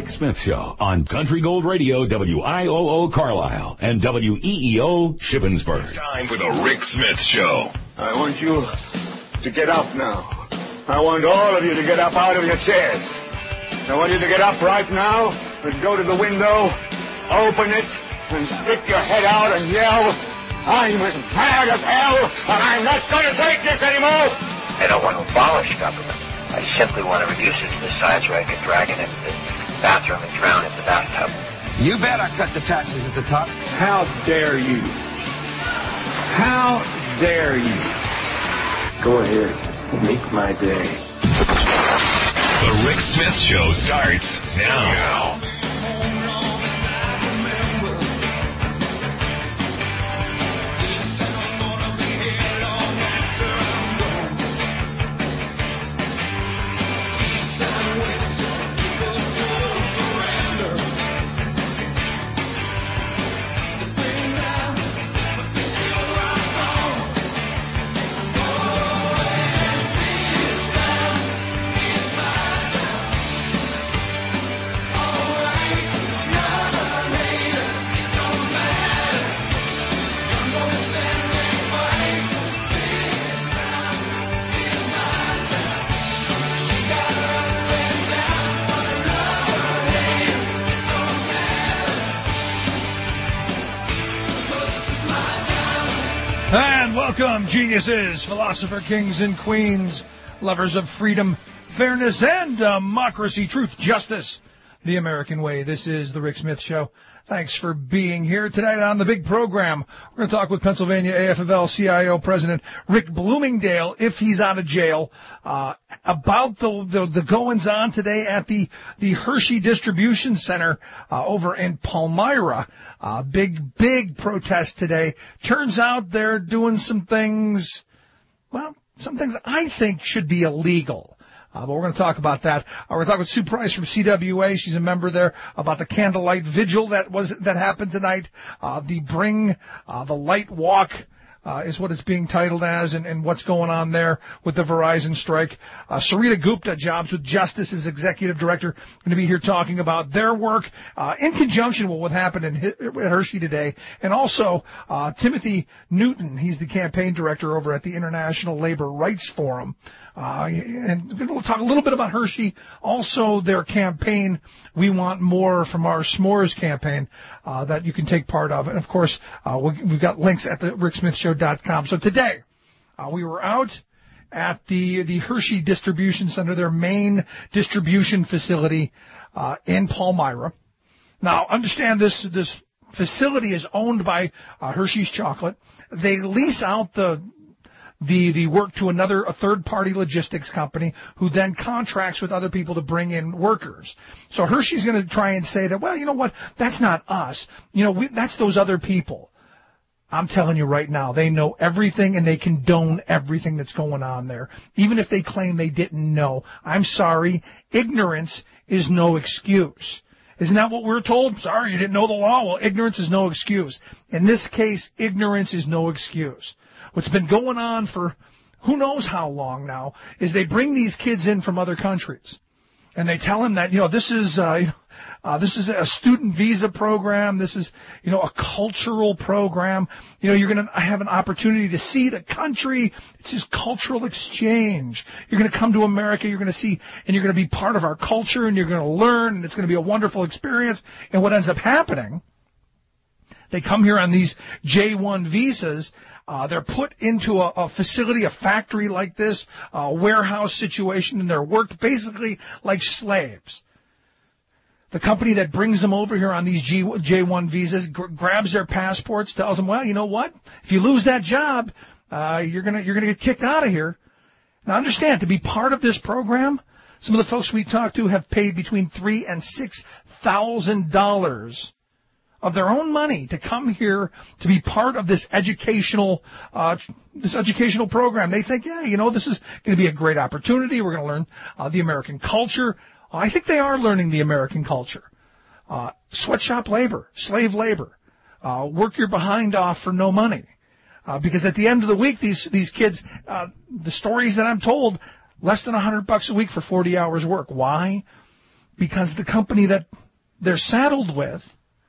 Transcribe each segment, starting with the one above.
Rick Smith Show on Country Gold Radio, WIOO Carlisle, and WEEO Shippensburg. It's time for the Rick Smith Show. I want you to get up now. I want all of you to get up out of your chairs. I want you to get up right now and go to the window, open it, and stick your head out and yell, I'm as mad as hell, and I'm not going to take this anymore. I don't want to abolish government. I simply want to reduce it to the size where I could drag it into the bathroom and drown it in the bathtub. You bet I cut the taxes at the top. How dare you? How dare you? Go ahead. Make my day. The Rick Smith Show starts now. Welcome, geniuses, philosopher kings and queens, lovers of freedom, fairness, and democracy, truth, justice, the American way. This is the Rick Smith Show. Thanks for being here tonight on the big program. We're going to talk with Pennsylvania AFL-CIO President Rick Bloomingdale, if he's out of jail, about the goings-on today at the Hershey Distribution Center over in Palmyra. Big protest today. Turns out they're doing some things I think should be illegal. But we're going to talk about that. We're going to talk with Sue Price from CWA. She's a member there, about the candlelight vigil that happened tonight. The Bring the Light Walk is what it's being titled as, and what's going on there with the Verizon strike. Sarita Gupta, Jobs with Justice's executive director, going to be here talking about their work in conjunction with what happened at Hershey today. And also Timothy Newton, he's the campaign director over at the International Labor Rights Forum. And we'll talk a little bit about Hershey, also their campaign, We Want More, from our S'mores campaign that you can take part of. And, of course, we've got links at the ricksmithshow.com. So today we were out at the Hershey Distribution Center, their main distribution facility in Palmyra. Now, understand this facility is owned by Hershey's Chocolate. They lease out the work to a third-party logistics company who then contracts with other people to bring in workers. So Hershey's going to try and say that, well, you know what, that's not us. That's those other people. I'm telling you right now, they know everything and they condone everything that's going on there, even if they claim they didn't know. I'm sorry, ignorance is no excuse. Isn't that what we're told? Sorry, you didn't know the law. Well, ignorance is no excuse. In this case, ignorance is no excuse. What's been going on for who knows how long now is they bring these kids in from other countries, and they tell them that, this is a student visa program. This is, a cultural program. You're going to have an opportunity to see the country. It's just cultural exchange. You're going to come to America. You're going to see, and you're going to be part of our culture, and you're going to learn, and it's going to be a wonderful experience. And what ends up happening, they come here on these J-1 visas. They're put into a facility, a factory like this, a warehouse situation, and they're worked basically like slaves. The company that brings them over here on these J-1 visas grabs their passports, tells them, well, you know what? If you lose that job, you're gonna get kicked out of here. Now, understand, to be part of this program, some of the folks we talked to have paid between $3,000 and $6,000 of their own money to come here to be part of this educational program. They think, this is going to be a great opportunity. We're going to learn the American culture. I think they are learning the American culture. Sweatshop labor, slave labor. Work your behind off for no money. Because at the end of the week, these kids, the stories that I'm told, less than $100 a week for 40 hours work. Why? because the company that they're saddled with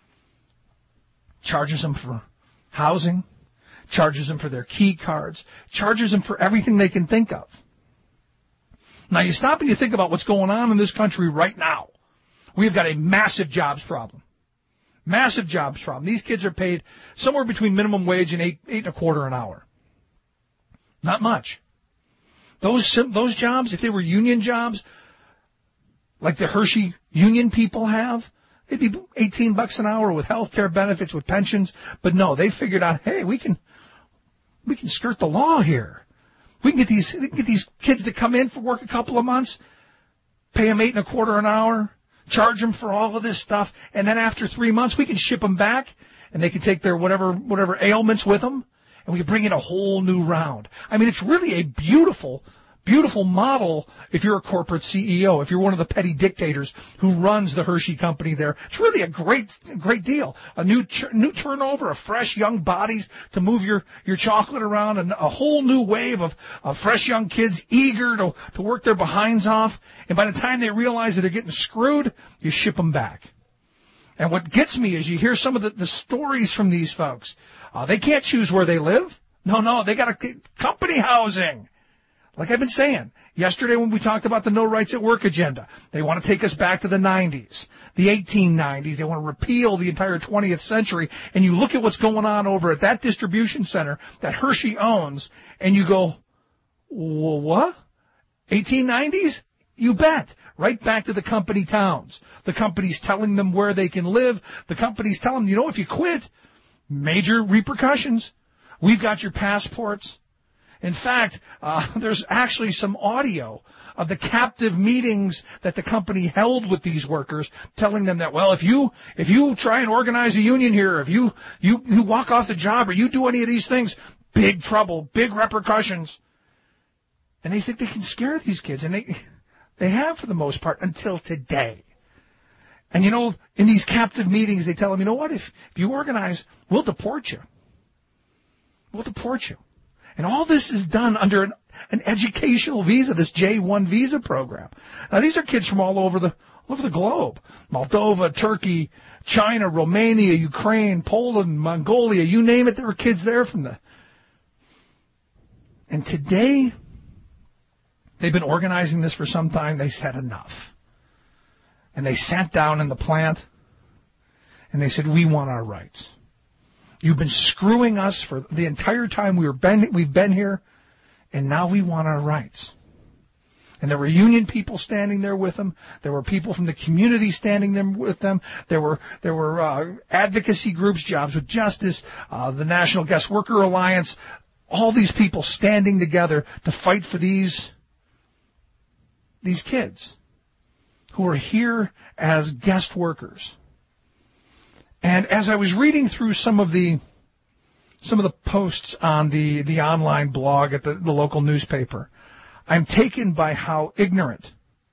charges them for housing, charges them for their key cards, charges them for everything they can think of. Now, you stop and you think about what's going on in this country right now. We've got a massive jobs problem. Massive jobs problem. These kids are paid somewhere between minimum wage and $8.25 an hour. Not much. Those jobs, if they were union jobs, like the Hershey union people have, they'd be $18 an hour with health care benefits, with pensions. But no, they figured out, hey, we can skirt the law here. We can get these kids to come in for work a couple of months, pay them $8.25 an hour, charge them for all of this stuff, and then after 3 months we can ship them back, and they can take their whatever ailments with them, and we can bring in a whole new round. I mean, it's really a beautiful model if you're a corporate CEO, if you're one of the petty dictators who runs the Hershey company there. It's really a great deal. A new turnover of fresh young bodies to move your chocolate around, and a whole new wave of fresh young kids eager to work their behinds off. And by the time they realize that they're getting screwed, you ship them back. And what gets me is you hear some of the stories from these folks. They can't choose where they live. No, they got a company housing. Like I've been saying, yesterday when we talked about the No Rights at Work agenda, they want to take us back to the 90s, the 1890s. They want to repeal the entire 20th century. And you look at what's going on over at that distribution center that Hershey owns, and you go, well, what? 1890s? You bet. Right back to the company towns. The company's telling them where they can live. The company's telling them, if you quit, major repercussions. We've got your passports. In fact, there's actually some audio of the captive meetings that the company held with these workers, telling them that, well, if you try and organize a union here, if you walk off the job or you do any of these things, big trouble, big repercussions. And they think they can scare these kids, and they have for the most part until today. And in these captive meetings, they tell them, you know what, if you organize, we'll deport you. We'll deport you. And all this is done under an educational visa, this J-1 visa program. Now, these are kids from all over the globe. Moldova, Turkey, China, Romania, Ukraine, Poland, Mongolia, you name it, there were kids there from the... And today, they've been organizing this for some time. They said enough. And they sat down in the plant, and they said, we want our rights. You've been screwing us for the entire time we've been here, and now we want our rights. And there were union people standing there with them. There were people from the community standing there with them. There were advocacy groups, Jobs with Justice, the National Guest Worker Alliance, all these people standing together to fight for these kids who are here as guest workers. And as I was reading through some of the posts on the online blog at the local newspaper, I'm taken by how ignorant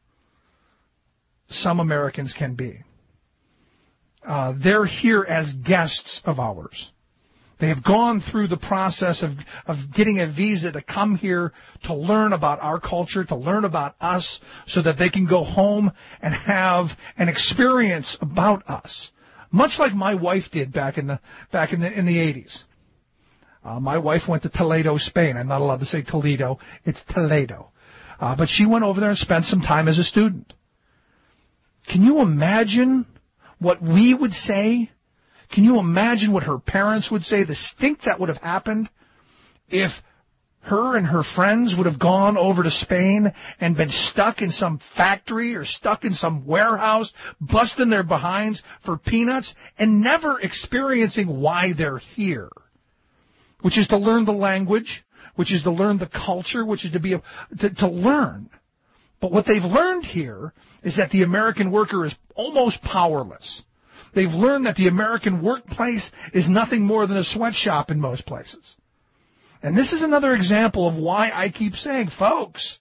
some Americans can be. They're here as guests of ours. They have gone through the process of getting a visa to come here to learn about our culture, to learn about us, so that they can go home and have an experience about us. Much like my wife did back in the 80s. My wife went to Toledo, Spain. I'm not allowed to say Toledo. It's Toledo. But she went over there and spent some time as a student. Can you imagine what we would say? Can you imagine what her parents would say? The stink that would have happened if her and her friends would have gone over to Spain and been stuck in some factory or stuck in some warehouse, busting their behinds for peanuts and never experiencing why they're here, which is to learn the language, which is to learn the culture, which is to learn. But what they've learned here is that the American worker is almost powerless. They've learned that the American workplace is nothing more than a sweatshop in most places. And this is another example of why I keep saying, folks,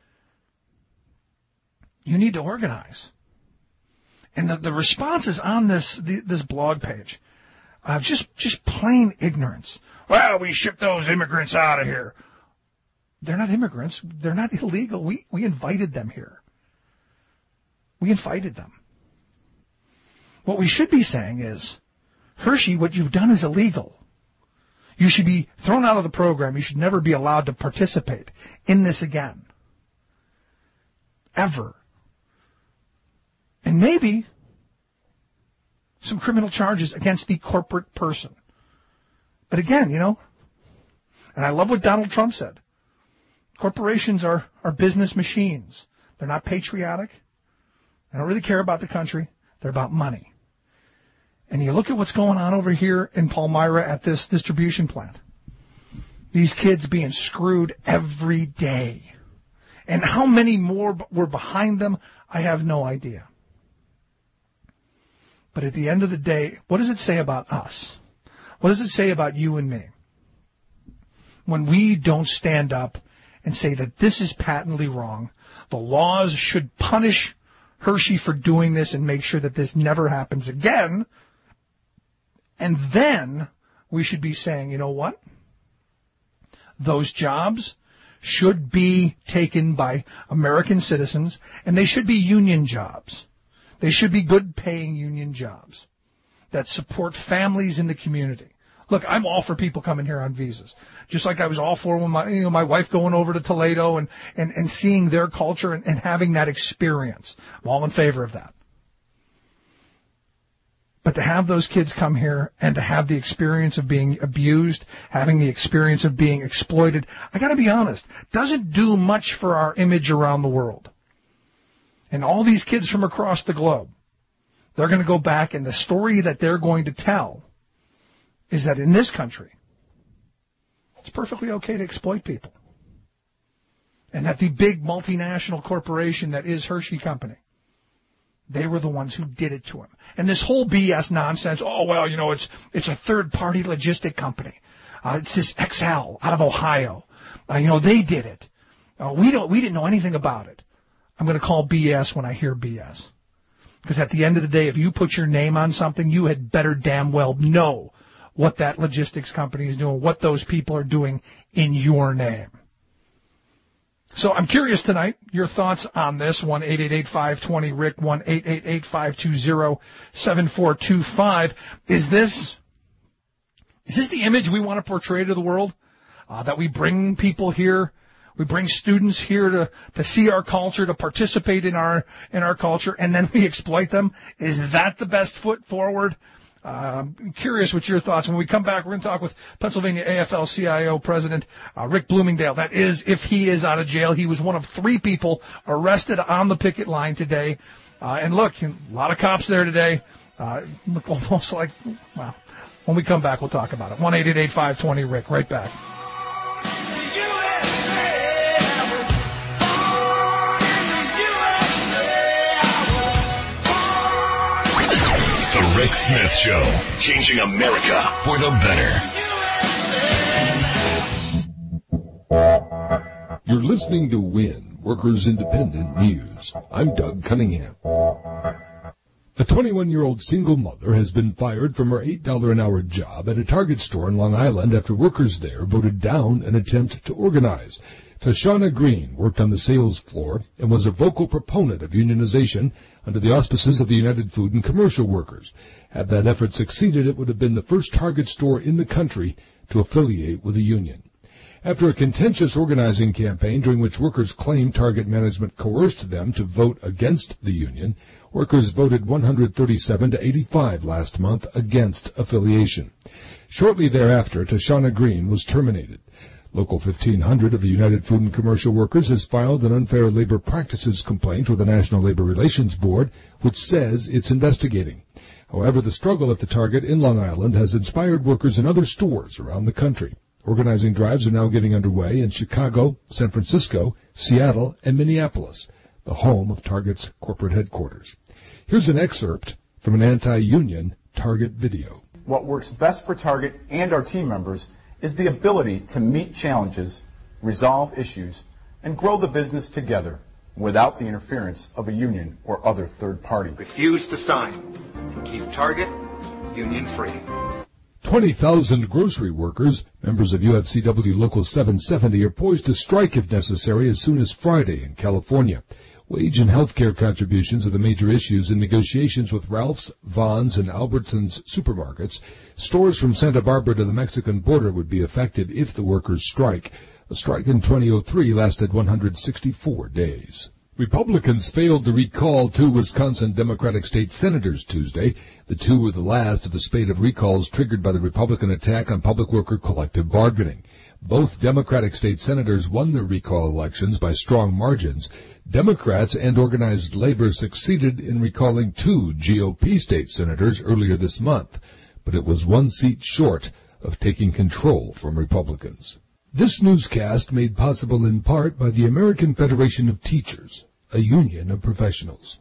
you need to organize. And the responses on this blog page, just plain ignorance. Well, we ship those immigrants out of here. They're not immigrants. They're not illegal. We invited them here. We invited them. What we should be saying is, Hershey, what you've done is illegal. You should be thrown out of the program. You should never be allowed to participate in this again. Ever. And maybe some criminal charges against the corporate person. But again, and I love what Donald Trump said. Corporations are business machines. They're not patriotic. They don't really care about the country. They're about money. And you look at what's going on over here in Palmyra at this distribution plant. These kids being screwed every day. And how many more were behind them, I have no idea. But at the end of the day, what does it say about us? What does it say about you and me? When we don't stand up and say that this is patently wrong, the laws should punish Hershey for doing this and make sure that this never happens again. And then we should be saying, you know what? Those jobs should be taken by American citizens, and they should be union jobs. They should be good-paying union jobs that support families in the community. Look, I'm all for people coming here on visas, just like I was all for when my wife going over to Toledo and seeing their culture and having that experience. I'm all in favor of that. But to have those kids come here and to have the experience of being abused, having the experience of being exploited, I got to be honest, doesn't do much for our image around the world. And all these kids from across the globe, they're going to go back, and the story that they're going to tell is that in this country, it's perfectly okay to exploit people. And that the big multinational corporation that is Hershey Company, they were the ones who did it to him. And this whole BS nonsense, it's a third-party logistic company. It's this XL out of Ohio. They did it. We didn't know anything about it. I'm going to call BS when I hear BS. Because at the end of the day, if you put your name on something, you had better damn well know what that logistics company is doing, what those people are doing in your name. So I'm curious tonight, your thoughts on this, 1-888-520-RICK, 1-888-520-7425. Is this the image we want to portray to the world? That we bring people here, we bring students here to see our culture, to participate in our culture, and then we exploit them? Is that the best foot forward? I'm curious what your thoughts. When we come back, we're going to talk with Pennsylvania AFL-CIO President Rick Bloomingdale. That is, if he is out of jail. He was one of 3 people arrested on the picket line today. And look, a lot of cops there today. Look almost like, well, when we come back, we'll talk about it. 1-888-520-RICK. Right back. The Rick Smith Show, changing America for the better. You're listening to WIN, Workers Independent News. I'm Doug Cunningham. A 21-year-old single mother has been fired from her $8 an hour job at a Target store in Long Island after workers there voted down an attempt to organize. Tashana Green worked on the sales floor and was a vocal proponent of unionization under the auspices of the United Food and Commercial Workers. Had that effort succeeded, it would have been the first Target store in the country to affiliate with a union. After a contentious organizing campaign during which workers claimed Target management coerced them to vote against the union, workers voted 137 to 85 last month against affiliation. Shortly thereafter, Tashana Green was terminated. Local 1500 of the United Food and Commercial Workers has filed an unfair labor practices complaint with the National Labor Relations Board, which says it's investigating. However, the struggle at the Target in Long Island has inspired workers in other stores around the country. Organizing drives are now getting underway in Chicago, San Francisco, Seattle, and Minneapolis, the home of Target's corporate headquarters. Here's an excerpt from an anti-union Target video. What works best for Target and our team members is the ability to meet challenges, resolve issues, and grow the business together without the interference of a union or other third party. Refuse to sign and keep Target union-free. 20,000 grocery workers, members of UFCW Local 770, are poised to strike if necessary as soon as Friday in California. Wage and health care contributions are the major issues in negotiations with Ralph's, Vons, and Albertsons supermarkets. Stores from Santa Barbara to the Mexican border would be affected if the workers strike. A strike in 2003 lasted 164 days. Republicans failed to recall 2 Wisconsin Democratic state senators Tuesday. The 2 were the last of the spate of recalls triggered by the Republican attack on public worker collective bargaining. Both Democratic state senators won their recall elections by strong margins. Democrats and organized labor succeeded in recalling 2 GOP state senators earlier this month, but it was 1 seat short of taking control from Republicans. This newscast made possible in part by the American Federation of Teachers, a union of professionals.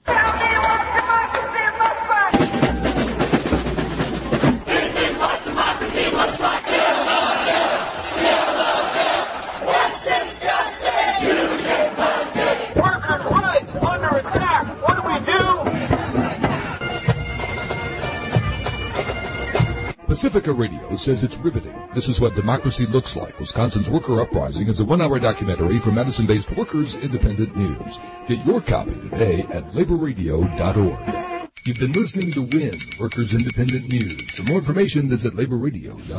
Pacifica Radio says it's riveting. This is what democracy looks like. Wisconsin's Worker Uprising is a 1-hour documentary from Madison-based Workers Independent News. Get your copy today at laborradio.org. You've been listening to WIN, Workers Independent News. For more information, visit laborradio.org.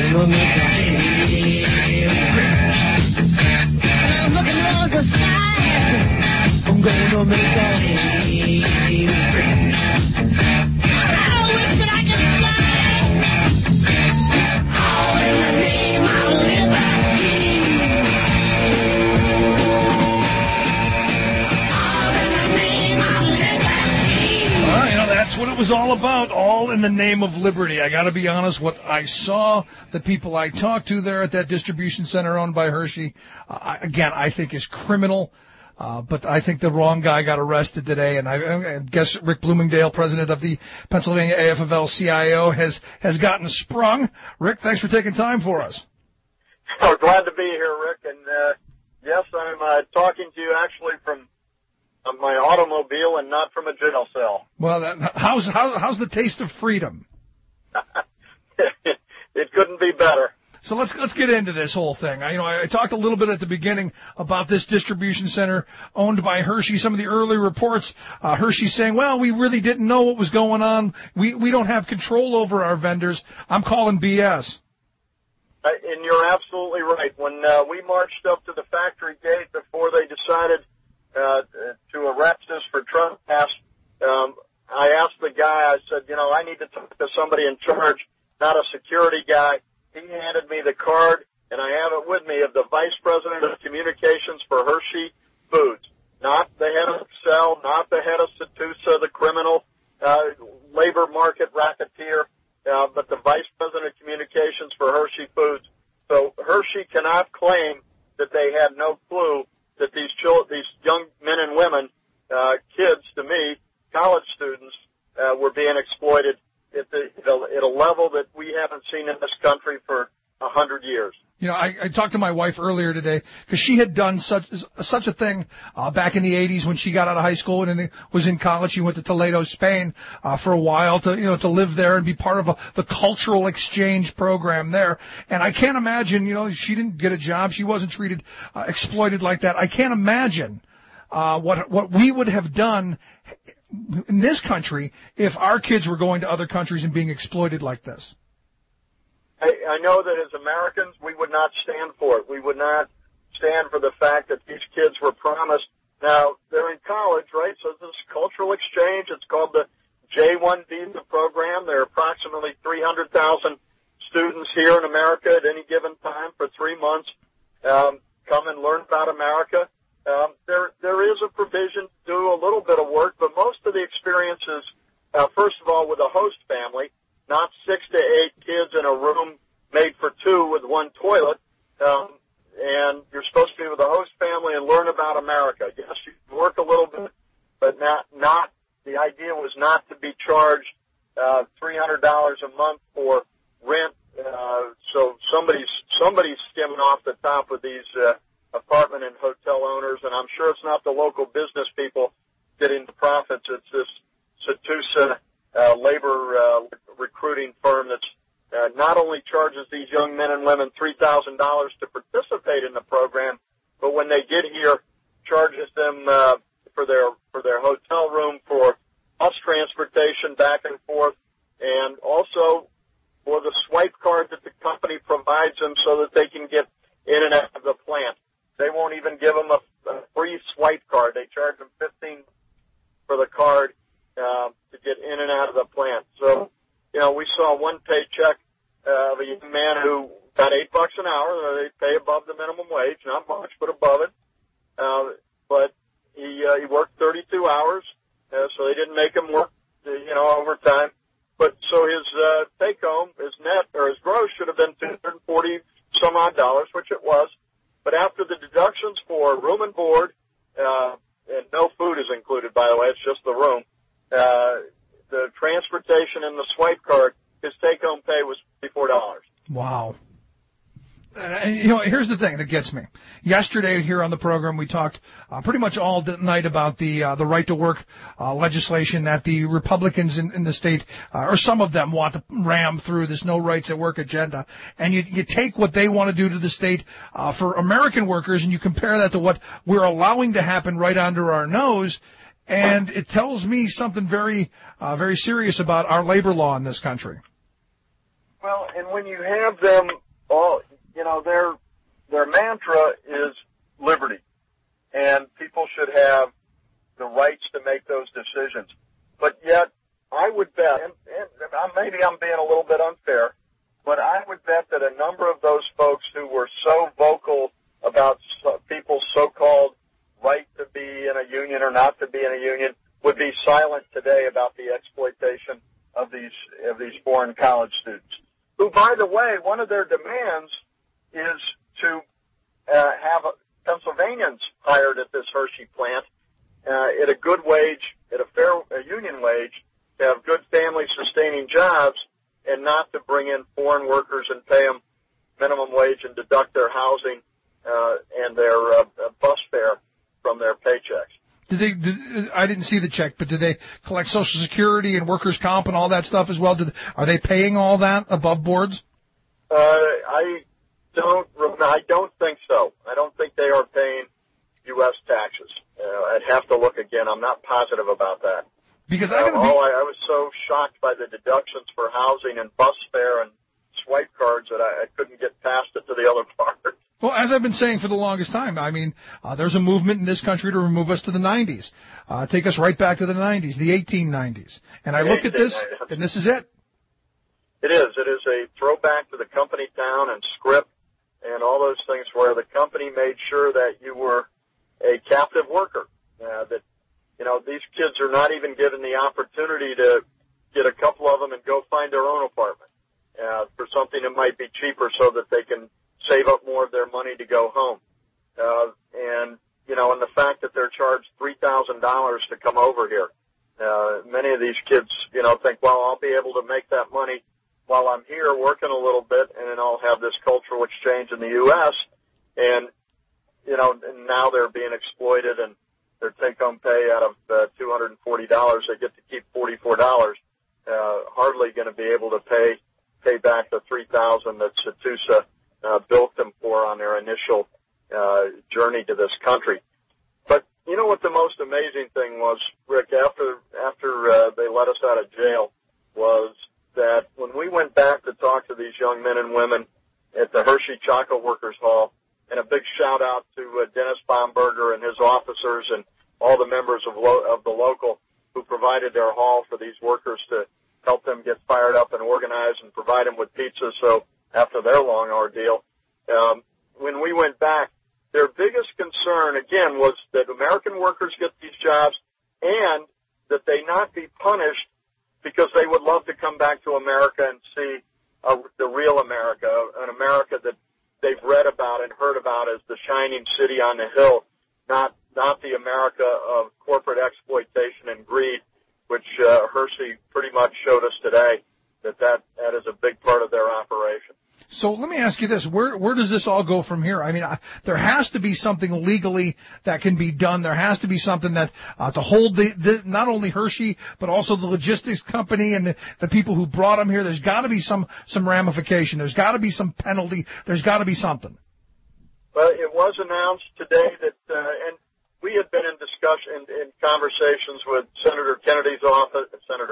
I'm gonna make That's what it was all about, all in the name of liberty. I got to be honest, what I saw, the people I talked to there at that distribution center owned by Hershey, again, I think is criminal. But I think the wrong guy got arrested today, and I guess Rick Bloomingdale, president of the Pennsylvania AFL-CIO, has gotten sprung. Rick, thanks for taking time for us. Oh, glad to be here, Rick. And yes, I'm talking to you actually from my automobile and not from a jail cell. Well, how's the taste of freedom? It couldn't be better. So let's get into this whole thing. I talked a little bit at the beginning about this distribution center owned by Hershey. Some of the early reports, Hershey saying, well, we really didn't know what was going on. We don't have control over our vendors. I'm calling BS. And you're absolutely right. When we marched up to the factory gate before they decided to arrest us for trespass, I asked the guy, I said, I need to talk to somebody in charge, not a security guy. He handed me the card, and I have it with me, of the Vice President of Communications for Hershey Foods. Not the head of Excel, not the head of Satusa, the criminal labor market racketeer, but the Vice President of Communications for Hershey Foods. So Hershey cannot claim that they had no clue that these young men and women, kids to me, college students, were being exploited at a level that we haven't seen in this country for 100 years. I talked to my wife earlier today because she had done such a thing back in the 80s when she got out of high school and was in college. She went to Toledo, Spain for a while to live there and be part of the cultural exchange program there. And I can't imagine, she didn't get a job. She wasn't treated, exploited like that. I can't imagine what we would have done in this country if our kids were going to other countries and being exploited like this. I know that as Americans, we would not stand for it. We would not stand for the fact that these kids were promised. Now, they're in college, right? So this is cultural exchange. It's called the J-1 visa program. There are approximately 300,000 students here in America at any given time for 3 months. Come and learn about America. There is a provision to do a little bit of work, but most of the experiences, first of all, with a host family, not 6 to 8 kids in a room made for 2 with 1 toilet, and you're supposed to be with a host family and learn about America. Yes, you can work a little bit, but not. The idea was not to be charged $300 a month for rent. So somebody's skimming off the top of these apartment and hotel owners, and I'm sure it's not the local business people getting the profits. It's this Satusa labor recruiting firm that's not only charges these young men and women $3,000 to participate in the program, but when they get here, charges them for their hotel room, for bus transportation back and forth, and also for the swipe card that the company provides them so that they can get in and out of the plant. They won't even give them a free swipe card. They charge them $15 for the card to get in and out of the plant. So, we saw one paycheck of a young man who got $8 an hour. They pay above the minimum wage, not much, but above it. But he worked 32 hours, so they didn't make him work, overtime. But so his take home, his net or his gross should have been $240 some odd dollars, which it was. But after the deductions for room and board, and no food is included, by the way, it's just the room, the transportation and the swipe card, his take home pay was $54. Wow. Here's the thing that gets me. Yesterday here on the program, we talked pretty much all night about the right to work legislation that the Republicans in the state, or some of them, want to ram through this no rights at work agenda. And you take what they want to do to the state for American workers, and you compare that to what we're allowing to happen right under our nose, and it tells me something very, very serious about our labor law in this country. Well, and when you have them all, their mantra is liberty, and people should have the rights to make those decisions. But yet, I would bet, and maybe I'm being a little bit unfair, but I would bet that a number of those folks who were so vocal about people's so-called right to be in a union or not to be in a union would be silent today about the exploitation of these foreign college students, who, by the way, one of their demands is to have Pennsylvanians hired at this Hershey plant at a good wage, at a fair union wage, to have good family-sustaining jobs, and not to bring in foreign workers and pay them minimum wage and deduct their housing and their bus fare from their paychecks. I didn't see the check, but did they collect Social Security and workers' comp and all that stuff as well? Are they paying all that above boards? I don't think so. I don't think they are paying U.S. taxes. I'd have to look again. I'm not positive about that. Because I was so shocked by the deductions for housing and bus fare and swipe cards that I couldn't get past it to the other part. Well, as I've been saying for the longest time, I mean, there's a movement in this country to remove us to the 90s. Take us right back to the 90s, the 1890s. And I look at this, and this is it. It is. It is a throwback to the company town and script and all those things where the company made sure that you were a captive worker, that, these kids are not even given the opportunity to get a couple of them and go find their own apartment for something that might be cheaper so that they can save up more of their money to go home. And the fact that they're charged $3,000 to come over here. Many of these kids, think, well, I'll be able to make that money while I'm here working a little bit, and then I'll have this cultural exchange in the U.S. And, and now they're being exploited, and their take-home pay out of $240, they get to keep $44. Hardly going to be able to pay back the $3,000 that Satusa built them for on their initial journey to this country. But you know what the most amazing thing was, Rick, after they let us out of jail, was that when we went back to talk to these young men and women at the Hershey Chocolate Workers Hall, and a big shout-out to Dennis Baumberger and his officers and all the members of the local who provided their hall for these workers to help them get fired up and organized and provide them with pizza so after their long ordeal. When we went back, their biggest concern, again, was that American workers get these jobs and that they not be punished because they would love to come back to America and see the real America, an America that they've read about and heard about as the shining city on the hill, not the America of corporate exploitation and greed, which Hershey pretty much showed us today that is a big part of their operation. So let me ask you this. Where does this all go from here? I mean, there has to be something legally that can be done. There has to be something that to hold not only Hershey, but also the logistics company and the people who brought them here. There's got to be some ramification. There's got to be some penalty. There's got to be something. Well, it was announced today that, and we had been in discussion, in conversations with Senator Casey's office,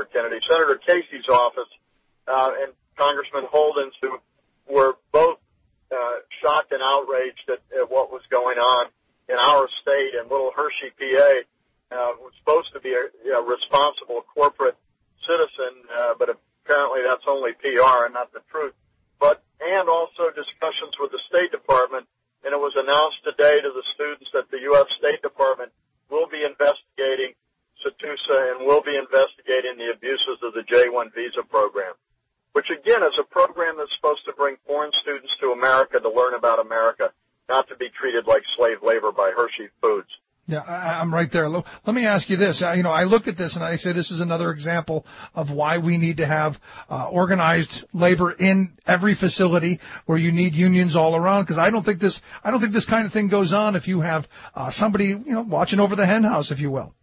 and Congressman Holden's, who were both shocked and outraged at what was going on in our state. And Little Hershey, PA, was supposed to be a responsible corporate citizen, but apparently that's only PR and not the truth. And also discussions with the State Department, and it was announced today to the students that the U.S. State Department will be investigating Satusa and will be investigating the abuses of the J-1 visa program, which again is a program that's supposed to bring foreign students to America to learn about America, not to be treated like slave labor by Hershey Foods. Yeah, I'm right there. Let me ask you this. I look at this and I say this is another example of why we need to have organized labor in every facility where you need unions all around. Because I don't think this kind of thing goes on if you have somebody watching over the hen house, if you will.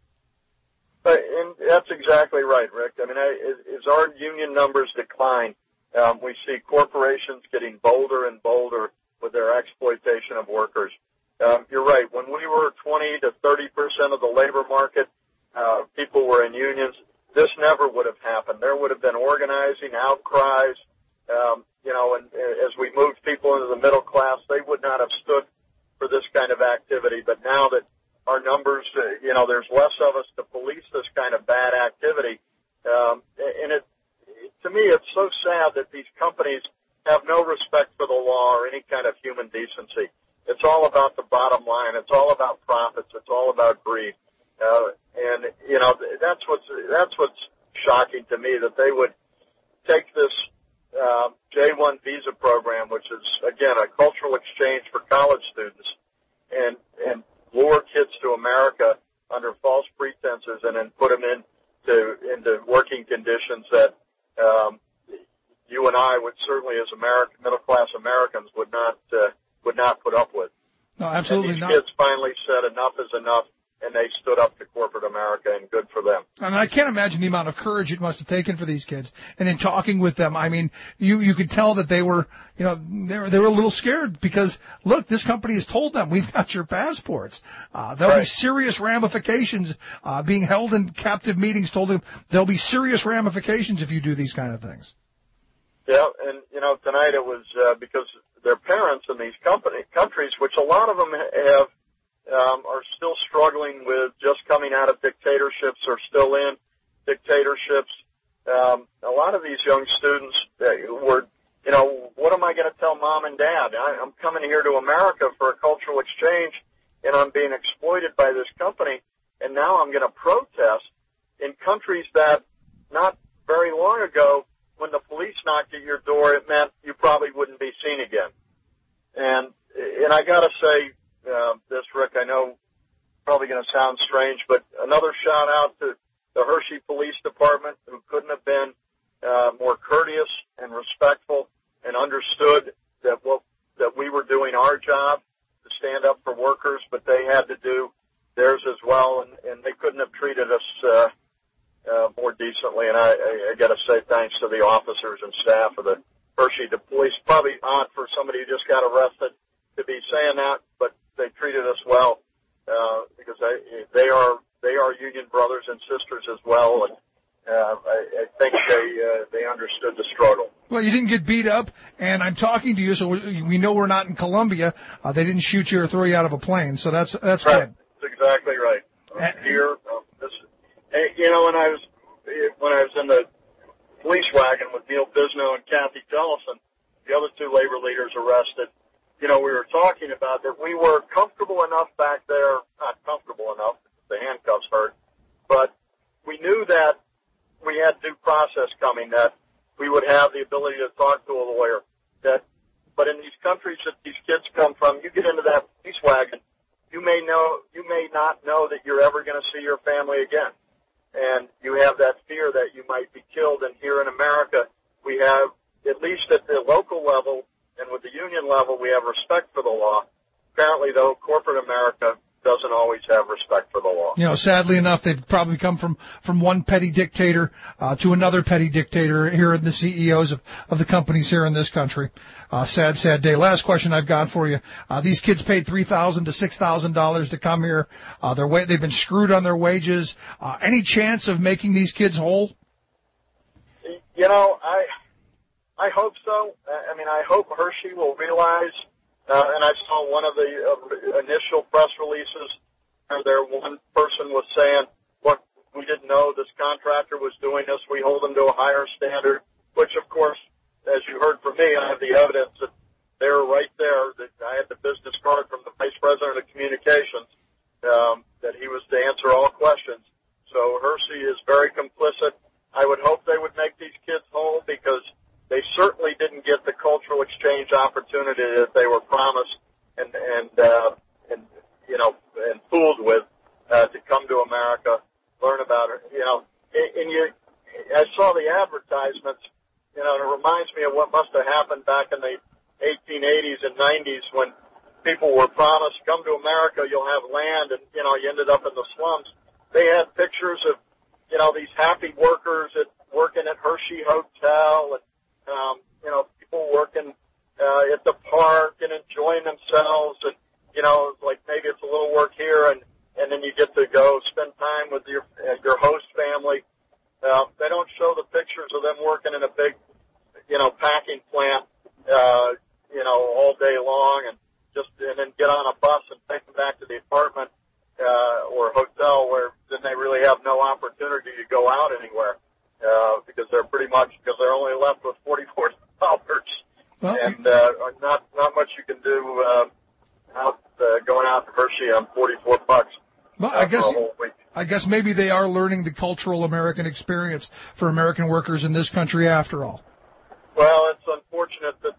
And that's exactly right, Rick. I mean, as our union numbers decline, we see corporations getting bolder and bolder with their exploitation of workers. You're right. When we were 20 to 30% of the labor market, people were in unions. This never would have happened. There would have been organizing, outcries, and as we moved people into the middle class, they would not have stood for this kind of activity. But now that our numbers, there's less of us to police this kind of bad activity, and to me, it's so sad that these companies have no respect for the law or any kind of human decency. It's all about the bottom line. It's all about profits. It's all about greed. And that's what's shocking to me, that they would take this J-1 visa program, which is, again, a cultural exchange for college students, and lure kids to America under false pretenses and then put them into working conditions that you and I would certainly, as middle-class Americans, would not put up with. No, absolutely not. And these kids finally said enough is enough, and they stood up to corporate America, and good for them. And I can't imagine the amount of courage it must have taken for these kids. And in talking with them, I mean, you could tell that they were, they were a little scared because, look, this company has told them, we've got your passports. There'll be serious ramifications. Being held in captive meetings told them there'll be serious ramifications if you do these kind of things. Yeah, and, tonight it was because their parents in these countries, which a lot of them have, are still struggling with just coming out of dictatorships or still in dictatorships. A lot of these young students were, what am I going to tell mom and dad? I'm coming here to America for a cultural exchange, and I'm being exploited by this company, and now I'm going to protest in countries that not very long ago, when the police knocked at your door, it meant you probably wouldn't be seen again. And I got to say this, Rick, I know probably going to sound strange, but another shout out to the Hershey Police Department, who couldn't have been more courteous and respectful and understood that we were doing our job to stand up for workers, but they had to do theirs as well, and they couldn't have treated us more decently. And I got to say thanks to the officers and staff of the Hershey Police. Probably odd for somebody who just got arrested to be saying that, but they treated us well because they are union brothers and sisters as well, and I think they understood the struggle. Well, you didn't get beat up, and I'm talking to you, so we know we're not in Colombia. They didn't shoot you or throw you out of a plane, so that's right. good. That's exactly right. Here, when I was in the police wagon with Neil Bisno and Kathy Tellison, the other two labor leaders arrested, we were talking about that we were comfortable enough back there, not comfortable enough, the handcuffs hurt, but we knew that we had due process coming, that we would have the ability to talk to a lawyer. But in these countries that these kids come from, you get into that police wagon, you may not know that you're ever going to see your family again. And you have that fear that you might be killed. And here in America, we have, at least at the local level and with the union level, we have respect for the law. Apparently, though, corporate America doesn't always have respect for the law. You know, sadly enough, they've probably come from one petty dictator to another petty dictator here in the CEOs of the companies here in this country. Sad day. Last question I've got for you. These kids paid $3,000 to $6,000 to come here. They've been screwed on their wages. Any chance of making these kids whole? You know, I hope so. I mean, I hope Hershey will realize. And I saw one of the initial press releases where one person was saying, look, we didn't know this contractor was doing this. We hold them to a higher standard, which, of course, as you heard from me, I have the evidence that they were right there. That I had the business card from the Vice President of Communications that he was to answer all questions. So Hershey is very complicit. I would hope they would make these kids whole because they certainly didn't get the cultural exchange opportunity that they were promised and fooled with to come to America, learn about it. You know, I saw the advertisements. You know, and it reminds me of what must have happened back in the 1880s and 90s when people were promised, come to America, you'll have land, and you ended up in the slums. They had pictures of these happy workers working at Hershey Hotel and people working at the park and enjoying themselves, and like maybe it's a little work here, and then you get to go spend time with your host family. They don't show the pictures of them working in a big, packing plant, all day long, and then get on a bus and take them back to the apartment or hotel where then they really have no opportunity to go out anywhere. Because they're only left with $44, and not much you can do going out to Hershey on $44. Well, I guess maybe they are learning the cultural American experience for American workers in this country after all. Well, it's unfortunate that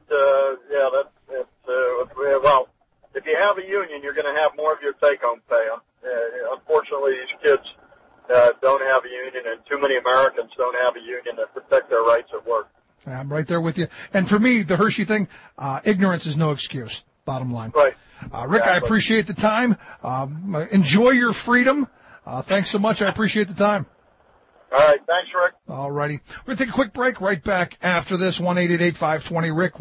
well, if you have a union, you're going to have more of your take-home pay. Unfortunately, these kids don't have a union, and too many Americans don't have a union that protect their rights at work. I'm right there with you. And for me, the Hershey thing, ignorance is no excuse, bottom line. Right. Rick, I appreciate the time. Enjoy your freedom. Thanks so much. I appreciate the time. All right. Thanks, Rick. All righty. We're going to take a quick break right back after this. 1-888-520-RICK,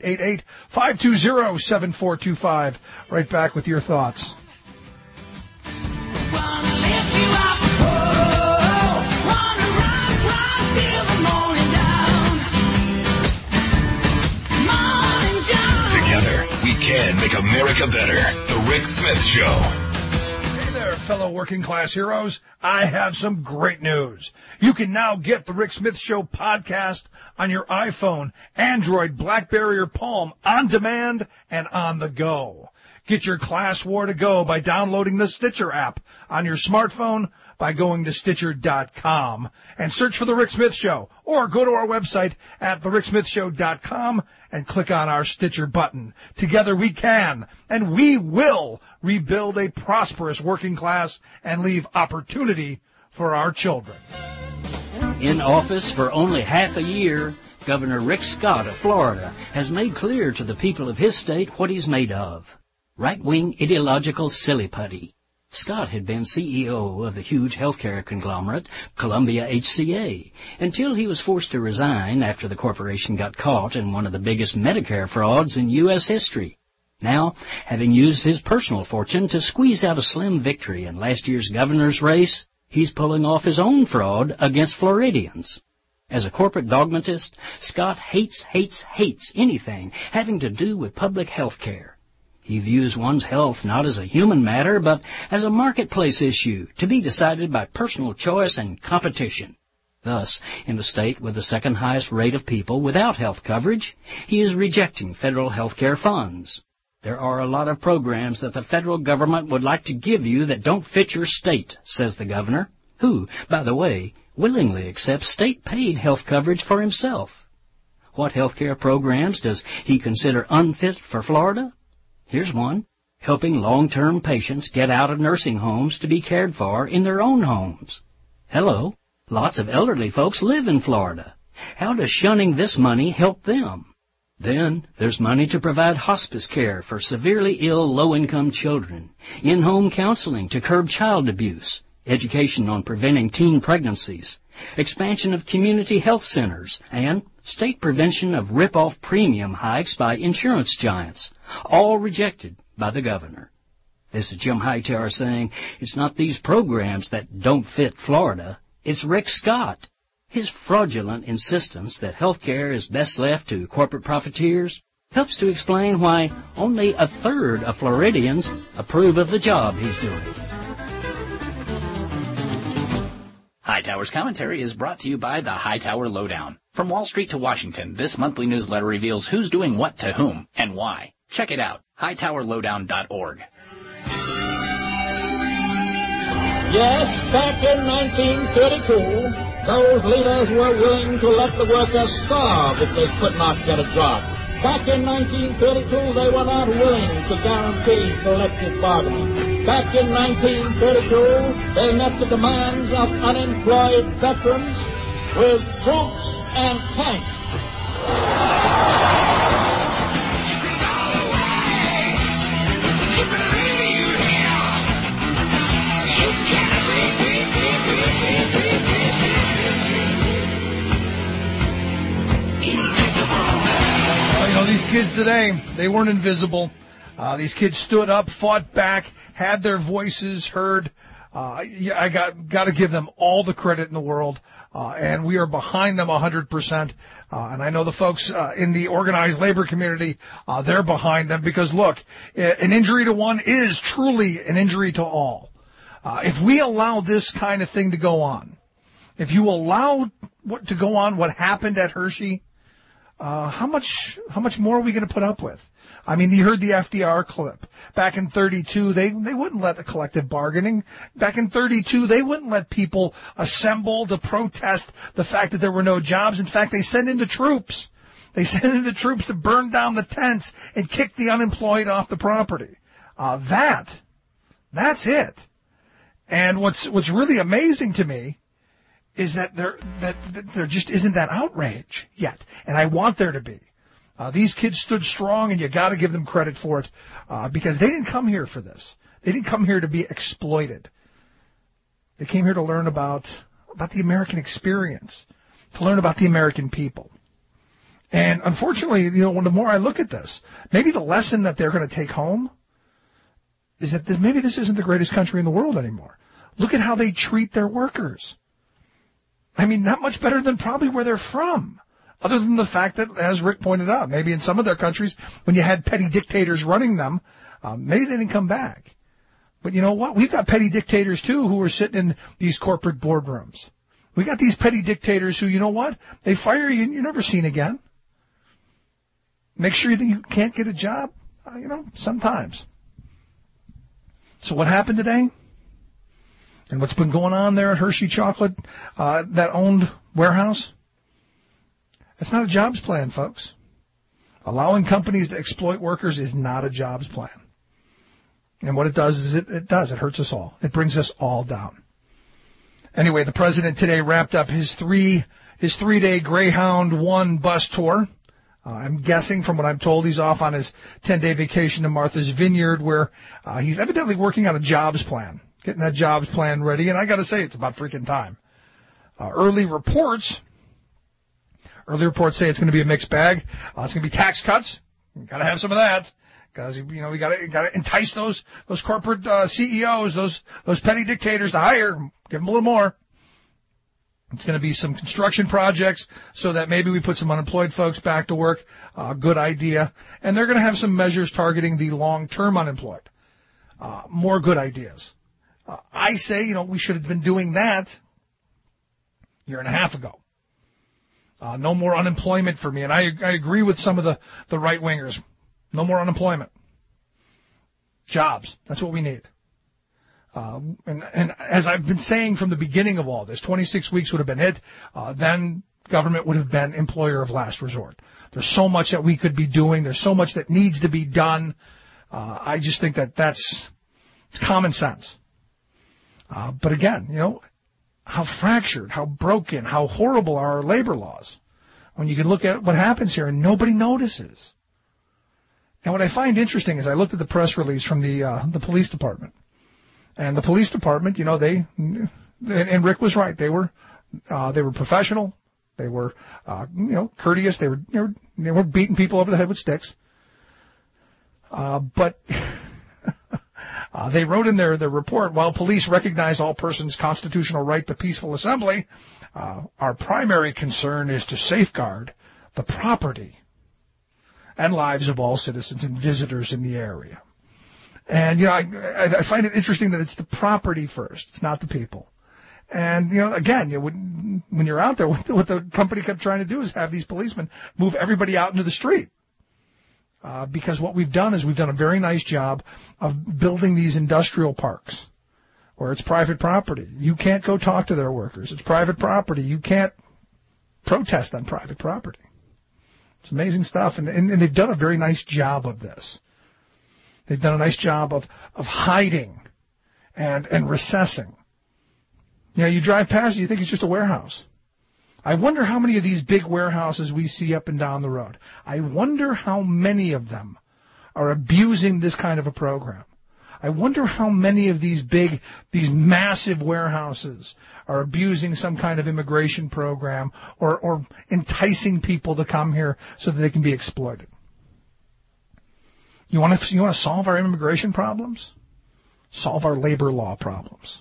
1-888-520-7425. Right back with your thoughts. Together, we can make America better. The Rick Smith Show. Hey there, fellow working class heroes. I have some great news. You can now get the Rick Smith Show podcast on your iPhone, Android, BlackBerry, or Palm on demand and on the go. Get your class war to go by downloading the Stitcher app on your smartphone by going to Stitcher.com and search for The Rick Smith Show, or go to our website at TheRickSmithShow.com and click on our Stitcher button. Together we can, and we will, rebuild a prosperous working class and leave opportunity for our children. In office for only half a year, Governor Rick Scott of Florida has made clear to the people of his state what he's made of. Right-wing ideological silly putty. Scott had been CEO of the huge healthcare conglomerate, Columbia HCA, until he was forced to resign after the corporation got caught in one of the biggest Medicare frauds in U.S. history. Now, having used his personal fortune to squeeze out a slim victory in last year's governor's race, he's pulling off his own fraud against Floridians. As a corporate dogmatist, Scott hates anything having to do with public health care. He views one's health not as a human matter, but as a marketplace issue to be decided by personal choice and competition. Thus, in a state with the second highest rate of people without health coverage, he is rejecting federal health care funds. There are a lot of programs that the federal government would like to give you that don't fit your state, says the governor, who, by the way, willingly accepts state-paid health coverage for himself. What health care programs does he consider unfit for Florida? Here's one, helping long-term patients get out of nursing homes to be cared for in their own homes. Hello, lots of elderly folks live in Florida. How does shunning this money help them? Then there's money to provide hospice care for severely ill low-income children, in-home counseling to curb child abuse, education on preventing teen pregnancies, expansion of community health centers, and state prevention of rip-off premium hikes by insurance giants, all rejected by the governor. This is Jim Hightower saying it's not these programs that don't fit Florida, it's Rick Scott. His fraudulent insistence that health care is best left to corporate profiteers helps to explain why only a third of Floridians approve of the job he's doing. Hightower's commentary is brought to you by the Hightower Lowdown. From Wall Street to Washington, this monthly newsletter reveals who's doing what to whom and why. Check it out, hightowerlowdown.org. Yes, back in 1932, those leaders were willing to let the workers starve if they could not get a job. Back in 1932, they were not willing to guarantee collective bargaining. Back in 1932, they met the demands of unemployed veterans with troops and tanks. These kids today, they weren't invisible. These kids stood up, fought back, had their voices heard. I got to give them all the credit in the world, and we are behind them 100%. And I know the folks in the organized labor community, they're behind them because, look, an injury to one is truly an injury to all. If we allow this kind of thing to go on, if you allow what to go on, what happened at Hershey, how much more are we going to put up with? I mean, you heard the FDR clip. Back in 32, they wouldn't let the collective bargaining. Back in 32, they wouldn't let people assemble to protest the fact that there were no jobs. In fact, they sent in the troops. They sent in the troops to burn down the tents and kick the unemployed off the property. That's it. And what's really amazing to me is that there just isn't that outrage yet, and I want there to be. These kids stood strong, and you got to give them credit for it, because they didn't come here for this. They didn't come here to be exploited. They came here to learn about the American experience, to learn about the American people. And unfortunately, the more I look at this, maybe the lesson that they're going to take home is that maybe this isn't the greatest country in the world anymore. Look at how they treat their workers. I mean, not much better than probably where they're from, other than the fact that, as Rick pointed out, maybe in some of their countries, when you had petty dictators running them, maybe they didn't come back. But you know what? We've got petty dictators, too, who are sitting in these corporate boardrooms. We got these petty dictators who, you know what? They fire you and you're never seen again. Make sure that you can't get a job, sometimes. So what happened today? And what's been going on there at Hershey Chocolate, that owned warehouse? That's not a jobs plan, folks. Allowing companies to exploit workers is not a jobs plan. And what it does is it hurts us all. It brings us all down. Anyway, the president today wrapped up his three-day Greyhound 1 bus tour. I'm guessing, from what I'm told, he's off on his 10-day vacation to Martha's Vineyard, where he's evidently working on a jobs plan. Getting that jobs plan ready, and I got to say, it's about freaking time. Early reports say it's going to be a mixed bag. It's going to be tax cuts. You got to have some of that, because we got to entice those corporate CEOs, those petty dictators to hire. Give them a little more. It's going to be some construction projects so that maybe we put some unemployed folks back to work. Good idea. And they're going to have some measures targeting the long-term unemployed. More good ideas. I say, we should have been doing that a year and a half ago. No more unemployment for me. And I agree with some of the right-wingers. No more unemployment. Jobs. That's what we need. And as I've been saying from the beginning of all this, 26 weeks would have been it. Then government would have been employer of last resort. There's so much that we could be doing. There's so much that needs to be done. I just think it's common sense. But again, how fractured, how broken, how horrible are our labor laws. when you can look at what happens here and nobody notices. And what I find interesting is I looked at the press release from the police department. And the police department, you know, and Rick was right. They were professional. They were, courteous. They were beating people over the head with sticks. But they wrote in their report, while police recognize all persons' constitutional right to peaceful assembly, our primary concern is to safeguard the property and lives of all citizens and visitors in the area. And, I find it interesting that it's the property first. It's not the people. And, again, when you're out there, what the company kept trying to do is have these policemen move everybody out into the street. Because what we've done is we've done a very nice job of building these industrial parks where it's private property. You can't go talk to their workers. It's private property. You can't protest on private property. It's amazing stuff. And they've done a very nice job of this. They've done a nice job of hiding and recessing. You drive past it, you think it's just a warehouse. I wonder how many of these big warehouses we see up and down the road. I wonder how many of them are abusing this kind of a program. I wonder how many of these massive warehouses are abusing some kind of immigration program or enticing people to come here so that they can be exploited. You want to solve our immigration problems? Solve our labor law problems.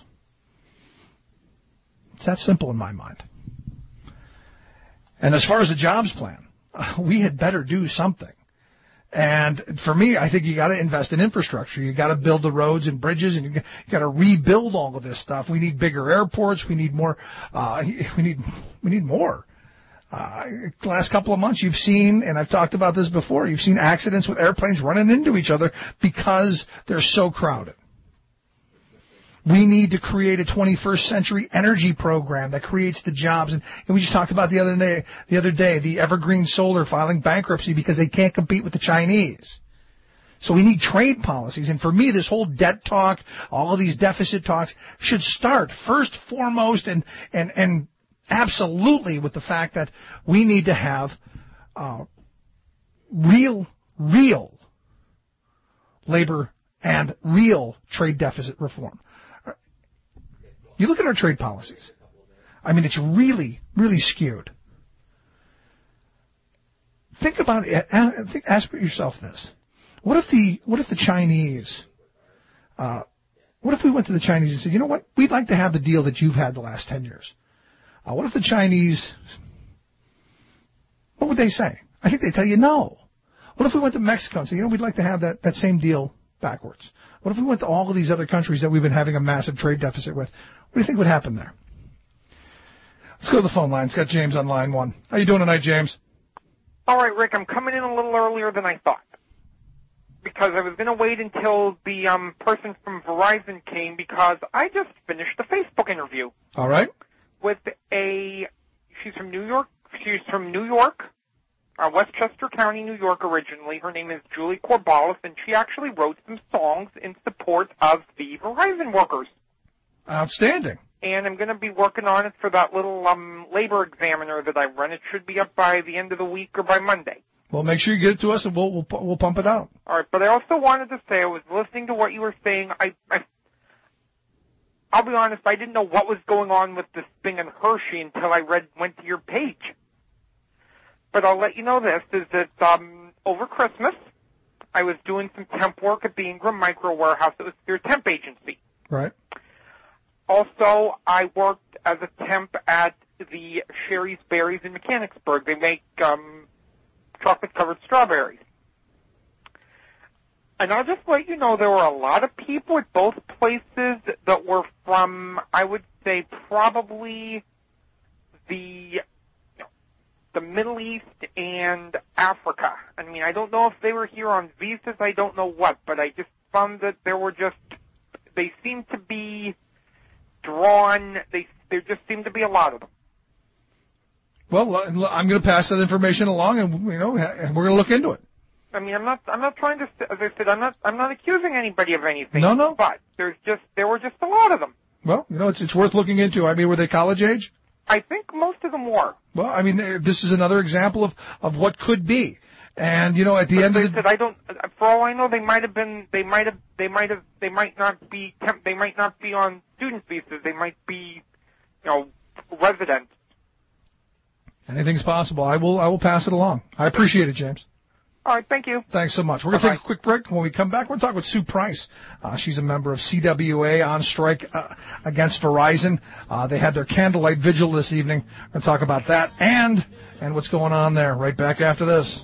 It's that simple in my mind. And as far as the jobs plan, we had better do something. And for me, I think you got to invest in infrastructure. You got to build the roads and bridges, and you got to rebuild all of this stuff. We need bigger airports. We need more. We need more. The last couple of months, you've seen, and I've talked about this before, you've seen accidents with airplanes running into each other because they're so crowded. We need to create a 21st century energy program that creates the jobs. And we just talked about the other day, the Evergreen Solar filing bankruptcy because they can't compete with the Chinese. So we need trade policies. And for me, this whole debt talk, all of these deficit talks should start first, foremost, and absolutely with the fact that we need to have real labor and real trade deficit reform. You look at our trade policies. I mean, it's really, really skewed. Think about it. Ask yourself this: what if the Chinese? What if we went to the Chinese and said, you know what? We'd like to have the deal that you've had the last 10 years. What if the Chinese? What would they say? I think they'd tell you no. What if we went to Mexico and said, you know, we'd like to have that same deal backwards? What if we went to all of these other countries that we've been having a massive trade deficit with? What do you think would happen there? Let's go to the phone line. It's got James on line 1. How you doing tonight, James? All right, Rick, I'm coming in a little earlier than I thought because I was going to wait until the person from Verizon came because I just finished a Facebook interview. All right. With she's from New York. She's from New York, Westchester County, New York originally. Her name is Julie Corbalis, and she actually wrote some songs in support of the Verizon workers. Outstanding. And I'm going to be working on it for that little labor examiner that I run. It should be up by the end of the week or by Monday. Well, make sure you get it to us, and we'll pump it out. All right, but I also wanted to say I was listening to what you were saying. I'll be honest, I didn't know what was going on with this thing in Hershey until I went to your page. But I'll let you know this, is that over Christmas, I was doing some temp work at the Ingram Micro Warehouse. It was their temp agency. Right. Also, I worked as a temp at the Sherry's Berries in Mechanicsburg. They make chocolate-covered strawberries. And I'll just let you know there were a lot of people at both places that were from, I would say, probably the Middle East and Africa. I mean, I don't know if they were here on visas, I don't know what, but I just found that they seemed to be drawn, there just seemed to be a lot of them. Well, I'm going to pass that information along, and we're going to look into it. I mean, I'm not trying to, as I said, I'm not accusing anybody of anything. No. But there were just a lot of them. Well, it's worth looking into. I mean, were they college age? I think most of them were. Well, I mean, this is another example of what could be. And you know, at the end of the said, I don't. For all I know, they might not be on student visas. They might be, residents. Anything's possible. I will pass it along. I appreciate it, James. All right, thank you. Thanks so much. We're going to take a quick break. When we come back, we're going to talk with Sue Price. She's a member of CWA on strike against Verizon. They had their candlelight vigil this evening. We're going to talk about that and what's going on there. Right back after this.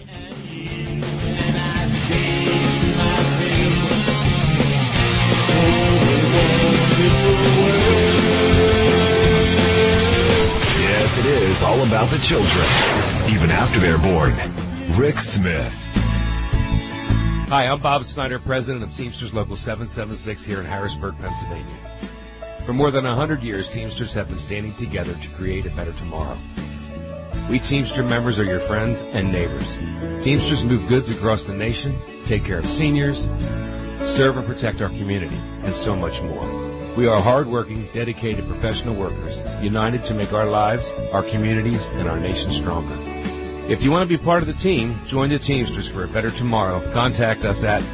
Yes, it is all about the children, even after they're born. Rick Smith. Hi, I'm Bob Snyder, president of Teamsters Local 776 here in Harrisburg, Pennsylvania. For more than 100 years, Teamsters have been standing together to create a better tomorrow. We Teamster members are your friends and neighbors. Teamsters move goods across the nation, take care of seniors, serve and protect our community, and so much more. We are hardworking, dedicated professional workers, united to make our lives, our communities, and our nation stronger. If you want to be part of the team, join the Teamsters for a better tomorrow. Contact us at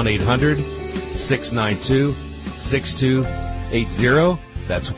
1-800-692-6280. That's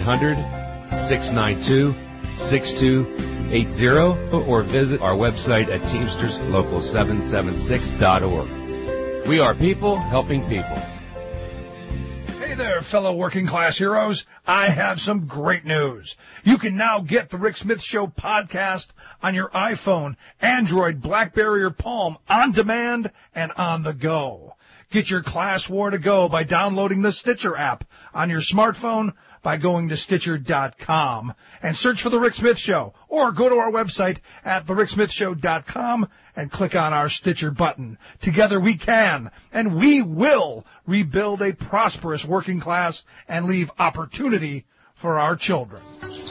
1-800-692-6280. Or visit our website at teamsterslocal776.org. We are people helping people. Hey there, fellow working class heroes. I have some great news. You can now get the Rick Smith Show podcast on your iPhone, Android, BlackBerry, or Palm on demand and on the go. Get your class war to go by downloading the Stitcher app on your smartphone by going to Stitcher.com and search for The Rick Smith Show, or go to our website at TheRickSmithShow.com and click on our Stitcher button. Together we can, and we will, rebuild a prosperous working class and leave opportunity for our children.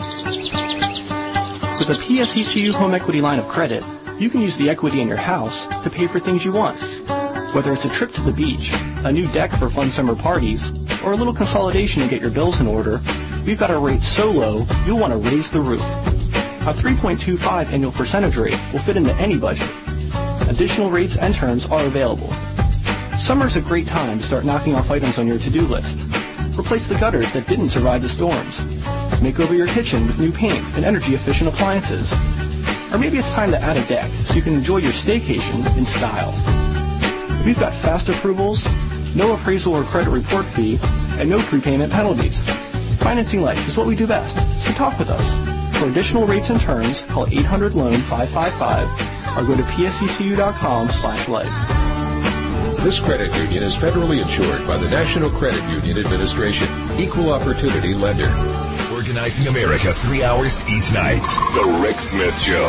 With a PSECU home equity line of credit, you can use the equity in your house to pay for things you want. Whether it's a trip to the beach, a new deck for fun summer parties, or a little consolidation to get your bills in order, we've got our rates so low, you'll want to raise the roof. A 3.25 annual percentage rate will fit into any budget. Additional rates and terms are available. Summer's a great time to start knocking off items on your to-do list. Replace the gutters that didn't survive the storms. Make over your kitchen with new paint and energy-efficient appliances. Or maybe it's time to add a deck so you can enjoy your staycation in style. We've got fast approvals, no appraisal or credit report fee, and no prepayment penalties. Financing life is what we do best, so talk with us. For additional rates and terms, call 800-LOAN-555 or go to pseccu.com/life. This credit union is federally insured by the National Credit Union Administration, Equal Opportunity Lender. Organizing America 3 hours each night. The Rick Smith Show.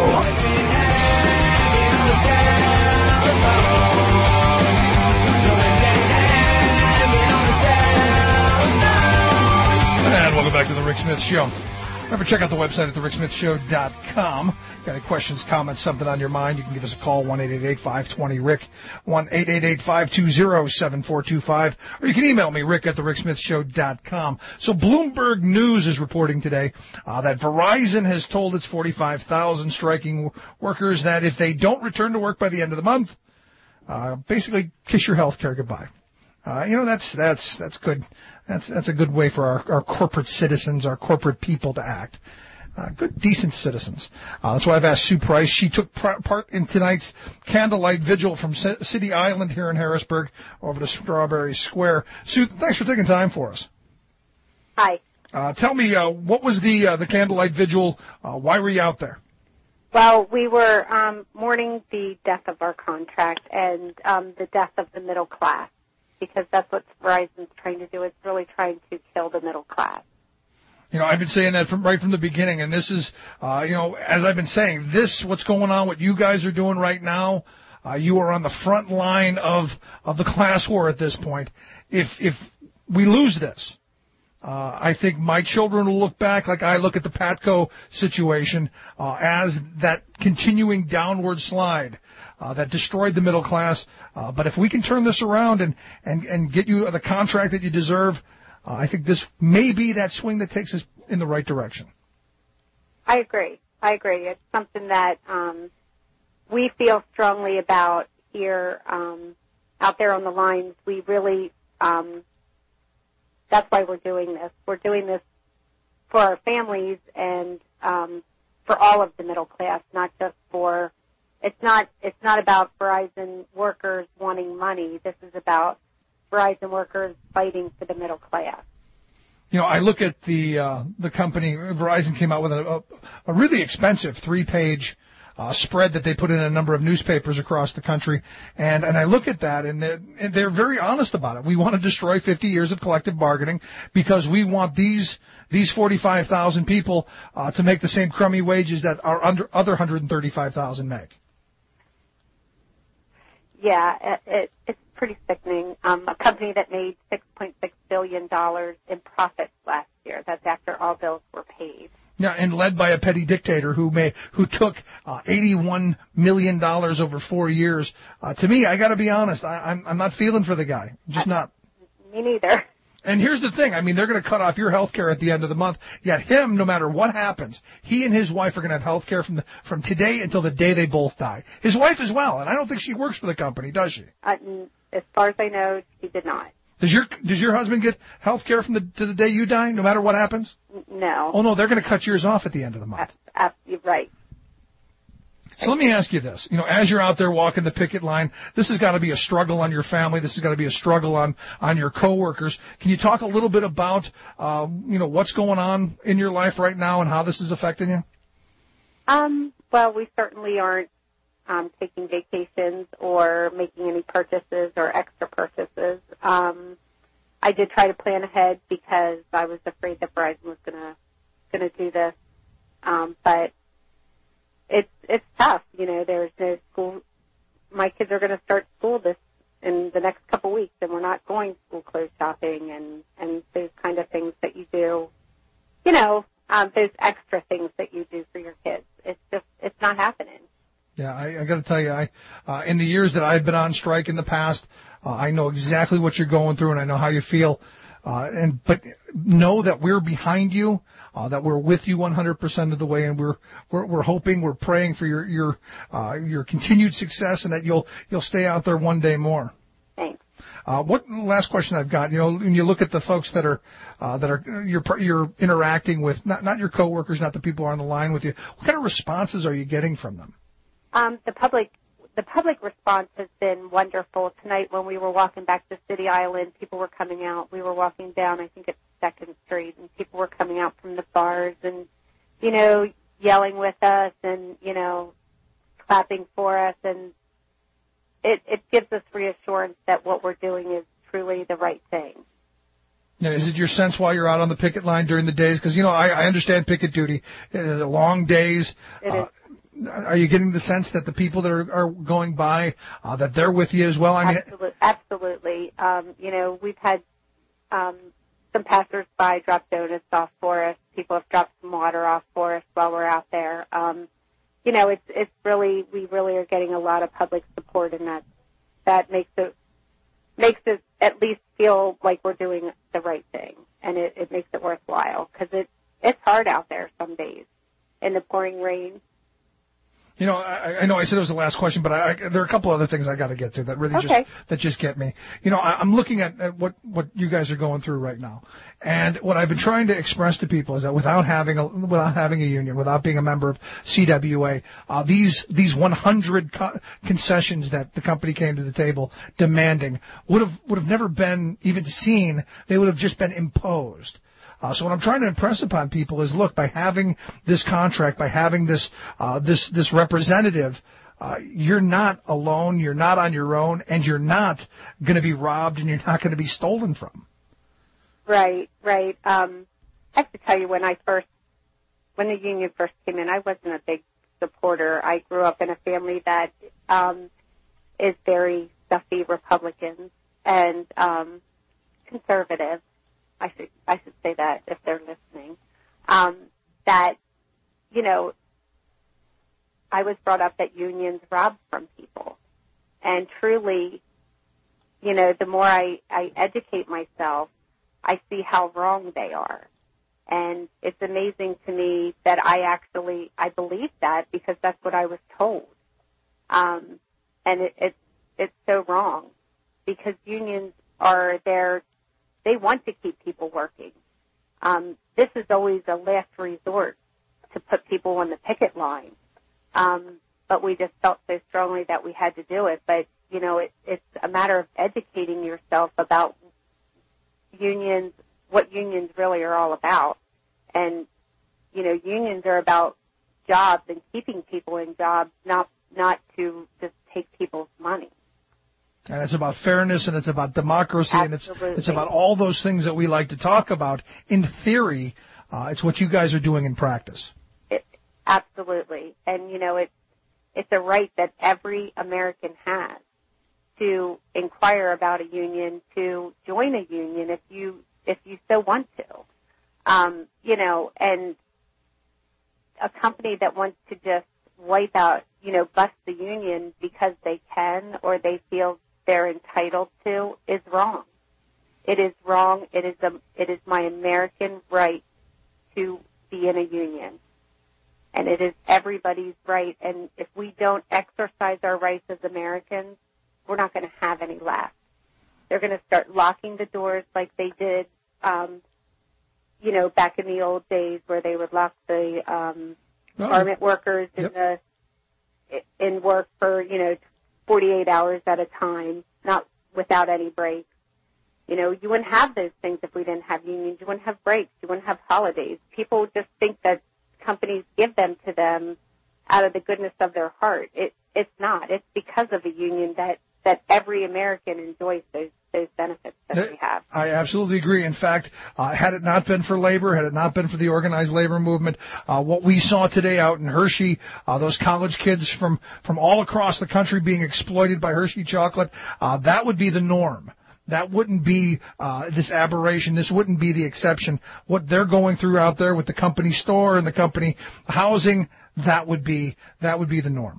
And welcome back to the Rick Smith Show. Remember, check out the website at thericksmithshow.com. Got any questions, comments, something on your mind, you can give us a call, 1-888-520-RICK, 1-888-520-7425, or you can email me, rick at thericksmithshow.com. So Bloomberg News is reporting today that Verizon has told its 45,000 striking workers that if they don't return to work by the end of the month, basically kiss your health care goodbye. That's good. That's a good way for our corporate citizens, our corporate people to act. Good, decent citizens. That's why I've asked Sue Price. She took part in tonight's candlelight vigil from City Island here in Harrisburg over to Strawberry Square. Sue, thanks for taking time for us. Hi. Tell me, what was the candlelight vigil? Why were you out there? Well, we were mourning the death of our contract and the death of the middle class, because that's what Verizon's trying to do. It's really trying to kill the middle class. I've been saying that right from the beginning, and this is, as I've been saying, what's going on, what you guys are doing right now, you are on the front line of the class war at this point. If we lose this, I think my children will look back like I look at the Patco situation as that continuing downward slide that destroyed the middle class. But if we can turn this around and get you the contract that you deserve, I think this may be that swing that takes us in the right direction. I agree. It's something that we feel strongly about here out there on the lines. We really, that's why we're doing this. We're doing this for our families and for all of the middle class, not just for, it's not about Verizon workers wanting money. This is about Verizon workers fighting for the middle class. You know, I look at the company, Verizon came out with a really expensive 3-page spread that they put in a number of newspapers across the country, and I look at that, and they're very honest about it. We want to destroy 50 years of collective bargaining because we want these 45,000 people to make the same crummy wages that our other 135,000 make. Yeah, it's pretty sickening. A company that made $6.6 billion in profits last year. That's after all bills were paid. Yeah, and led by a petty dictator who took $81 million over 4 years. To me, I got to be honest, I'm not feeling for the guy. Just not. Me neither. And here's the thing. I mean, they're going to cut off your health care at the end of the month. Yet him, no matter what happens, he and his wife are going to have health care from today until the day they both die. His wife as well, and I don't think she works for the company, does she? As far as I know, she did not. Does your husband get health care to the day you die, no matter what happens? No. Oh, no, they're going to cut yours off at the end of the month. You're right. So let me ask you this. You know, as you're out there walking the picket line, this has got to be a struggle on your family. This has got to be a struggle on your coworkers. Can you talk a little bit about, what's going on in your life right now and how this is affecting you? Well, we certainly aren't taking vacations or making any purchases or extra purchases. I did try to plan ahead because I was afraid that Verizon was gonna do this. But it's tough. You know, there's no school. My kids are going to start school in the next couple weeks, and we're not going school clothes shopping and those kind of things that you do. You know, those extra things that you do for your kids. It's not happening. Yeah, I got to tell you, in the years that I've been on strike in the past, I know exactly what you're going through, and I know how you feel. But know that we're behind you, that we're with you 100% of the way, and we're hoping, we're praying for your continued success, and that you'll stay out there one day more. Thanks. What last question I've got? You know, when you look at the folks that are you're interacting with, not your coworkers, not the people who are on the line with you, what kind of responses are you getting from them? The public response has been wonderful. Tonight when we were walking back to City Island, people were coming out. We were walking down, I think it's 2nd Street, and people were coming out from the bars and, you know, yelling with us and, you know, clapping for us. And it gives us reassurance that what we're doing is truly the right thing. Now, is it your sense while you're out on the picket line during the days? Because, you know, I understand picket duty, long days. It is. Are you getting the sense that the people that are going by, that they're with you as well? I mean, absolutely. You know, we've had some passers-by drop donuts off for us. People have dropped some water off for us while we're out there. You know, it's really, we really are getting a lot of public support, and that makes it at least feel like we're doing the right thing, and it makes it worthwhile, because it's hard out there some days in the pouring rain. You know, I know I said it was the last question, but there are a couple other things I got to get to that really just get me. You know, I'm looking at what you guys are going through right now, and what I've been trying to express to people is that without having a union, without being a member of CWA, these 100 concessions that the company came to the table demanding would have never been even seen. They would have just been imposed. So what I'm trying to impress upon people is, look, by having this contract, by having this representative, you're not alone, you're not on your own, and you're not going to be robbed, and you're not going to be stolen from. Right. I have to tell you, when the union first came in, I wasn't a big supporter. I grew up in a family that is very stuffy Republican and conservative. I should say that if they're listening, that, you know, I was brought up that unions rob from people. And truly, you know, the more I educate myself, I see how wrong they are. And it's amazing to me that I believe that because that's what I was told. And it's so wrong because unions are there. They want to keep people working. This is always a last resort to put people on the picket line. But we just felt so strongly that we had to do it. But, you know, it's a matter of educating yourself about unions, what unions really are all about. And, you know, unions are about jobs and keeping people in jobs, not to just take people's money. And it's about fairness, and it's about democracy, Absolutely. and it's about all those things that we like to talk about. In theory, it's what you guys are doing in practice. Absolutely. And, you know, it's a right that every American has to inquire about a union, to join a union if you so want to. You know, and a company that wants to just wipe out, you know, bust the union because they can or they feel they're entitled to is wrong. It is wrong. It is my American right to be in a union. And it is everybody's right. And if we don't exercise our rights as Americans, we're not going to have any left. They're going to start locking the doors like they did, you know, back in the old days where they would lock the garment workers in work for, you know, 48 hours at a time, not without any breaks. You know, you wouldn't have those things if we didn't have unions. You wouldn't have breaks. You wouldn't have holidays. People just think that companies give them to them out of the goodness of their heart. It's not. It's because of a union that every American enjoys those benefits that we have. I absolutely agree. In fact, had it not been for labor, had it not been for the organized labor movement, what we saw today out in Hershey, those college kids from all across the country being exploited by Hershey chocolate, that would be the norm. That wouldn't be this aberration. This wouldn't be the exception. What they're going through out there with the company store and the company housing, that would be the norm.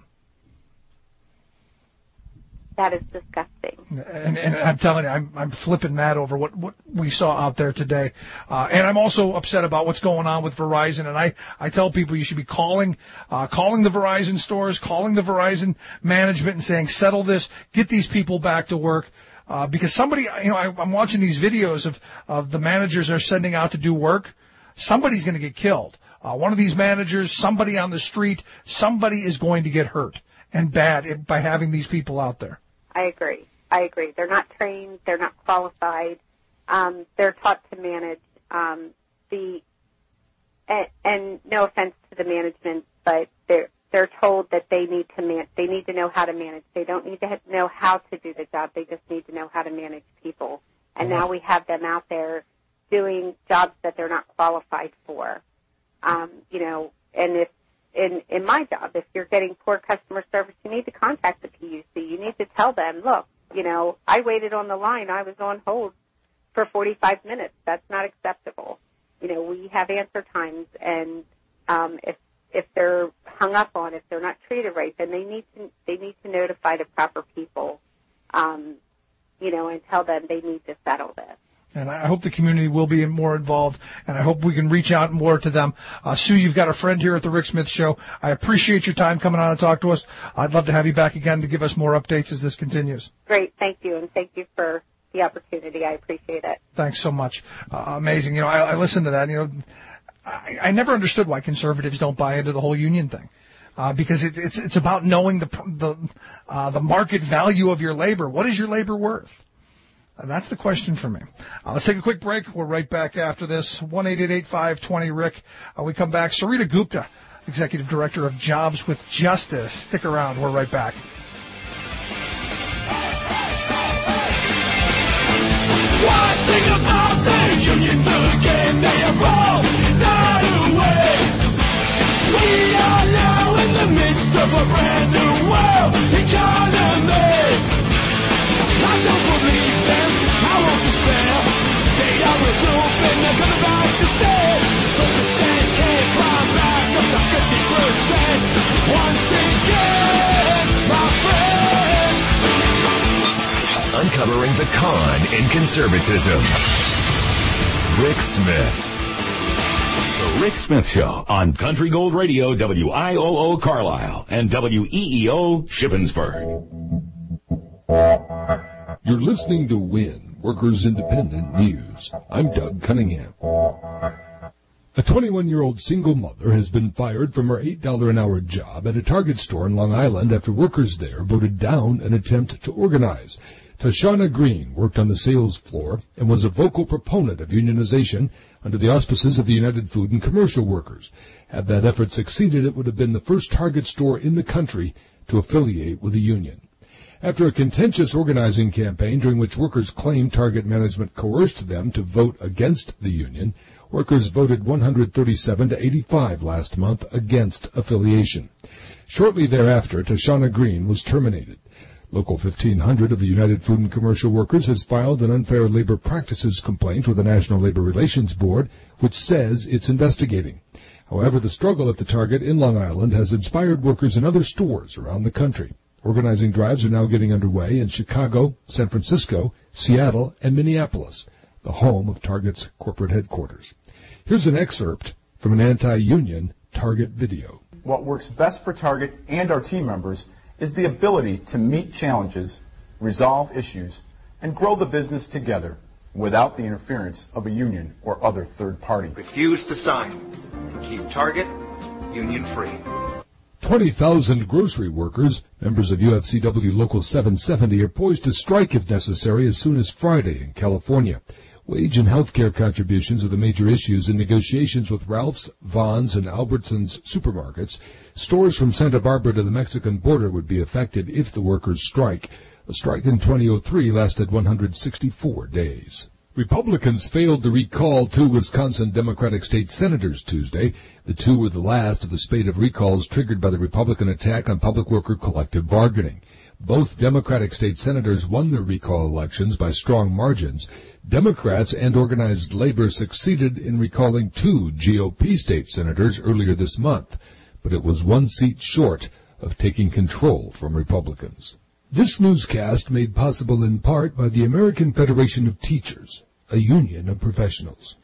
That is disgusting. And I'm telling you, I'm flipping mad over what we saw out there today. And I'm also upset about what's going on with Verizon. And I tell people you should be calling the Verizon stores, calling the Verizon management and saying, settle this, get these people back to work. Because somebody, you know, I'm watching these videos of the managers they're sending out to do work. Somebody's going to get killed. One of these managers, somebody on the street, somebody is going to get hurt and bad by having these people out there. I agree. They're not trained. They're not qualified. They're taught to manage and no offense to the management, but they're told that they need to know how to manage. They don't need to know how to do the job. They just need to know how to manage people. And now we have them out there doing jobs that they're not qualified for. You know, and if in my job, if you're getting poor customer service, you need to contact the PUC. You need to tell them, look, you know, I waited on the line. I was on hold for 45 minutes. That's not acceptable. You know, we have answer times, and if they're hung up on, if they're not treated right, then they need to notify the proper people, you know, and tell them they need to settle this. And I hope the community will be more involved, and I hope we can reach out more to them. Sue, you've got a friend here at the Rick Smith Show. I appreciate your time coming on and talk to us. I'd love to have you back again to give us more updates as this continues. Great. Thank you, and thank you for the opportunity. I appreciate it. Thanks so much. Amazing. You know, I listened to that. You know, I never understood why conservatives don't buy into the whole union thing. Because it's about knowing the market value of your labor. What is your labor worth? That's the question for me. Let's take a quick break. We're right back after this. 1-888-520-RICK. We come back. Sarita Gupta, Executive Director of Jobs with Justice. Stick around. We're right back. Why sing about the unions again? They have all died away. We are now in the midst of a brand new world economy. I don't believe them, I won't despair. They are a group and they're gonna rise to stay. So the stand can't climb back up to 50%. Once again, my friend. Uncovering the con in conservatism. Rick Smith. Rick Smith Show on Country Gold Radio, WIOO Carlisle, and WEEO Shippensburg. You're listening to WIN, Workers Independent News. I'm Doug Cunningham. A 21-year-old single mother has been fired from her $8 an hour job at a Target store in Long Island after workers there voted down an attempt to organize. Tashana Green worked on the sales floor and was a vocal proponent of unionization under the auspices of the United Food and Commercial Workers. Had that effort succeeded, it would have been the first Target store in the country to affiliate with a union. After a contentious organizing campaign during which workers claimed Target management coerced them to vote against the union, workers voted 137 to 85 last month against affiliation. Shortly thereafter, Tashana Green was terminated. Local 1500 of the United Food and Commercial Workers has filed an unfair labor practices complaint with the National Labor Relations Board, which says it's investigating. However, the struggle at the Target in Long Island has inspired workers in other stores around the country. Organizing drives are now getting underway in Chicago, San Francisco, Seattle, and Minneapolis, the home of Target's corporate headquarters. Here's an excerpt from an anti-union Target video. What works best for Target and our team members is the ability to meet challenges, resolve issues, and grow the business together without the interference of a union or other third party. Refuse to sign and keep Target union-free. 20,000 grocery workers, members of UFCW Local 770, are poised to strike if necessary as soon as Friday in California. Wage and health care contributions are the major issues in negotiations with Ralph's, Vons, and Albertsons supermarkets. Stores from Santa Barbara to the Mexican border would be affected if the workers strike. A strike in 2003 lasted 164 days. Republicans failed to recall 2 Wisconsin Democratic state senators Tuesday. The 2 were the last of the spate of recalls triggered by the Republican attack on public worker collective bargaining. Both Democratic state senators won their recall elections by strong margins. Democrats and organized labor succeeded in recalling 2 GOP state senators earlier this month, but it was 1 seat short of taking control from Republicans. This newscast made possible in part by the American Federation of Teachers, a union of professionals.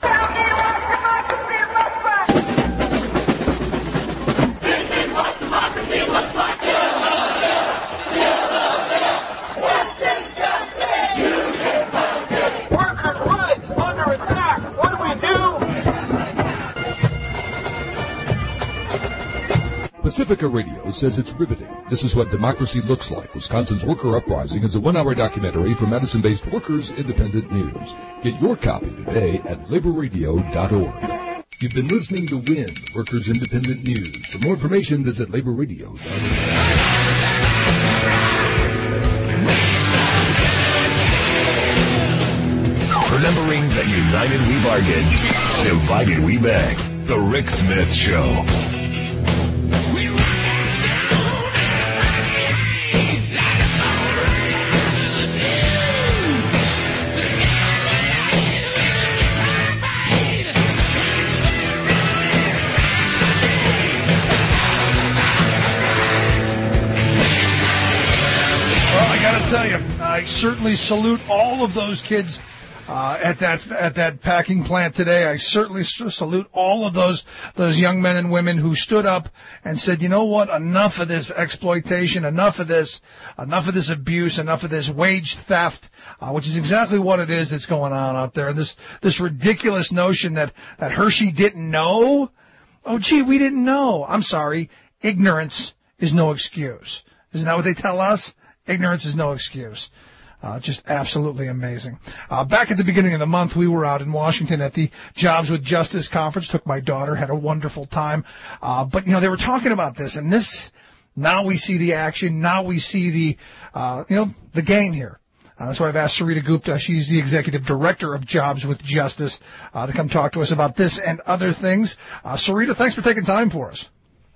Pacifica Radio says it's riveting. This is what democracy looks like. Wisconsin's Worker Uprising is a 1-hour documentary from Madison-based Workers Independent News. Get your copy today at laborradio.org. You've been listening to WIN, Workers Independent News. For more information, visit laborradio.org. Remembering that united we bargain, divided we beg. The Rick Smith Show. Tell you, I certainly salute all of those kids at that packing plant today. I certainly salute all of those young men and women who stood up and said, you know what, enough of this exploitation, enough of this abuse, enough of this wage theft, which is exactly what it is that's going on out there. This ridiculous notion that Hershey didn't know. Oh, gee, we didn't know. I'm sorry. Ignorance is no excuse. Isn't that what they tell us? Ignorance is no excuse. Just absolutely amazing. Back at the beginning of the month, we were out in Washington at the Jobs with Justice conference. Took my daughter, had a wonderful time. But, they were talking about this, and now we see the action. Now we see the game here. That's why I've asked Sarita Gupta. She's the executive director of Jobs with Justice to come talk to us about this and other things. Sarita, thanks for taking time for us.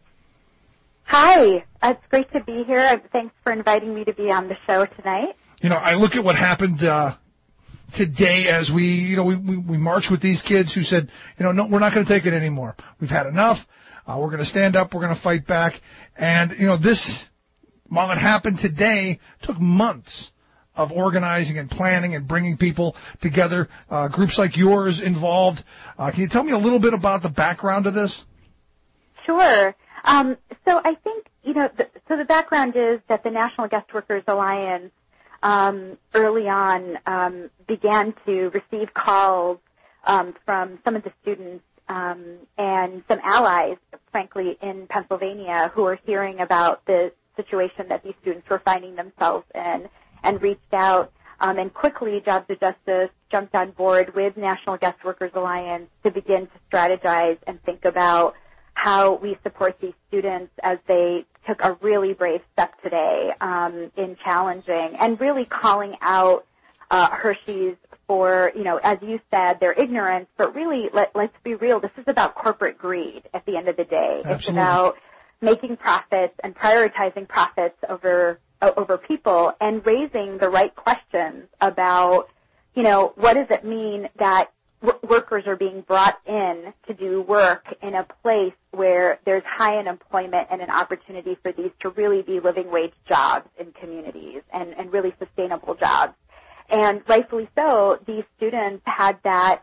Hi, it's great to be here. Thanks for inviting me to be on the show tonight. I look at what happened today as we marched with these kids who said, no, we're not going to take it anymore. We've had enough. We're going to stand up. We're going to fight back. And, this, while it happened today, took months of organizing and planning and bringing people together, groups like yours involved. Can you tell me a little bit about the background of this? Sure. So I think, so the background is that the National Guest Workers Alliance early on began to receive calls from some of the students and some allies, frankly, in Pennsylvania who were hearing about the situation that these students were finding themselves in and reached out. And quickly, Jobs of Justice jumped on board with National Guest Workers Alliance to begin to strategize and think about how we support these students as they took a really brave step today in challenging and really calling out Hershey's for, as you said, their ignorance, but really, let's be real, this is about corporate greed at the end of the day. Absolutely. It's about making profits and prioritizing profits over people and raising the right questions about, what does it mean that workers are being brought in to do work in a place where there's high unemployment and an opportunity for these to really be living wage jobs in communities and really sustainable jobs. And rightfully so, these students had that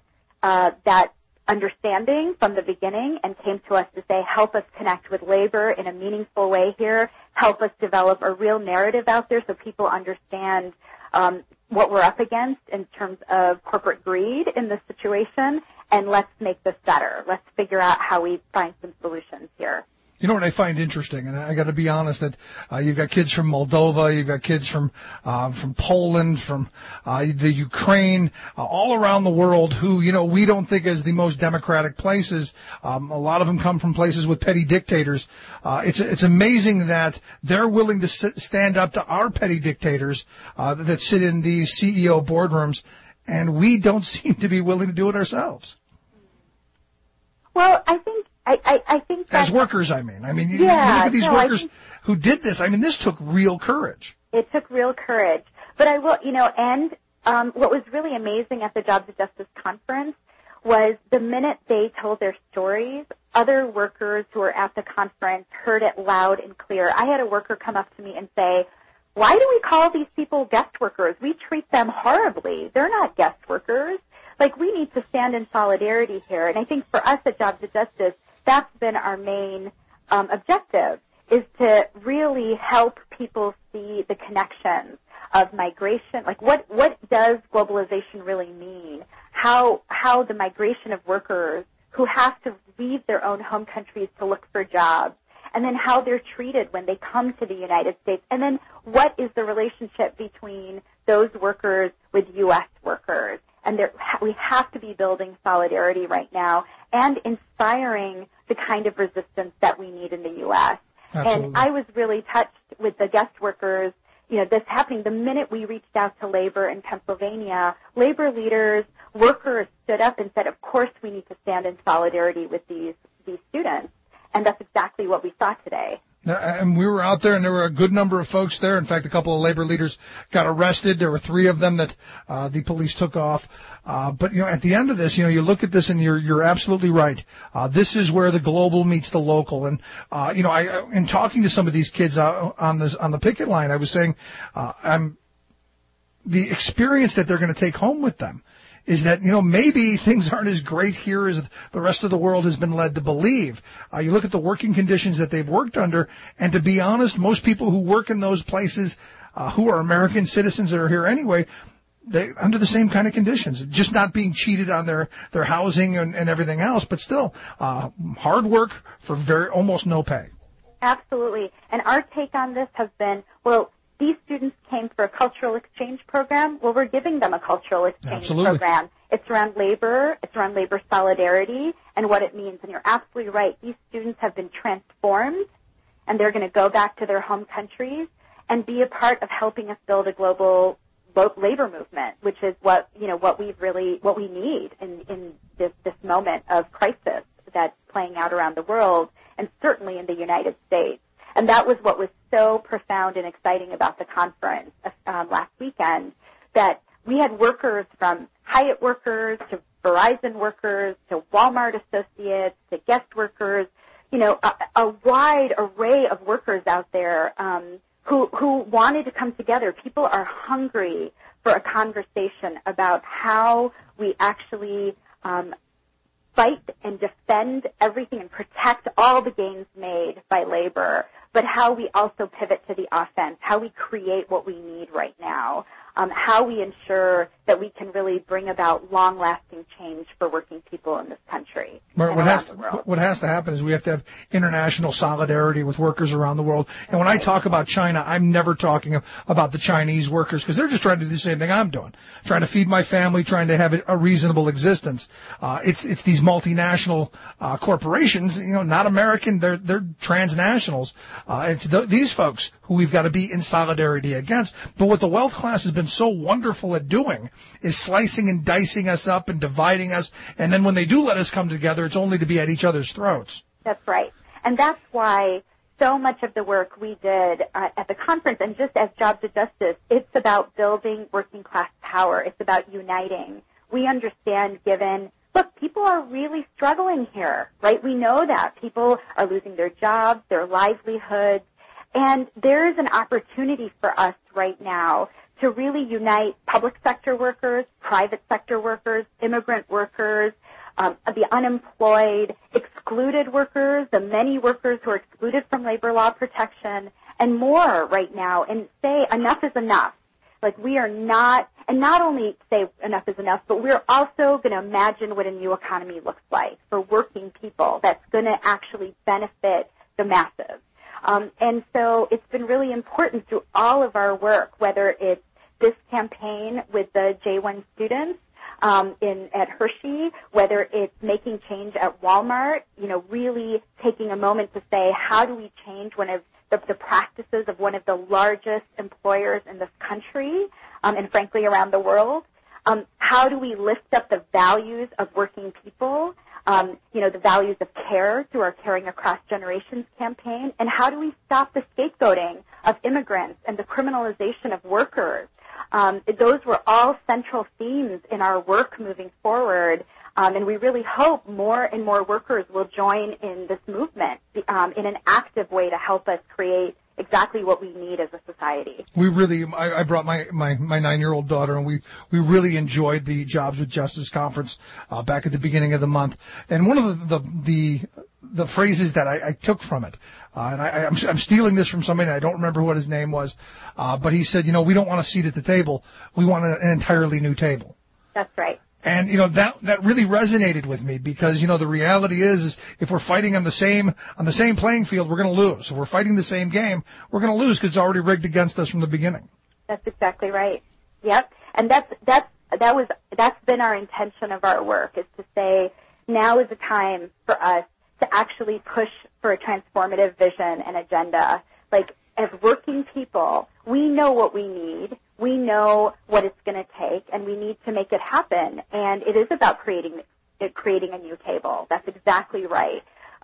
understanding from the beginning and came to us to say, help us connect with labor in a meaningful way here, help us develop a real narrative out there so people understand what we're up against in terms of corporate greed in this situation, and let's make this better. Let's figure out how we find some solutions here. You know what I find interesting, and I got to be honest, that you've got kids from Moldova, you've got kids from Poland, from the Ukraine, all around the world who, we don't think as the most democratic places. A lot of them come from places with petty dictators. It's amazing that they're willing to stand up to our petty dictators that sit in these CEO boardrooms, and we don't seem to be willing to do it ourselves. Well, I think that as workers, you look at these workers who did this. This took real courage. It took real courage. But I will, what was really amazing at the Jobs of Justice conference was the minute they told their stories, other workers who were at the conference heard it loud and clear. I had a worker come up to me and say, why do we call these people guest workers? We treat them horribly. They're not guest workers. We need to stand in solidarity here. And I think for us at Jobs of Justice, that's been our main objective, is to really help people see the connections of migration. What does globalization really mean? How the migration of workers who have to leave their own home countries to look for jobs, and then how they're treated when they come to the United States, and then what is the relationship between those workers with U.S. workers. And we have to be building solidarity right now and inspiring the kind of resistance that we need in the U.S. Absolutely. And I was really touched with the guest workers, this happening. The minute we reached out to labor in Pennsylvania, labor leaders, workers stood up and said, of course we need to stand in solidarity with these students. And that's exactly what we saw today. And we were out there, and there were a good number of folks there. In fact, a couple of labor leaders got arrested. There were 3 of them that the police took off. But at the end of this, you look at this, and you're absolutely right. This is where the global meets the local. And in talking to some of these kids on the picket line, I was saying, the experience that they're going to take home with them is that, maybe things aren't as great here as the rest of the world has been led to believe. You look at the working conditions that they've worked under, and to be honest, most people who work in those places who are American citizens that are here anyway, they're under the same kind of conditions, just not being cheated on their housing and everything else, but still hard work for almost no pay. Absolutely. And our take on this has been, these students came for a cultural exchange program. Well, we're giving them a cultural exchange program. It's around labor solidarity and what it means. And you're absolutely right. These students have been transformed, and they're going to go back to their home countries and be a part of helping us build a global labor movement, which is what we need in this moment of crisis that's playing out around the world, and certainly in the United States. And that was what was so profound and exciting about the conference last weekend, that we had workers from Hyatt workers to Verizon workers to Walmart associates to guest workers, a wide array of workers out there who wanted to come together. People are hungry for a conversation about how we actually fight and defend everything and protect all the gains made by labor, but how we also pivot to the offense, how we create what we need right now, how we ensure that we can really bring about long-lasting change for working people in this country. What has to happen is we have to have international solidarity with workers around the world. And when I talk about China, I'm never talking about the Chinese workers, because they're just trying to do the same thing I'm doing, trying to feed my family, trying to have a reasonable existence. It's these multinational corporations, not American, they're transnationals. It's these folks who we've got to be in solidarity against. But what the wealth class has been so wonderful at doing is slicing and dicing us up and dividing us, and then when they do let us come together, it's only to be at each other's throats. That's right. And that's why so much of the work we did at the conference, and just as Jobs of Justice, it's about building working class power. It's about uniting. We understand, look, people are really struggling here, right? We know that. People are losing their jobs, their livelihoods, and there is an opportunity for us right now to really unite public sector workers, private sector workers, immigrant workers, the unemployed, excluded workers, the many workers who are excluded from labor law protection, and more right now, and say enough is enough. Like, we are not, and not only say enough is enough, but we're also going to imagine what a new economy looks like for working people that's going to actually benefit the masses. And so it's been really important through all of our work, whether it's this campaign with the J1 students at Hershey, whether it's making change at Walmart, really taking a moment to say, how do we change one of the practices of one of the largest employers in this country, and frankly around the world? How do we lift up the values of working people, the values of care through our Caring Across Generations campaign? And how do we stop the scapegoating of immigrants and the criminalization of workers? Those were all central themes in our work moving forward, and we really hope more and more workers will join in this movement in an active way to help us create exactly what we need as a society. I brought my 9-year-old daughter, and we really enjoyed the Jobs with Justice conference back at the beginning of the month. And one of the phrases that I took from it, and I'm stealing this from somebody, and I don't remember what his name was, but he said, we don't want a seat at the table. We want an entirely new table. That's right. And, that really resonated with me because, the reality is if we're fighting on the same playing field, we're going to lose. If we're fighting the same game, we're going to lose because it's already rigged against us from the beginning. That's exactly right. Yep. And that's been our intention of our work, is to say now is the time for us to actually push for a transformative vision and agenda. Like, as working people, we know what we need. We know what it's going to take, and we need to make it happen. And it is about creating a new table. That's exactly right.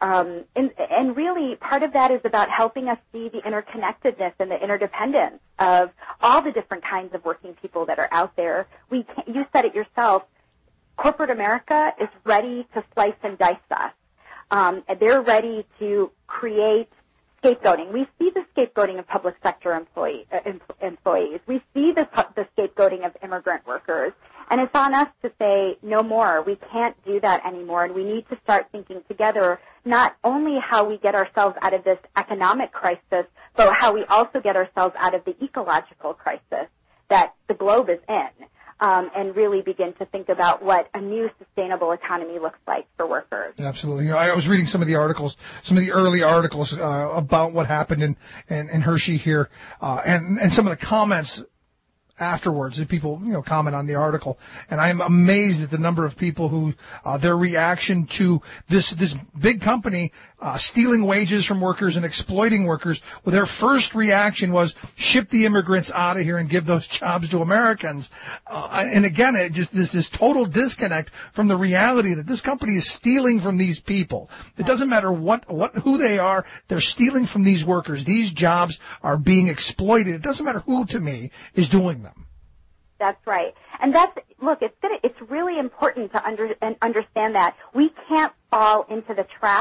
And really, part of that is about helping us see the interconnectedness and the interdependence of all the different kinds of working people that are out there. You said it yourself. Corporate America is ready to slice and dice us. They're ready to create scapegoating. We see the scapegoating of public sector employees. We see the scapegoating of immigrant workers. And it's on us to say, no more. We can't do that anymore. And we need to start thinking together not only how we get ourselves out of this economic crisis, but how we also get ourselves out of the ecological crisis that the globe is in. And really begin to think about what a new sustainable economy looks like for workers. Absolutely. I was reading some of the early articles about what happened in Hershey here, and some of the comments afterwards that people comment on the article, and I'm amazed at the number of people who their reaction to this big company stealing wages from workers and exploiting workers. Well, their first reaction was ship the immigrants out of here and give those jobs to Americans. And again, it just this total disconnect from the reality that this company is stealing from these people. It doesn't matter who they are; they're stealing from these workers. These jobs are being exploited. It doesn't matter who, to me, is doing them. That's right. And it's really important to understand that we can't fall into the trap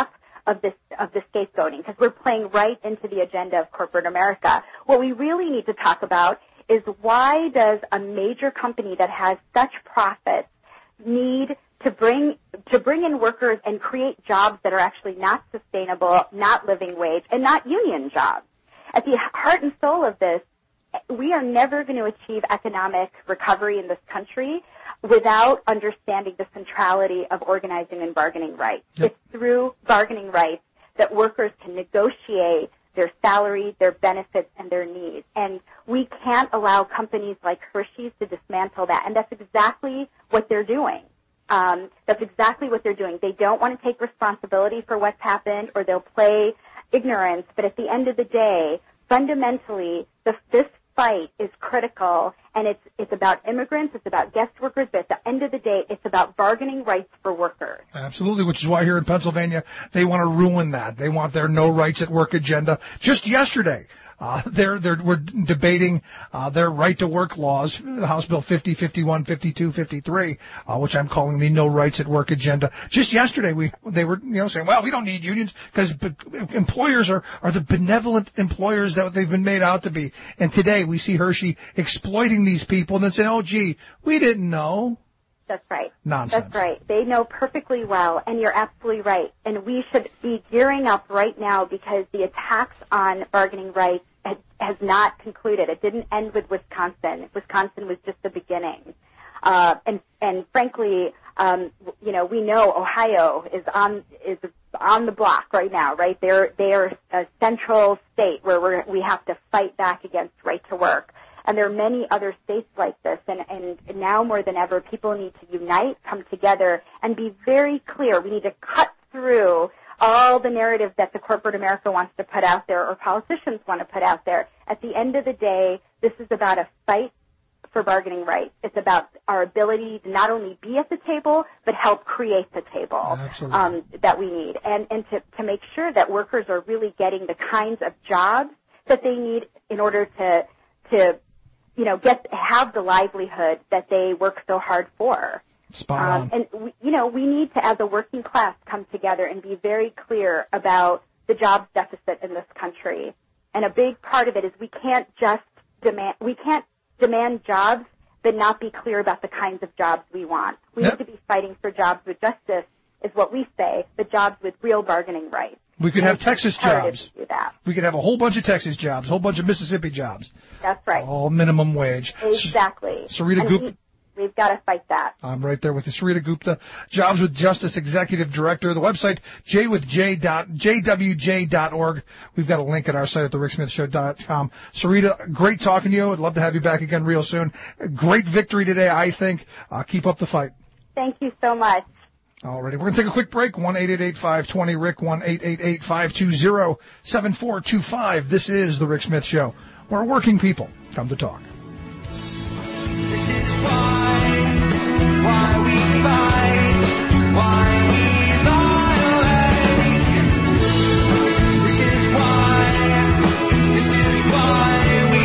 of the scapegoating, because we're playing right into the agenda of corporate America. What we really need to talk about is why does a major company that has such profits need to bring in workers and create jobs that are actually not sustainable, not living wage, and not union jobs? At the heart and soul of this, we are never going to achieve economic recovery in this country without understanding the centrality of organizing and bargaining rights. Yep. It's through bargaining rights that workers can negotiate their salary, their benefits, and their needs. And we can't allow companies like Hershey's to dismantle that. And that's exactly what they're doing. That's exactly what they're doing. They don't want to take responsibility for what's happened, or they'll play ignorance. But at the end of the day, fundamentally, this fight is critical, and it's about immigrants, it's about guest workers, but at the end of the day, it's about bargaining rights for workers. Absolutely, which is why here in Pennsylvania, they want to ruin that. They want their no rights at work agenda. Just yesterday, we're debating their right to work laws, House Bill 50, 51, 52, 53, which I'm calling the no rights at work agenda. Just yesterday, they were saying, well, we don't need unions because employers are the benevolent employers that they've been made out to be. And today we see Hershey exploiting these people and then saying, oh, gee, we didn't know. That's right. Nonsense. That's right. They know perfectly well, and you're absolutely right. And we should be gearing up right now because the attacks on bargaining rights has not concluded. It didn't end with Wisconsin. Wisconsin was just the beginning. And frankly, we know Ohio is on the block right now, right? They are a central state where we have to fight back against right to work. And there are many other states like this, and now more than ever, people need to unite, come together, and be very clear. We need to cut through all the narrative that the corporate America wants to put out there or politicians want to put out there. At the end of the day, this is about a fight for bargaining rights. It's about our ability to not only be at the table, but help create the table that we need, and to make sure that workers are really getting the kinds of jobs that they need in order to have the livelihood that they work so hard for. Spot on. And we need to, as a working class, come together and be very clear about the jobs deficit in this country. And a big part of it is we can't demand jobs but not be clear about the kinds of jobs we want. We need to be fighting for jobs with justice, is what we say, but jobs with real bargaining rights. We could have Texas jobs. To do that. We could have a whole bunch of Texas jobs, a whole bunch of Mississippi jobs. That's right. All minimum wage. Exactly. Sarita Gupta. We've got to fight that. I'm right there with you. Sarita Gupta, Jobs with Justice Executive Director. The website, jwj.org. We've got a link at our site at thericksmithshow.com. Sarita, great talking to you. I'd love to have you back again real soon. Great victory today, I think. Keep up the fight. Thank you so much. All righty. We're going to take a quick break. 1-888-520-RICK, 1-888-520-7425. This is The Rick Smith Show, where working people come to talk. This is why we fight, why we violate. This is why we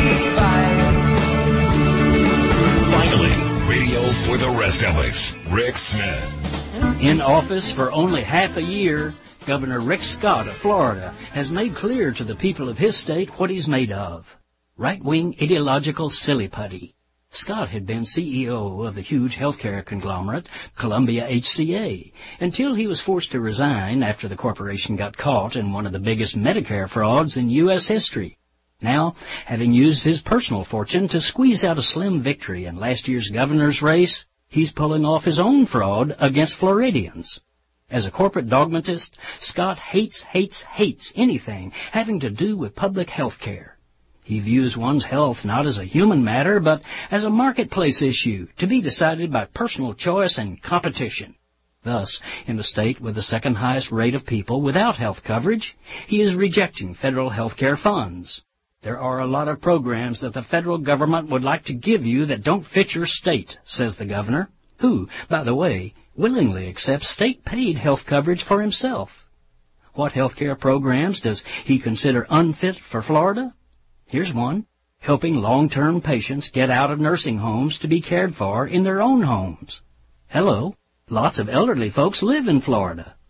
fight. Finally, radio for the rest of us. Rick Smith. In office for only half a year, Governor Rick Scott of Florida has made clear to the people of his state what he's made of. Right-wing ideological silly putty. Scott had been CEO of the huge healthcare conglomerate, Columbia HCA, until he was forced to resign after the corporation got caught in one of the biggest Medicare frauds in U.S. history. Now, having used his personal fortune to squeeze out a slim victory in last year's governor's race, he's pulling off his own fraud against Floridians. As a corporate dogmatist, Scott hates anything having to do with public health care. He views one's health not as a human matter, but as a marketplace issue to be decided by personal choice and competition. Thus, in a state with the second highest rate of people without health coverage, he is rejecting federal health care funds. There are a lot of programs that the federal government would like to give you that don't fit your state, says the governor, who, by the way, willingly accepts state-paid health coverage for himself. What health care programs does he consider unfit for Florida? Here's one, helping long-term patients get out of nursing homes to be cared for in their own homes. Hello, lots of elderly folks live in Florida.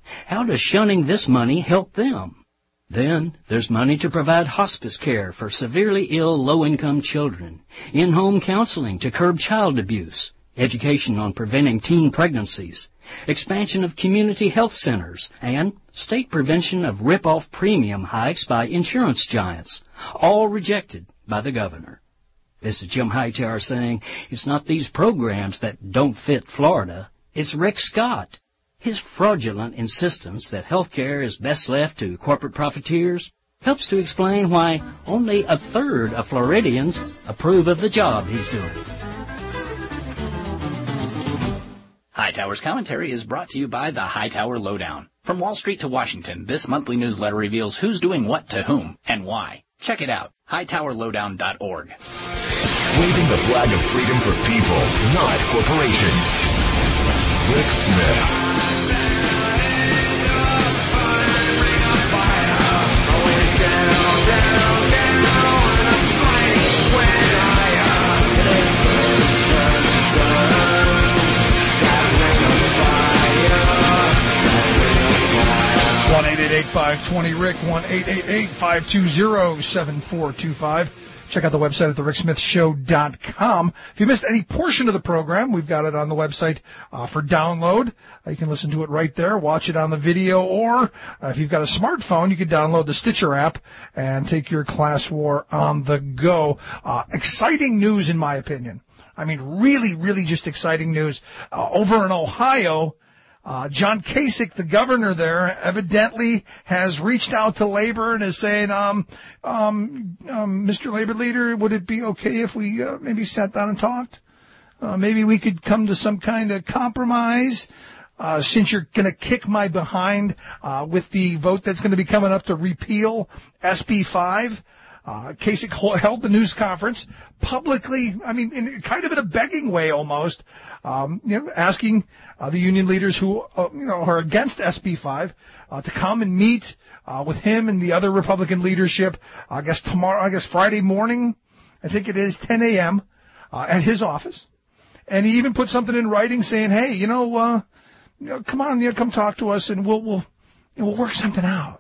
How does shunning this money help them? Then there's money to provide hospice care for severely ill low-income children, in-home counseling to curb child abuse, education on preventing teen pregnancies, expansion of community health centers, and state prevention of rip-off premium hikes by insurance giants, all rejected by the governor. This is Jim Hightower saying it's not these programs that don't fit Florida, it's Rick Scott. His fraudulent insistence that health care is best left to corporate profiteers helps to explain why only a third of Floridians approve of the job he's doing. Hightower's commentary is brought to you by the Hightower Lowdown. From Wall Street to Washington, this monthly newsletter reveals who's doing what to whom and why. Check it out, hightowerlowdown.org. Waving the flag of freedom for people, not corporations. Rick Smith. 1-888-520-RICK, 1-888-520-7425. Check out the website at thericksmithshow.com. If you missed any portion of the program, we've got it on the website for download. You can listen to it right there, watch it on the video, or if you've got a smartphone, you can download the Stitcher app and take your class war on the go. Exciting news, in my opinion. I mean, really, really just exciting news. Over in Ohio, John Kasich, the governor there, evidently has reached out to labor and is saying, Mr. Labor Leader, would it be okay if we maybe sat down and talked? Maybe we could come to some kind of compromise, since you're going to kick my behind with the vote that's going to be coming up to repeal SB 5. Kasich held the news conference publicly, I mean, in kind of in a begging way almost, asking the union leaders who, are against SB 5 to come and meet with him and the other Republican leadership, I guess Friday morning, I think it is, 10 a.m., at his office. And he even put something in writing saying, hey, come on, come talk to us and we'll work something out.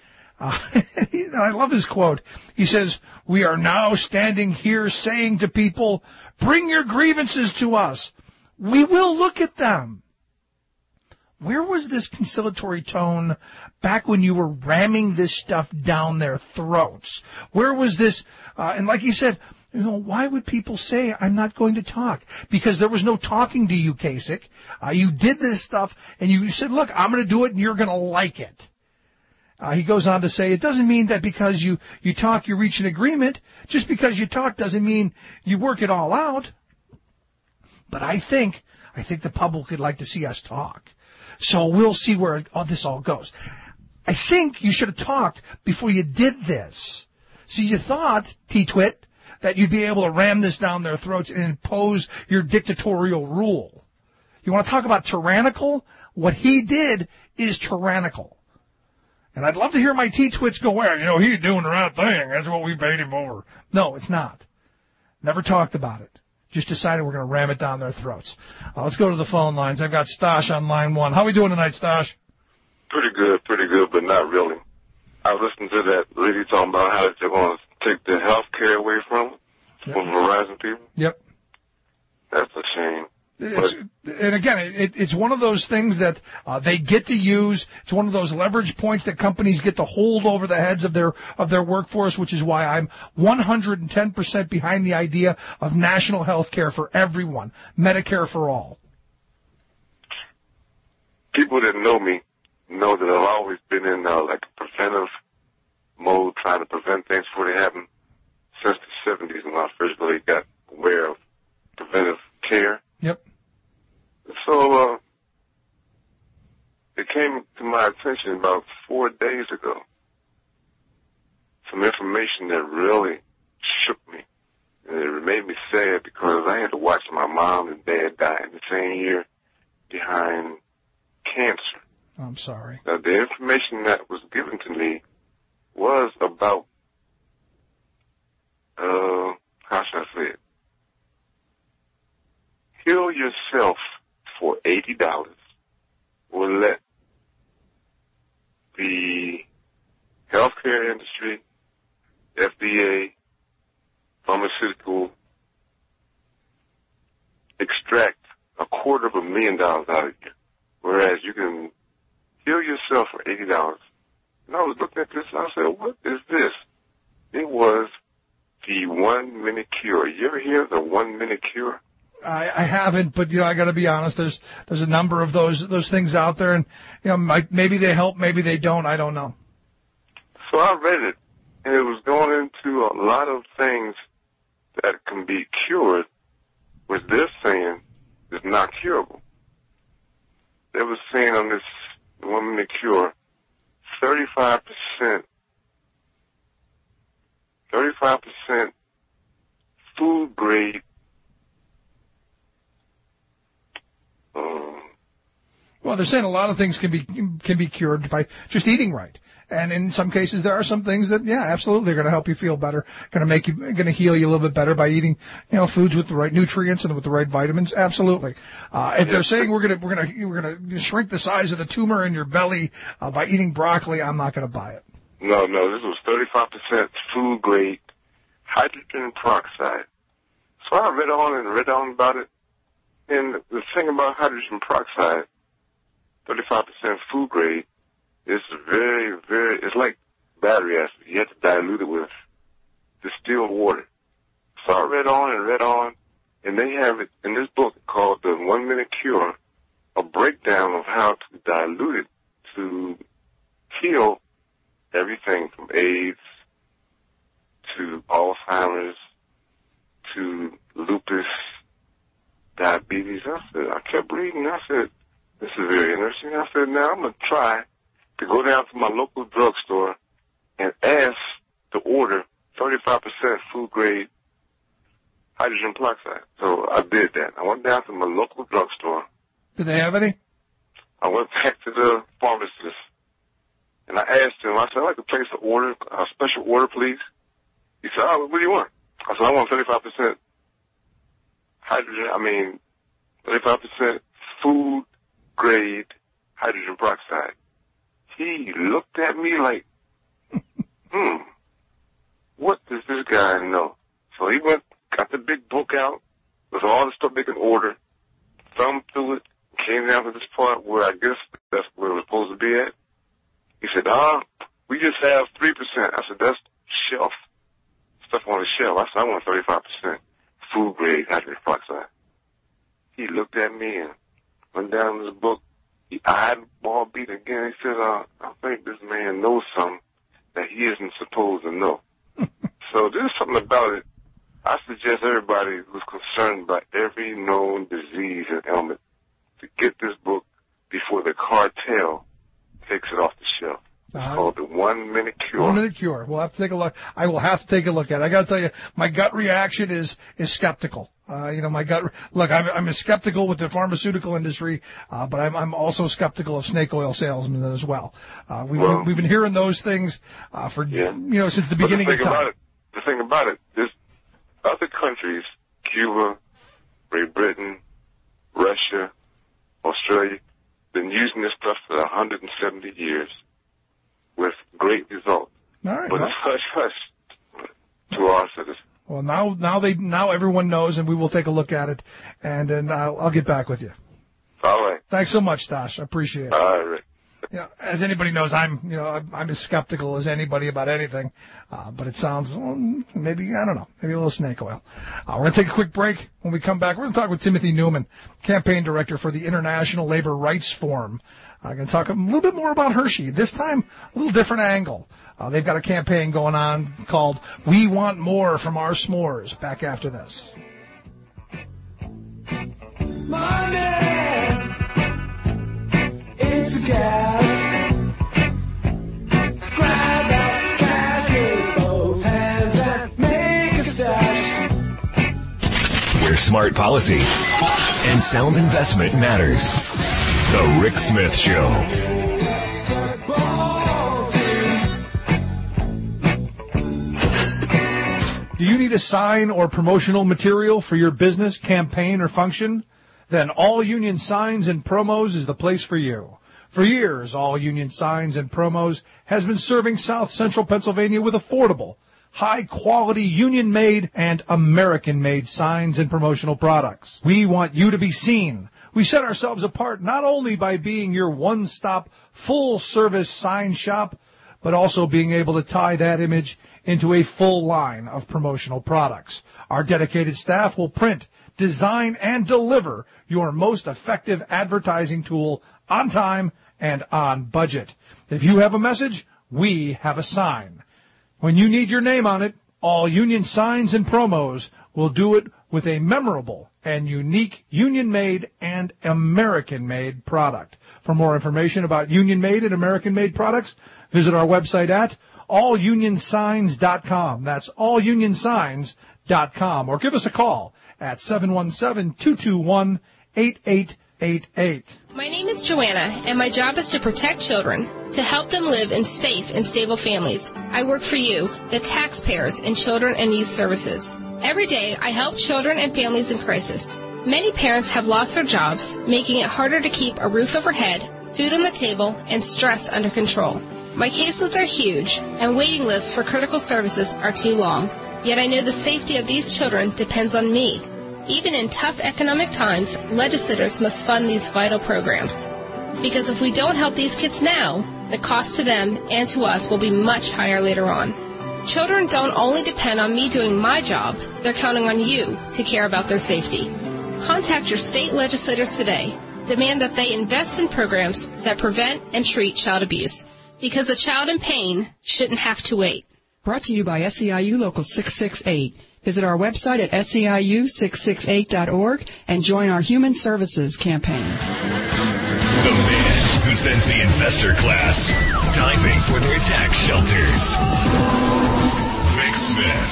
I love his quote. He says, "We are now standing here saying to people, bring your grievances to us. We will look at them." Where was this conciliatory tone back when you were ramming this stuff down their throats? Where was this? And like he said, why would people say I'm not going to talk? Because there was no talking to you, Kasich. You did this stuff and you said, look, I'm going to do it and you're going to like it. He goes on to say, it doesn't mean that because you talk, you reach an agreement. Just because you talk doesn't mean you work it all out. But I think the public would like to see us talk. So we'll see where this all goes. I think you should have talked before you did this. So you thought, T-Twit, that you'd be able to ram this down their throats and impose your dictatorial rule. You want to talk about tyrannical? What he did is tyrannical. And I'd love to hear my T-Twits go, well, he's doing the right thing. That's what we paid him over. No, it's not. Never talked about it. Just decided we're going to ram it down their throats. Let's go to the phone lines. I've got Stosh on line 1. How are we doing tonight, Stosh? Pretty good, but not really. I listened to that lady talking about how they're going to take the health care away from Verizon people. Yep. That's a shame. And again, it's one of those things that they get to use. It's one of those leverage points that companies get to hold over the heads of their workforce, which is why I'm 110% behind the idea of national health care for everyone, Medicare for all. People that know me know that I've always been in like a preventive mode, trying to prevent things before they happen since the 70s when I first really got aware of preventive care. Yep. So it came to my attention about 4 days ago. Some information that really shook me. And it made me sad because I had to watch my mom and dad die in the same year behind cancer. I'm sorry. Now, the information that was given to me was about, how should I say it? Heal yourself for $80 or let healthcare industry, FDA, pharmaceutical, extract $250,000 out of you, whereas you can heal yourself for $80. And I was looking at this, and I said, what is this? It was the 1 minute cure. You ever hear of the 1 minute cure? I haven't, but I got to be honest. There's a number of those things out there, and maybe they help, maybe they don't. I don't know. So I read it, and it was going into a lot of things that can be cured, which they're saying is not curable. They were saying on this 1 minute cure, 35% food grade. Well, they're saying a lot of things can be cured by just eating right, and in some cases there are some things that, absolutely, are going to help you feel better, going to heal you a little bit better by eating, foods with the right nutrients and with the right vitamins. Absolutely. If they're saying we're going to shrink the size of the tumor in your belly by eating broccoli, I'm not going to buy it. No, this was 35% food grade hydrogen peroxide. So I read on about it, and the thing about hydrogen peroxide, 35% food grade, is very, very, it's like battery acid. You have to dilute it with distilled water. So I read on, and they have it in this book called The 1 Minute Cure, a breakdown of how to dilute it to heal everything from AIDS to Alzheimer's to lupus, diabetes. I kept reading. I said, this is very interesting. I said, now I'm going to try to go down to my local drugstore and ask to order 35% food grade hydrogen peroxide. So I did that. I went down to my local drugstore. Did they have any? I went back to the pharmacist and I asked him, I said, I'd like to place an order, a special order, please. He said, what do you want? I said, I want 35% 35% food grade hydrogen peroxide. He looked at me like, what does this guy know? So he got the big book out with all the stuff they can order, thumbed through it, came down to this part where I guess that's where it was supposed to be at. He said, we just have 3%. I said, that's shelf. Stuff on the shelf. I said, I want 35% food grade hydrogen peroxide. He looked at me and went down this book. He eyeball beat again. He said, I think this man knows something that he isn't supposed to know. So there's something about it. I suggest everybody who's concerned about every known disease and ailment to get this book before the cartel takes it off the shelf. It's called The 1 Minute Cure. 1 Minute Cure. We'll have to take a look. I will have to take a look at it. I got to tell you, my gut reaction is skeptical. My gut. Look, I'm as skeptical with the pharmaceutical industry, but I'm also skeptical of snake oil salesmen as well. We've been hearing those things since the beginning of time. The thing about it is, other countries, Cuba, Great Britain, Russia, Australia, been using this stuff for 170 years with great results. All right. But it's hush to our citizens. Well, now everyone knows, and we will take a look at it, and then I'll get back with you. All right. Thanks so much, Tosh. I appreciate it. All right. As anybody knows, I'm as skeptical as anybody about anything, but it sounds maybe a little snake oil. We're going to take a quick break. When we come back, we're going to talk with Timothy Newman, campaign director for the International Labor Rights Forum. I'm going to talk a little bit more about Hershey. This time, a little different angle. They've got a campaign going on called "We Want More from Our S'mores." Back after this. Money, it's a gas. Grab that cash with both hands and make a stash. Where smart policy and sound investment matters. The Rick Smith Show. Do you need a sign or promotional material for your business, campaign, or function? Then All Union Signs and Promos is the place for you. For years, All Union Signs and Promos has been serving South Central Pennsylvania with affordable, high-quality, union-made and American-made signs and promotional products. We want you to be seen. We set ourselves apart not only by being your one-stop, full-service sign shop, but also being able to tie that image into a full line of promotional products. Our dedicated staff will print, design, and deliver your most effective advertising tool on time and on budget. If you have a message, we have a sign. When you need your name on it, All Union Signs and Promos will do it with a memorable and unique union-made and American-made product. For more information about union-made and American-made products, visit our website at allunionsigns.com. That's allunionsigns.com. Or give us a call at 717-221-8888. My name is Joanna, and my job is to protect children, to help them live in safe and stable families. I work for you, the taxpayers, in Children and Youth Services. Every day, I help children and families in crisis. Many parents have lost their jobs, making it harder to keep a roof overhead, food on the table, and stress under control. My caseloads are huge, and waiting lists for critical services are too long. Yet I know the safety of these children depends on me. Even in tough economic times, legislators must fund these vital programs. Because if we don't help these kids now, the cost to them and to us will be much higher later on. Children don't only depend on me doing my job, they're counting on you to care about their safety. Contact your state legislators today. Demand that they invest in programs that prevent and treat child abuse. Because a child in pain shouldn't have to wait. Brought to you by SEIU Local 668. Visit our website at SEIU668.org and join our Human Services campaign. The man who sends the investor class diving for their tax shelters. Rick Smith.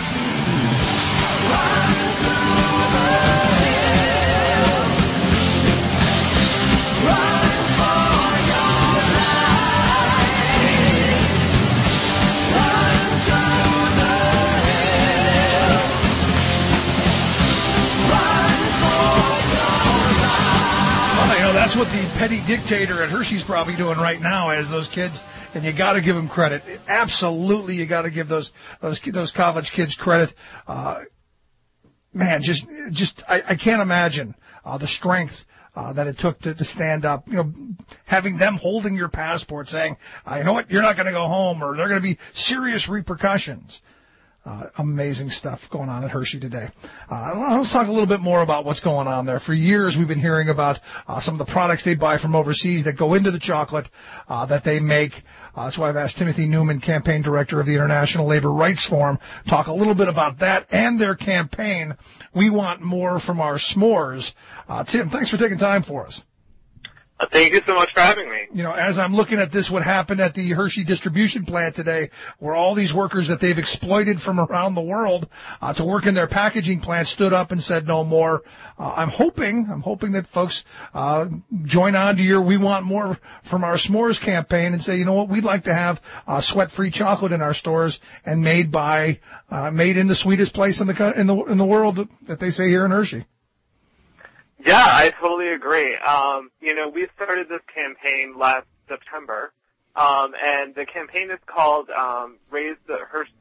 That's what the petty dictator at Hershey's probably doing right now as those kids, and you got to give them credit. Absolutely, you got to give those college kids credit. Man, I can't imagine the strength that it took to stand up. You know, having them holding your passport, saying, "You know what, you're not going to go home," or there are going to be serious repercussions. Amazing stuff going on at Hershey today. Let's talk a little bit more about what's going on there. For years, we've been hearing about some of the products they buy from overseas that go into the chocolate that they make. That's why I've asked Timothy Newman, campaign director of the International Labor Rights Forum, talk a little bit about that and their campaign. We want more from our s'mores. Tim, thanks for taking time for us. Thank you so much for having me. You know, as I'm looking at this, what happened at the Hershey distribution plant today, where all these workers that they've exploited from around the world to work in their packaging plant stood up and said no more. I'm hoping that folks join on to your We Want More from Our S'mores campaign and say, you know what, we'd like to have sweat-free chocolate in our stores and made in the sweetest place in the world that they say here in Hershey. Yeah, I totally agree. We started this campaign last September, and the campaign is called Raise the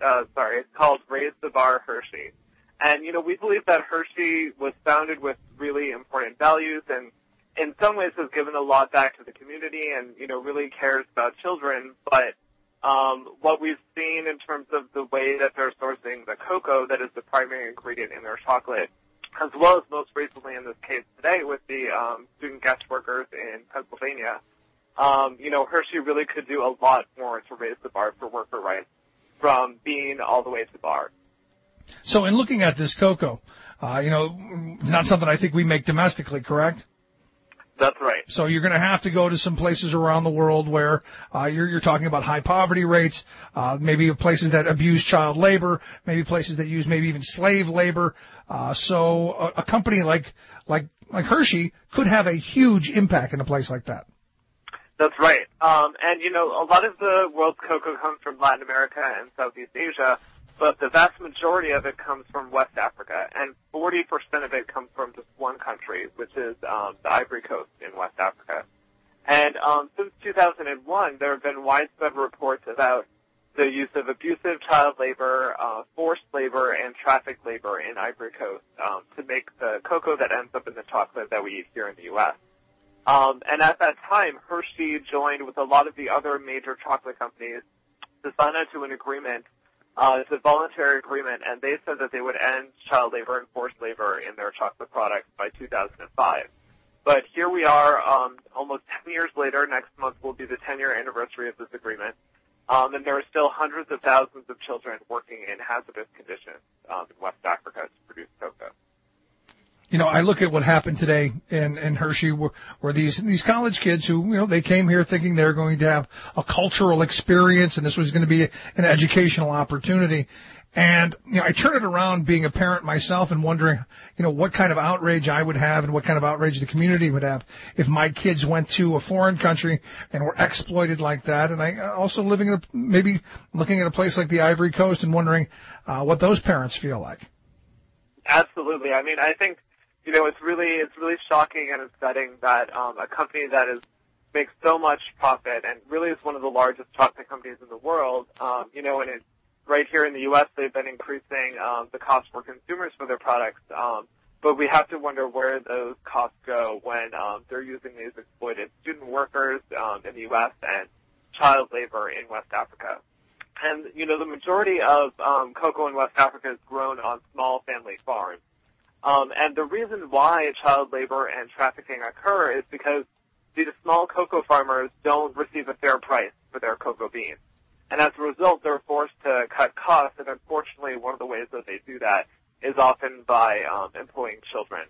Bar Hershey. And we believe that Hershey was founded with really important values, and in some ways has given a lot back to the community, and really cares about children. But what we've seen in terms of the way that they're sourcing the cocoa that is the primary ingredient in their chocolate, as well as most recently in this case today with the student guest workers in Pennsylvania, Hershey really could do a lot more to raise the bar for worker rights from bean all the way to bar. So in looking at this cocoa, it's not something I think we make domestically, correct? That's right. So you're going to have to go to some places around the world where you're talking about high poverty rates, maybe places that abuse child labor, maybe places that use maybe even slave labor. So a company like Hershey could have a huge impact in a place like that. That's right. And a lot of the world's cocoa comes from Latin America and Southeast Asia, but the vast majority of it comes from West Africa, and 40% of it comes from just one country, which is the Ivory Coast in West Africa. And since 2001, there have been widespread reports about the use of abusive child labor, forced labor, and trafficked labor in Ivory Coast to make the cocoa that ends up in the chocolate that we eat here in the U.S. And at that time, Hershey joined with a lot of the other major chocolate companies to sign on to an agreement. It's a voluntary agreement, and they said that they would end child labor and forced labor in their chocolate products by 2005. But here we are, almost 10 years later. Next month will be the 10-year anniversary of this agreement. And there are still hundreds of thousands of children working in hazardous conditions in West Africa to produce cocoa. You know, I look at what happened today in Hershey, where these college kids who, you know, they came here thinking they were going to have a cultural experience and this was going to be an educational opportunity. And, you know, I turn it around being a parent myself and wondering, you know, what kind of outrage I would have and what kind of outrage the community would have if my kids went to a foreign country and were exploited like that. And I also maybe looking at a place like the Ivory Coast and wondering what those parents feel like. Absolutely. I mean, I think, you know, it's really shocking and upsetting that a company that makes so much profit and really is one of the largest chocolate companies in the world, you know, and right here in the U.S., they've been increasing the cost for consumers for their products, but we have to wonder where those costs go when they're using these exploited student workers in the U.S. and child labor in West Africa. And, you know, the majority of cocoa in West Africa is grown on small family farms. And the reason why child labor and trafficking occur is because these small cocoa farmers don't receive a fair price for their cocoa beans. And as a result, they're forced to cut costs, and unfortunately, one of the ways that they do that is often by employing children.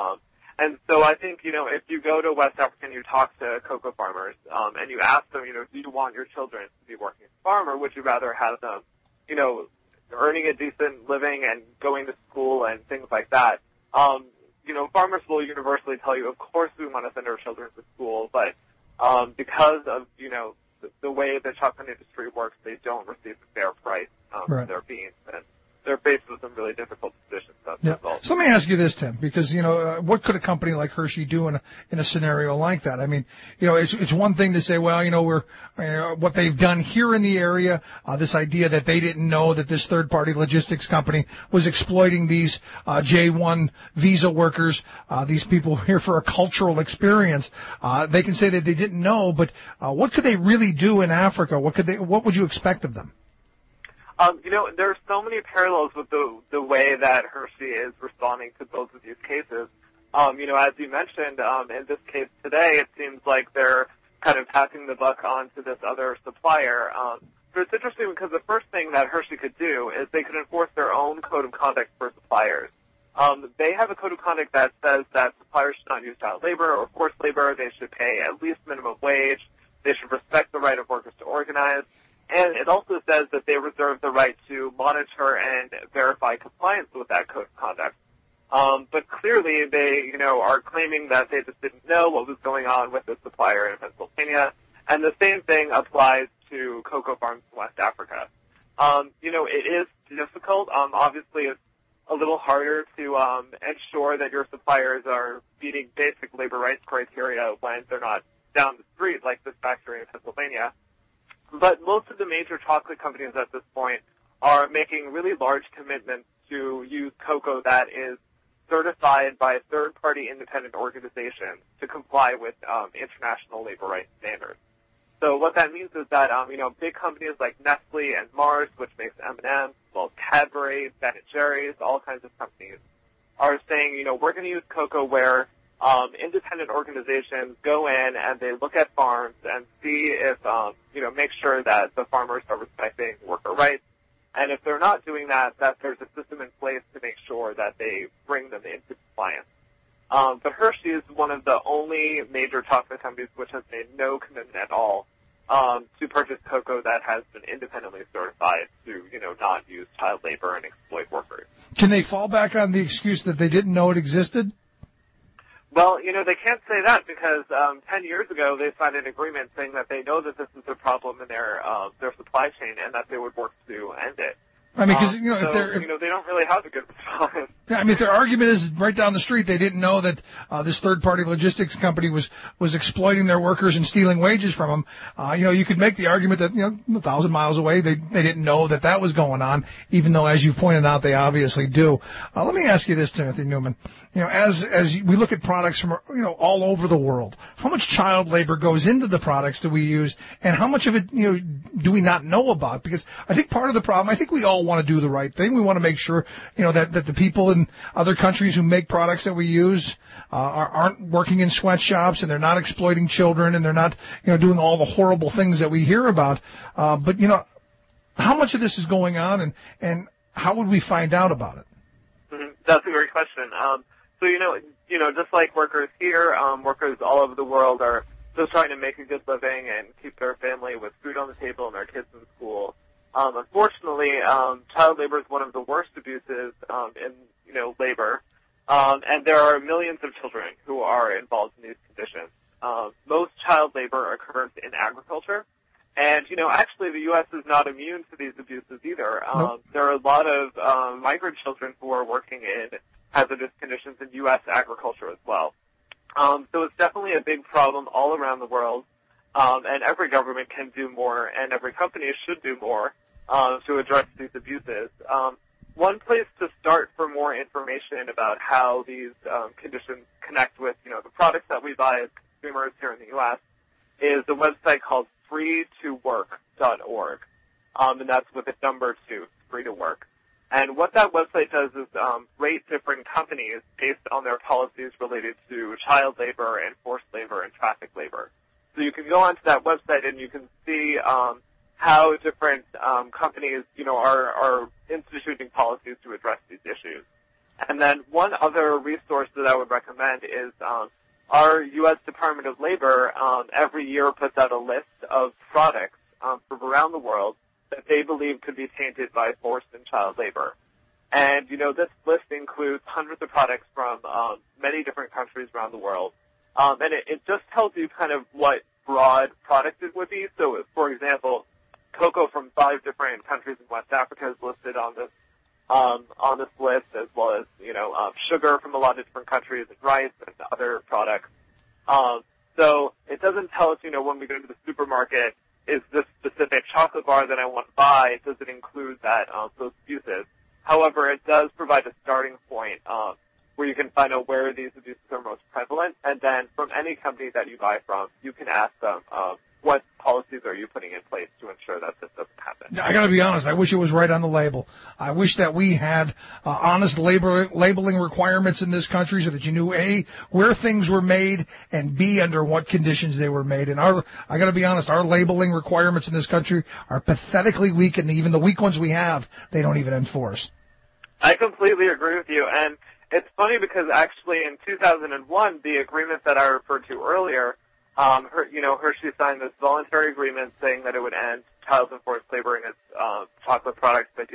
And so I think, you know, if you go to West Africa and you talk to cocoa farmers, and you ask them, you know, do you want your children to be working as a farm, or would you rather have them, you know, earning a decent living and going to school and things like that? You know, farmers will universally tell you, of course we want to send our children to school, but because of, you know, the way the chocolate industry works, they don't receive a fair price for their beans, and they're faced with some really difficult decisions as a result. So let me ask you this, Tim, because, you know, what could a company like Hershey do in a scenario like that? I mean, you know, it's one thing to say, well, you know, what they've done here in the area, this idea that they didn't know that this third-party logistics company was exploiting these J1 visa workers, these people here for a cultural experience. They can say that they didn't know, but what could they really do in Africa? What would you expect of them? You know, there are so many parallels with the way that Hershey is responding to both of these cases. You know, as you mentioned, in this case today, it seems like they're kind of passing the buck on to this other supplier. But it's interesting because the first thing that Hershey could do is they could enforce their own code of conduct for suppliers. They have a code of conduct that says that suppliers should not use child labor or forced labor. They should pay at least minimum wage. They should respect the right of workers to organize. And it also says that they reserve the right to monitor and verify compliance with that code of conduct. But clearly they, you know, are claiming that they just didn't know what was going on with the supplier in Pennsylvania. And the same thing applies to cocoa farms in West Africa. You know, it is difficult. Obviously it's a little harder to ensure that your suppliers are meeting basic labor rights criteria when they're not down the street like this factory in Pennsylvania. But most of the major chocolate companies at this point are making really large commitments to use cocoa that is certified by third-party independent organizations to comply with international labor rights standards. So what that means is that, you know, big companies like Nestle and Mars, which makes M&M's, as well as Cadbury, Ben & Jerry's, all kinds of companies, are saying, you know, we're going to use cocoa where independent organizations go in and they look at farms and see if, you know, make sure that the farmers are respecting worker rights. And if they're not doing that, that there's a system in place to make sure that they bring them into compliance. But Hershey is one of the only major chocolate companies which has made no commitment at all to purchase cocoa that has been independently certified to, you know, not use child labor and exploit workers. Can they fall back on the excuse that they didn't know it existed? Well, you know, they can't say that because 10 years ago they signed an agreement saying that they know that this is a problem in their supply chain and that they would work to end it. I mean, because they don't really have a good response. Yeah, I mean, if their argument is right down the street, they didn't know that this third-party logistics company was exploiting their workers and stealing wages from them. You could make the argument that 1,000 miles away, they didn't know that was going on, even though, as you pointed out, they obviously do. Let me ask you this, Timothy Newman. As we look at products from all over the world, how much child labor goes into the products that we use, and how much of it do we not know about? Because I think part of the problem, I think we all want to do the right thing. We want to make sure that the people in other countries who make products that we use aren't working in sweatshops, and they're not exploiting children, and they're not doing all the horrible things that we hear about. But how much of this is going on, and how would we find out about it? Mm-hmm. That's a great question. So just like workers here, workers all over the world are just trying to make a good living and keep their family with food on the table and their kids in school. Unfortunately, child labor is one of the worst abuses in labor, and there are millions of children who are involved in these conditions. Most child labor occurs in agriculture, and actually the U.S. is not immune to these abuses either. Nope. There are a lot of migrant children who are working in hazardous conditions in U.S. agriculture as well. So it's definitely a big problem all around the world, and every government can do more, and every company should do more to address these abuses. One place to start for more information about how these conditions connect with, the products that we buy as consumers here in the U.S. is a website called freetowork.org, and that's with a number 2, free to work. And what that website does is rate different companies based on their policies related to child labor and forced labor and traffic labor. So you can go onto that website and you can see how different companies, are instituting policies to address these issues. And then one other resource that I would recommend is our U.S. Department of Labor every year puts out a list of products from around the world that they believe could be tainted by forced and child labor. And, this list includes hundreds of products from many different countries around the world. And it just tells you kind of what broad product it would be. So, for example, cocoa from 5 different countries in West Africa is listed on this list, as well as, sugar from a lot of different countries and rice and other products. So it doesn't tell us, when we go to the supermarket, is this specific chocolate bar that I want to buy, does it include those abuses? However, it does provide a starting point where you can find out where these abuses are most prevalent, and then from any company that you buy from, you can ask them, what policies are you putting in place to ensure that this doesn't happen? I got to be honest. I wish it was right on the label. I wish that we had honest labeling requirements in this country so that you knew, A, where things were made, and B, under what conditions they were made. And I got to be honest, our labeling requirements in this country are pathetically weak, and even the weak ones we have, they don't even enforce. I completely agree with you. And it's funny because actually in 2001, the agreement that I referred to earlier, Hershey signed this voluntary agreement saying that it would end child and forced labor in its chocolate products by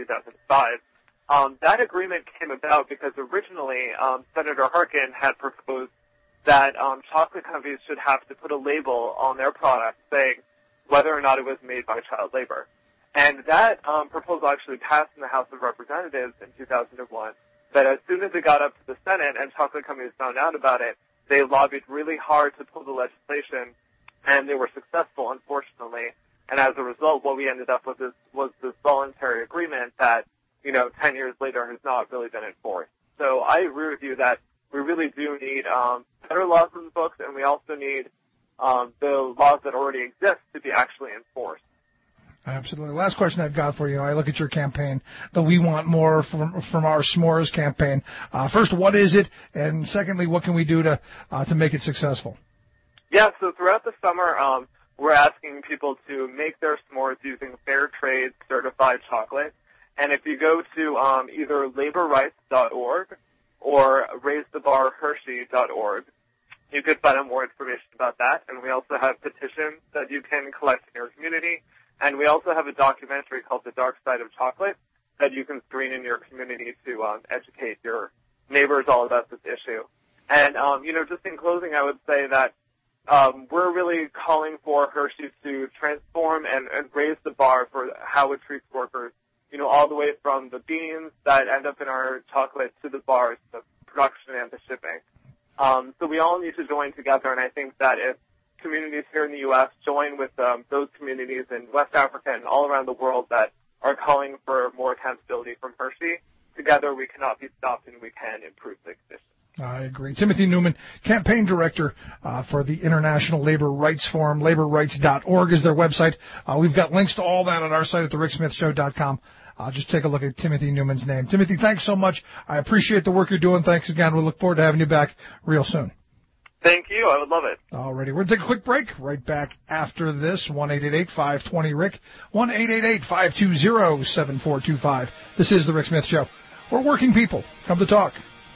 2005. That agreement came about because originally Senator Harkin had proposed that chocolate companies should have to put a label on their product saying whether or not it was made by child labor. And that proposal actually passed in the House of Representatives in 2001. But as soon as it got up to the Senate and chocolate companies found out about it, they lobbied really hard to pull the legislation, and they were successful, unfortunately. And as a result, what we ended up with was this voluntary agreement that, 10 years later has not really been enforced. So I agree with you that we really do need better laws in the books, and we also need the laws that already exist to be actually enforced. Absolutely. Last question I've got for you. I look at your campaign, the We Want More from Our S'mores campaign. First, what is it? And secondly, what can we do to make it successful? Yeah, so throughout the summer, we're asking people to make their s'mores using fair trade certified chocolate. And if you go to either laborrights.org or raisethebarhershey.org, you could find out more information about that. And we also have petitions that you can collect in your community. And we also have a documentary called The Dark Side of Chocolate that you can screen in your community to educate your neighbors all about this issue. And, just in closing, I would say that we're really calling for Hershey to transform and raise the bar for how it treats workers all the way from the beans that end up in our chocolate to the bars, the production and the shipping. So we all need to join together, and I think that if communities here in the U.S. join with those communities in West Africa and all around the world that are calling for more accountability from Hershey, together we cannot be stopped and we can improve the conditions. I agree. Timothy Newman, campaign director for the International Labor Rights Forum. LaborRights.org is their website. We've got links to all that on our site at thericksmithshow.com. Just take a look at Timothy Newman's name. Timothy, thanks so much. I appreciate the work you're doing. Thanks again. We look forward to having you back real soon. Thank you. I would love it. All righty. We're going to take a quick break. Right back after this. 1-888-520-RICK. 1-888-520-7425. This is The Rick Smith Show. We're working people. Come to talk.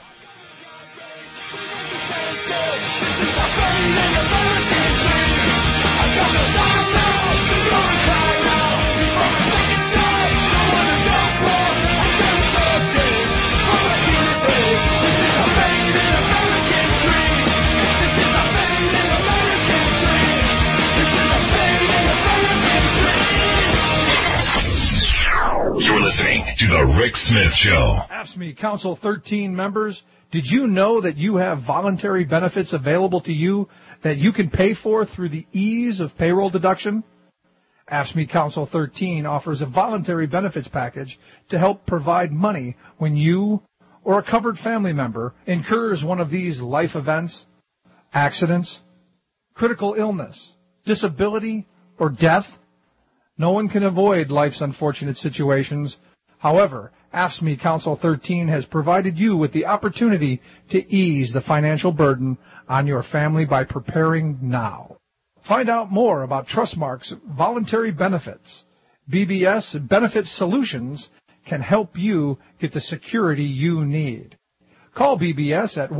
You're listening to The Rick Smith Show. AFSCME Council 13 members, did you know that you have voluntary benefits available to you that you can pay for through the ease of payroll deduction? AFSCME Council 13 offers a voluntary benefits package to help provide money when you or a covered family member incurs one of these life events, accidents, critical illness, disability, or death. No one can avoid life's unfortunate situations. However, AFSCME Council 13 has provided you with the opportunity to ease the financial burden on your family by preparing now. Find out more about Trustmark's voluntary benefits. BBS Benefit Solutions can help you get the security you need. Call BBS at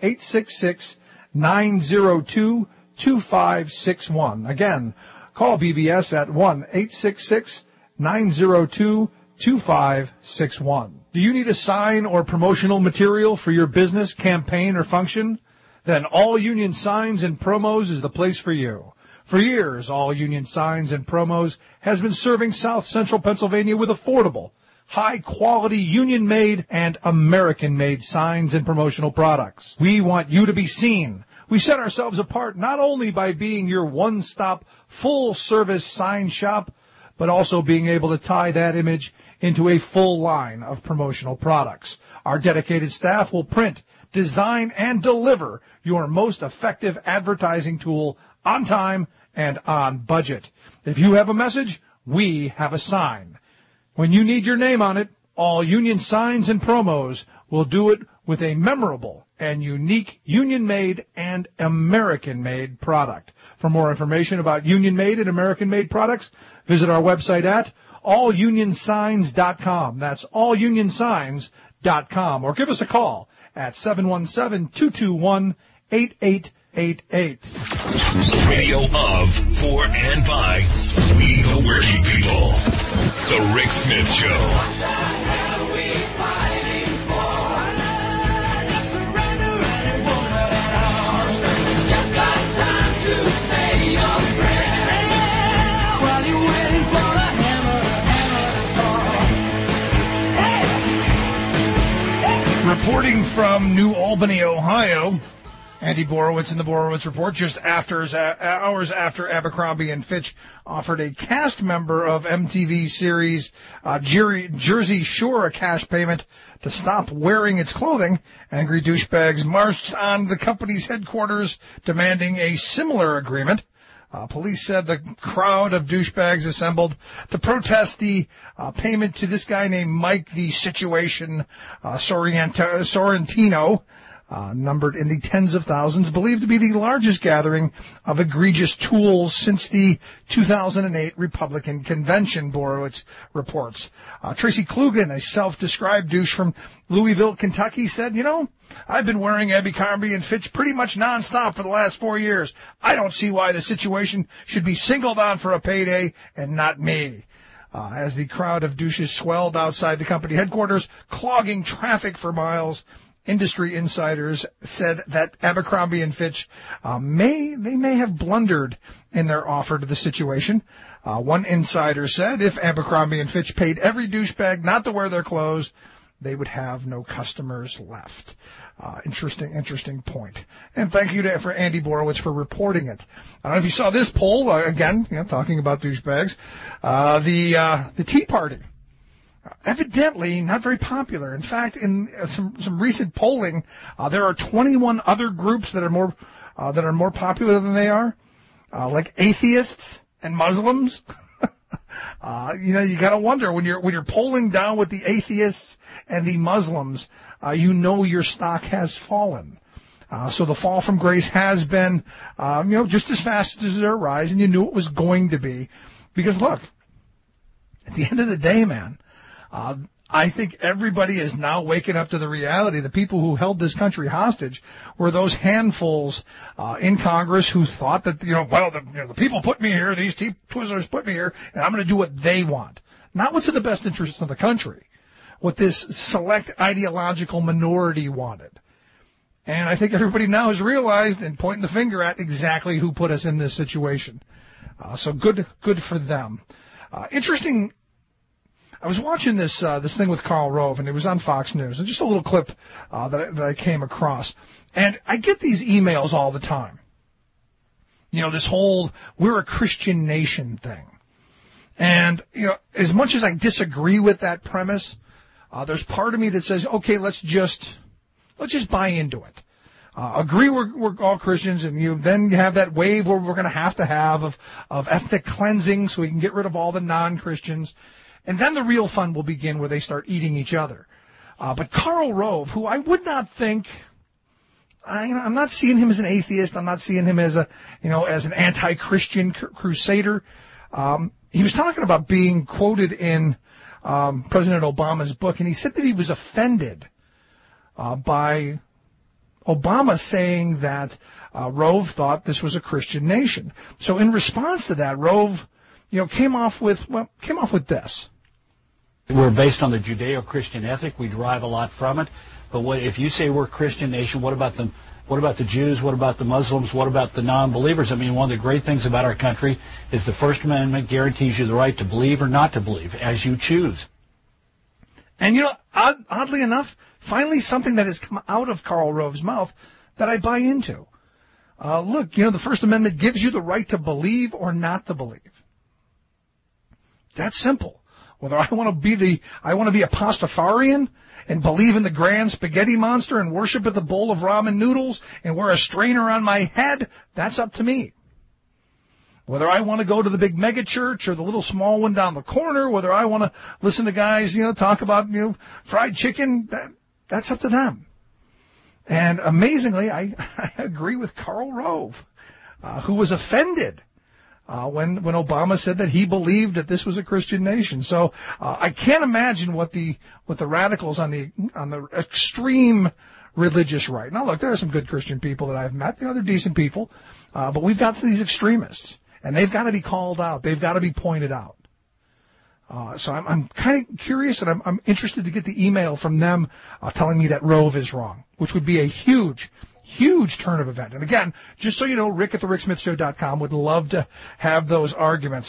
1-866-902-2561. Again, call BBS at 1-866-902-2561. Do you need a sign or promotional material for your business, campaign, or function? Then All Union Signs and Promos is the place for you. For years, All Union Signs and Promos has been serving South Central Pennsylvania with affordable, high-quality, union-made and American-made signs and promotional products. We want you to be seen. We set ourselves apart not only by being your one-stop, full-service sign shop, but also being able to tie that image into a full line of promotional products. Our dedicated staff will print, design, and deliver your most effective advertising tool on time and on budget. If you have a message, we have a sign. When you need your name on it, All Union Signs and Promos will do it with a memorable and unique union-made and American-made product. For more information about union-made and American-made products, visit our website at allunionsigns.com. That's allunionsigns.com. Or give us a call at 717-221-8888. Radio of, for, and by we the working people. The Rick Smith Show. Reporting from New Albany, Ohio, Andy Borowitz in the Borowitz Report, just hours after Abercrombie & Fitch offered a cast member of MTV series Jersey Shore a cash payment to stop wearing its clothing, angry douchebags marched on the company's headquarters demanding a similar agreement. Police said the crowd of douchebags assembled to protest the payment to this guy named Mike the Situation Sorrentino, numbered in the tens of thousands, believed to be the largest gathering of egregious tools since the 2008 Republican convention, Borowitz reports. Tracy Klugen, a self-described douche from Louisville, Kentucky, said, I've been wearing Abercrombie & Fitch pretty much nonstop for the last 4 years. I don't see why the Situation should be singled out for a payday and not me. As the crowd of douches swelled outside the company headquarters, clogging traffic for miles, industry insiders said that Abercrombie & Fitch may have blundered in their offer to the situation. One insider said if Abercrombie & Fitch paid every douchebag not to wear their clothes, they would have no customers left. Interesting point. And thank you for Andy Borowitz for reporting it. I don't know if you saw this poll, again, talking about douchebags. The Tea Party. Evidently not very popular. In fact, in some recent polling, there are 21 other groups that are more popular than they are, like atheists and Muslims. You got to wonder when you're polling down with the atheists and the Muslims, your stock has fallen. So the fall from grace has been, just as fast as their rise, and you knew it was going to be, because look, at the end of the day, man. I think everybody is now waking up to the reality. The people who held this country hostage were those handfuls in Congress who thought that, the people put me here, these Twizzlers put me here, and I'm going to do what they want. Not what's in the best interest of the country. What this select ideological minority wanted. And I think everybody now has realized and pointing the finger at exactly who put us in this situation. So good for them. Interesting. I was watching this thing with Karl Rove, and it was on Fox News, and just a little clip that I came across. And I get these emails all the time. This whole we're a Christian nation thing. And, as much as I disagree with that premise, there's part of me that says, okay, let's just buy into it. Agree we're all Christians, and you then have that wave where we're going to have of ethnic cleansing so we can get rid of all the non-Christians. And then the real fun will begin where they start eating each other. But Karl Rove, who I would not think, I'm not seeing him as an atheist. I'm not seeing him as as an anti-Christian crusader. He was talking about being quoted in President Obama's book, and he said that he was offended by Obama saying that Rove thought this was a Christian nation. So in response to that, Rove, came off with this. We're based on the Judeo-Christian ethic. We derive a lot from it. But if you say we're a Christian nation, what about the Jews? What about the Muslims? What about the non-believers? I mean, one of the great things about our country is the First Amendment guarantees you the right to believe or not to believe, as you choose. And, oddly enough, finally something that has come out of Karl Rove's mouth that I buy into. Look, the First Amendment gives you the right to believe or not to believe. That's simple. Whether I want to be a Pastafarian and believe in the grand spaghetti monster and worship at the bowl of ramen noodles and wear a strainer on my head, that's up to me. Whether I want to go to the big mega church or the little small one down the corner, whether I want to listen to guys, talk about, fried chicken, that's up to them. And amazingly, I agree with Karl Rove, who was offended when Obama said that he believed that this was a Christian nation. So I can't imagine what the radicals on the extreme religious right. Now look, there are some good Christian people that I've met. They're decent people, but we've got these extremists, and they've got to be called out. They've got to be pointed out. So I'm kind of curious, and I'm interested to get the email from them telling me that Rove is wrong, which would be a huge turn of event. And again, just so you know, Rick at thericksmithshow.com would love to have those arguments.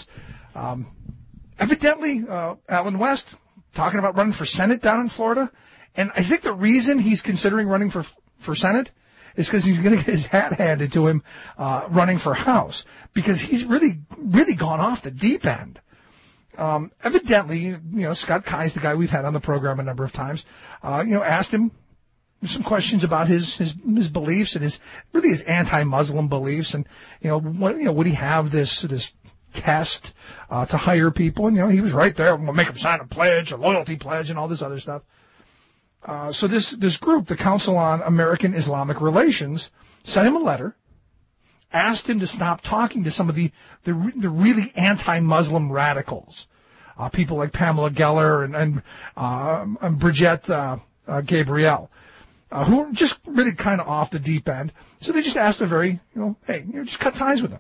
Evidently, Alan West talking about running for Senate down in Florida. And I think the reason he's considering running for Senate is because he's going to get his hat handed to him running for House, because he's really gone off the deep end. Evidently, Scott Kai's the guy we've had on the program a number of times, asked him some questions about his beliefs and his anti-Muslim beliefs, and would he have this test to hire people? And he was right there. We'll make him sign a pledge, a loyalty pledge, and all this other stuff. So this group, the Council on American Islamic Relations, sent him a letter, asked him to stop talking to some of the really anti-Muslim radicals, people like Pamela Geller and Brigitte Gabriel. Who are just really kind of off the deep end. So they just asked just cut ties with them.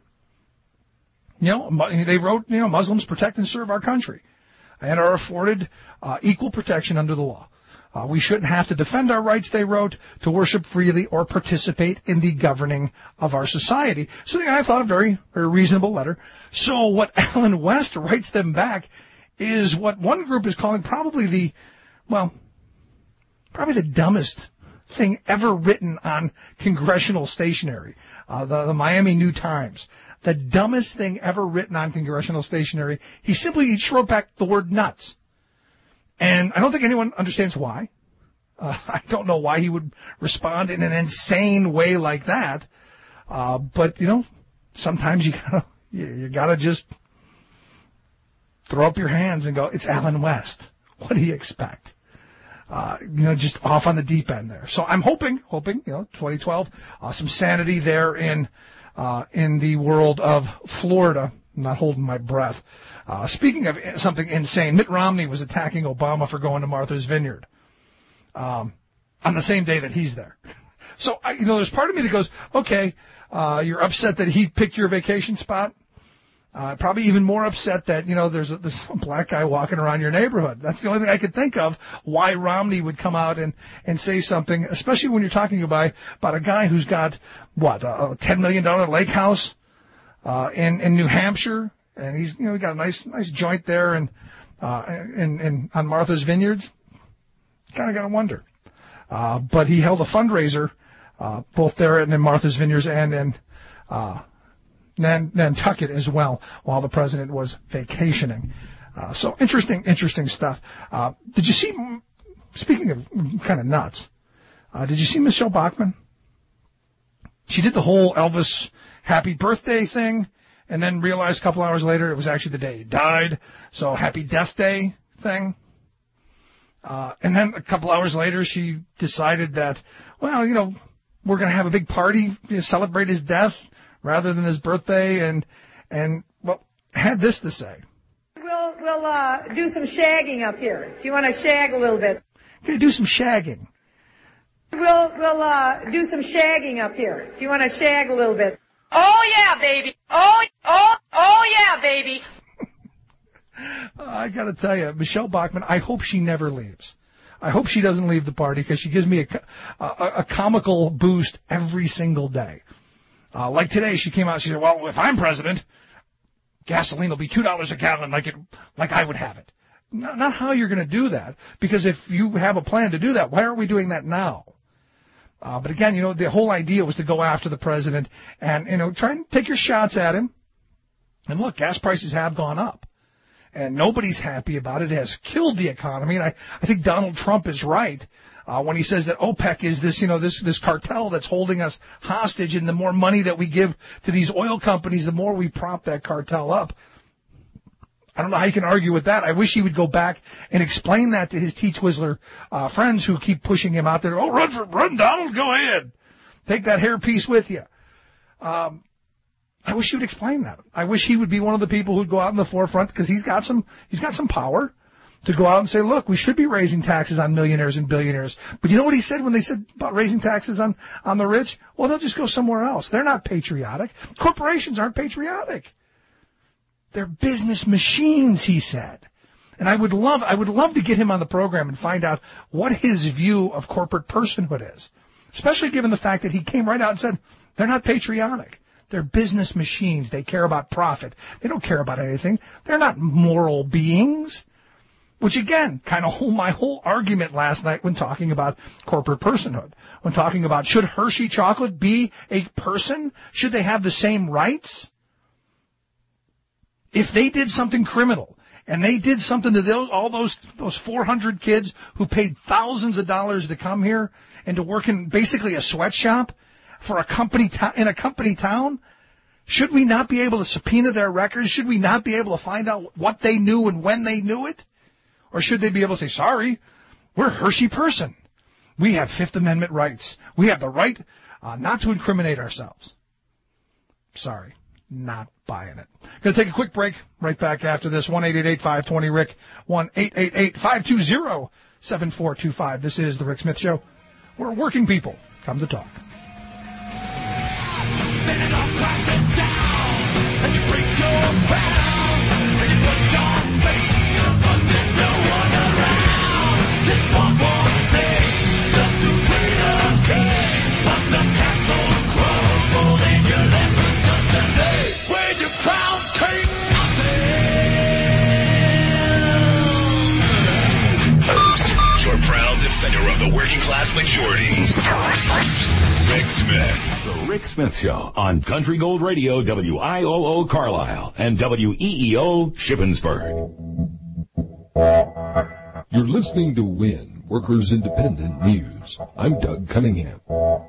They wrote, Muslims protect and serve our country and are afforded equal protection under the law. We shouldn't have to defend our rights, they wrote, to worship freely or participate in the governing of our society. So I thought a very, very reasonable letter. So what Allen West writes them back is what one group is calling probably the dumbest thing ever written on congressional stationery. The Miami New Times. The dumbest thing ever written on congressional stationery. He just wrote back the word nuts. And I don't think anyone understands why. I don't know why he would respond in an insane way like that. But sometimes you gotta just throw up your hands and go, it's Allen West. What do you expect? Just off on the deep end there. So I'm hoping, 2012, some sanity there in the world of Florida. I'm not holding my breath. Speaking of something insane, Mitt Romney was attacking Obama for going to Martha's Vineyard on the same day that he's there. So, there's part of me that goes, okay, you're upset that he picked your vacation spot. Probably even more upset that, there's a black guy walking around your neighborhood. That's the only thing I could think of why Romney would come out and say something, especially when you're talking about a guy who's got, a $10 million lake house in New Hampshire. And he's, got a nice joint there and on Martha's Vineyards. Kind of got to wonder. But he held a fundraiser, both there and in Martha's Vineyards and in Nantucket as well, while the president was vacationing. So interesting stuff. Did you see, speaking of kind of nuts, did you see Michelle Bachmann? She did the whole Elvis happy birthday thing. And then realized a couple hours later it was actually the day he died. So happy death day thing. And then a couple hours later she decided that, we're going to have a big party to celebrate his death rather than his birthday. And had this to say. We'll do some shagging up here. If you want to shag a little bit. Okay, do some shagging. We'll do some shagging up here. If you want to shag a little bit. Oh, yeah, baby. Oh, yeah, baby. I got to tell you, Michelle Bachmann, I hope she never leaves. I hope she doesn't leave the party because she gives me a comical boost every single day. Like today, she came out and she said, well, if I'm president, gasoline will be $2 a gallon like I would have it. Not how you're going to do that, because if you have a plan to do that, why aren't we doing that now? But again, the whole idea was to go after the president and, try and take your shots at him. And look, gas prices have gone up. And nobody's happy about it. It has killed the economy. And I think Donald Trump is right when he says that OPEC is this cartel that's holding us hostage. And the more money that we give to these oil companies, the more we prop that cartel up. I don't know how you can argue with that. I wish he would go back and explain that to his T-Twizzler friends who keep pushing him out there. Oh, run, Donald, go ahead. Take that hairpiece with you. I wish he would explain that. I wish he would be one of the people who'd go out in the forefront because he's got some power to go out and say, look, we should be raising taxes on millionaires and billionaires. But you know what he said when they said about raising taxes on the rich? Well, they'll just go somewhere else. They're not patriotic. Corporations aren't patriotic. They're business machines, he said. And I would love to get him on the program and find out what his view of corporate personhood is, especially given the fact that he came right out and said they're not patriotic. They're business machines. They care about profit. They don't care about anything. They're not moral beings. Which, again, kind of my whole argument last night when talking about corporate personhood. When talking about should Hershey chocolate be a person? Should they have the same rights? If they did something criminal, and they did something to all those 400 kids who paid thousands of dollars to come here and to work in basically a sweatshop for a company in a company town, should we not be able to subpoena their records? Should we not be able to find out what they knew and when they knew it? Or should they be able to say, sorry, we're Hershey person. We have Fifth Amendment rights. We have the right not to incriminate ourselves. Sorry, not buying it. Going to take a quick break. Right back after this. 1-888-520-RICK. 1-888-520-7425. This is The Rick Smith Show, where working people come to talk. One more working class majority. Rick Smith. The Rick Smith Show on Country Gold Radio, WIOO Carlisle and WEEO Shippensburg. You're listening to WIN, Workers Independent News. I'm Doug Cunningham.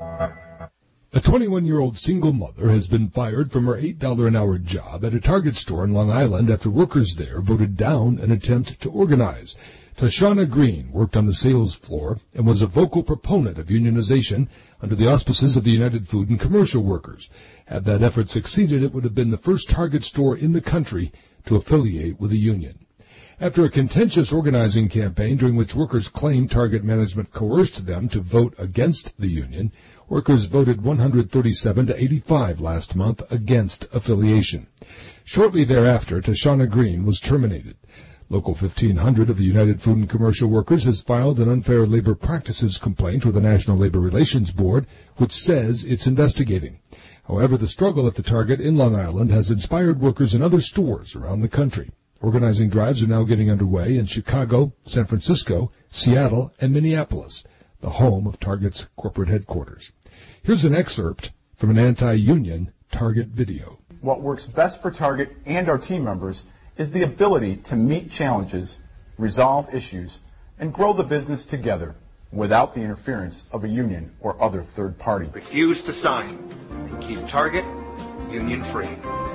A 21-year-old single mother has been fired from her $8 an hour job at a Target store in Long Island after workers there voted down an attempt to organize. Tashana Green worked on the sales floor and was a vocal proponent of unionization under the auspices of the United Food and Commercial Workers. Had that effort succeeded, it would have been the first Target store in the country to affiliate with a union. After a contentious organizing campaign during which workers claimed Target management coerced them to vote against the union, workers voted 137 to 85 last month against affiliation. Shortly thereafter, Tashana Green was terminated. Local 1500 of the United Food and Commercial Workers has filed an unfair labor practices complaint with the National Labor Relations Board, which says it's investigating. However, the struggle at the Target in Long Island has inspired workers in other stores around the country. Organizing drives are now getting underway in Chicago, San Francisco, Seattle, and Minneapolis, the home of Target's corporate headquarters. Here's an excerpt from an anti-union Target video. What works best for Target and our team members is the ability to meet challenges, resolve issues, and grow the business together without the interference of a union or other third party. Refuse to sign and keep Target union-free.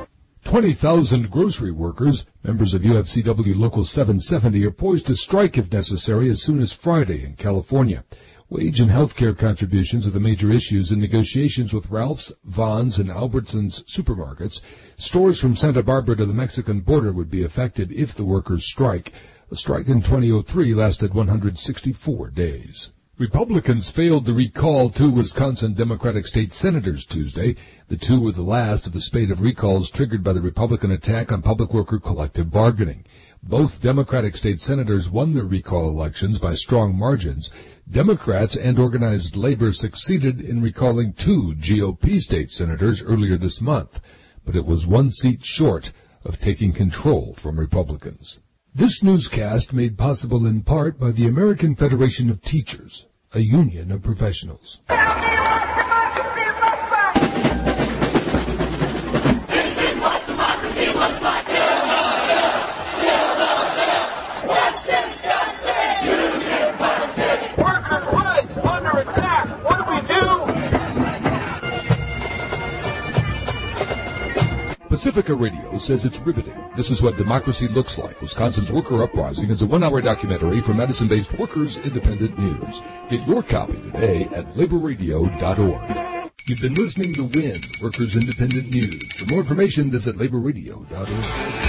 20,000 grocery workers, members of UFCW Local 770, are poised to strike if necessary as soon as Friday in California. Wage and health care contributions are the major issues in negotiations with Ralph's, Vons, and Albertsons supermarkets. Stores from Santa Barbara to the Mexican border would be affected if the workers strike. The strike in 2003 lasted 164 days. Republicans failed to recall 2 Wisconsin Democratic state senators Tuesday. The 2 were the last of the spate of recalls triggered by the Republican attack on public worker collective bargaining. Both Democratic state senators won their recall elections by strong margins. Democrats and organized labor succeeded in recalling 2 GOP state senators earlier this month, but it was 1 seat short of taking control from Republicans. This newscast made possible in part by the American Federation of Teachers, a union of professionals. Pacifica Radio says it's riveting. This is what democracy looks like. Wisconsin's Worker Uprising is a 1-hour documentary from Madison-based Workers Independent News. Get your copy today at laborradio.org. You've been listening to WIN, Workers Independent News. For more information, visit laborradio.org.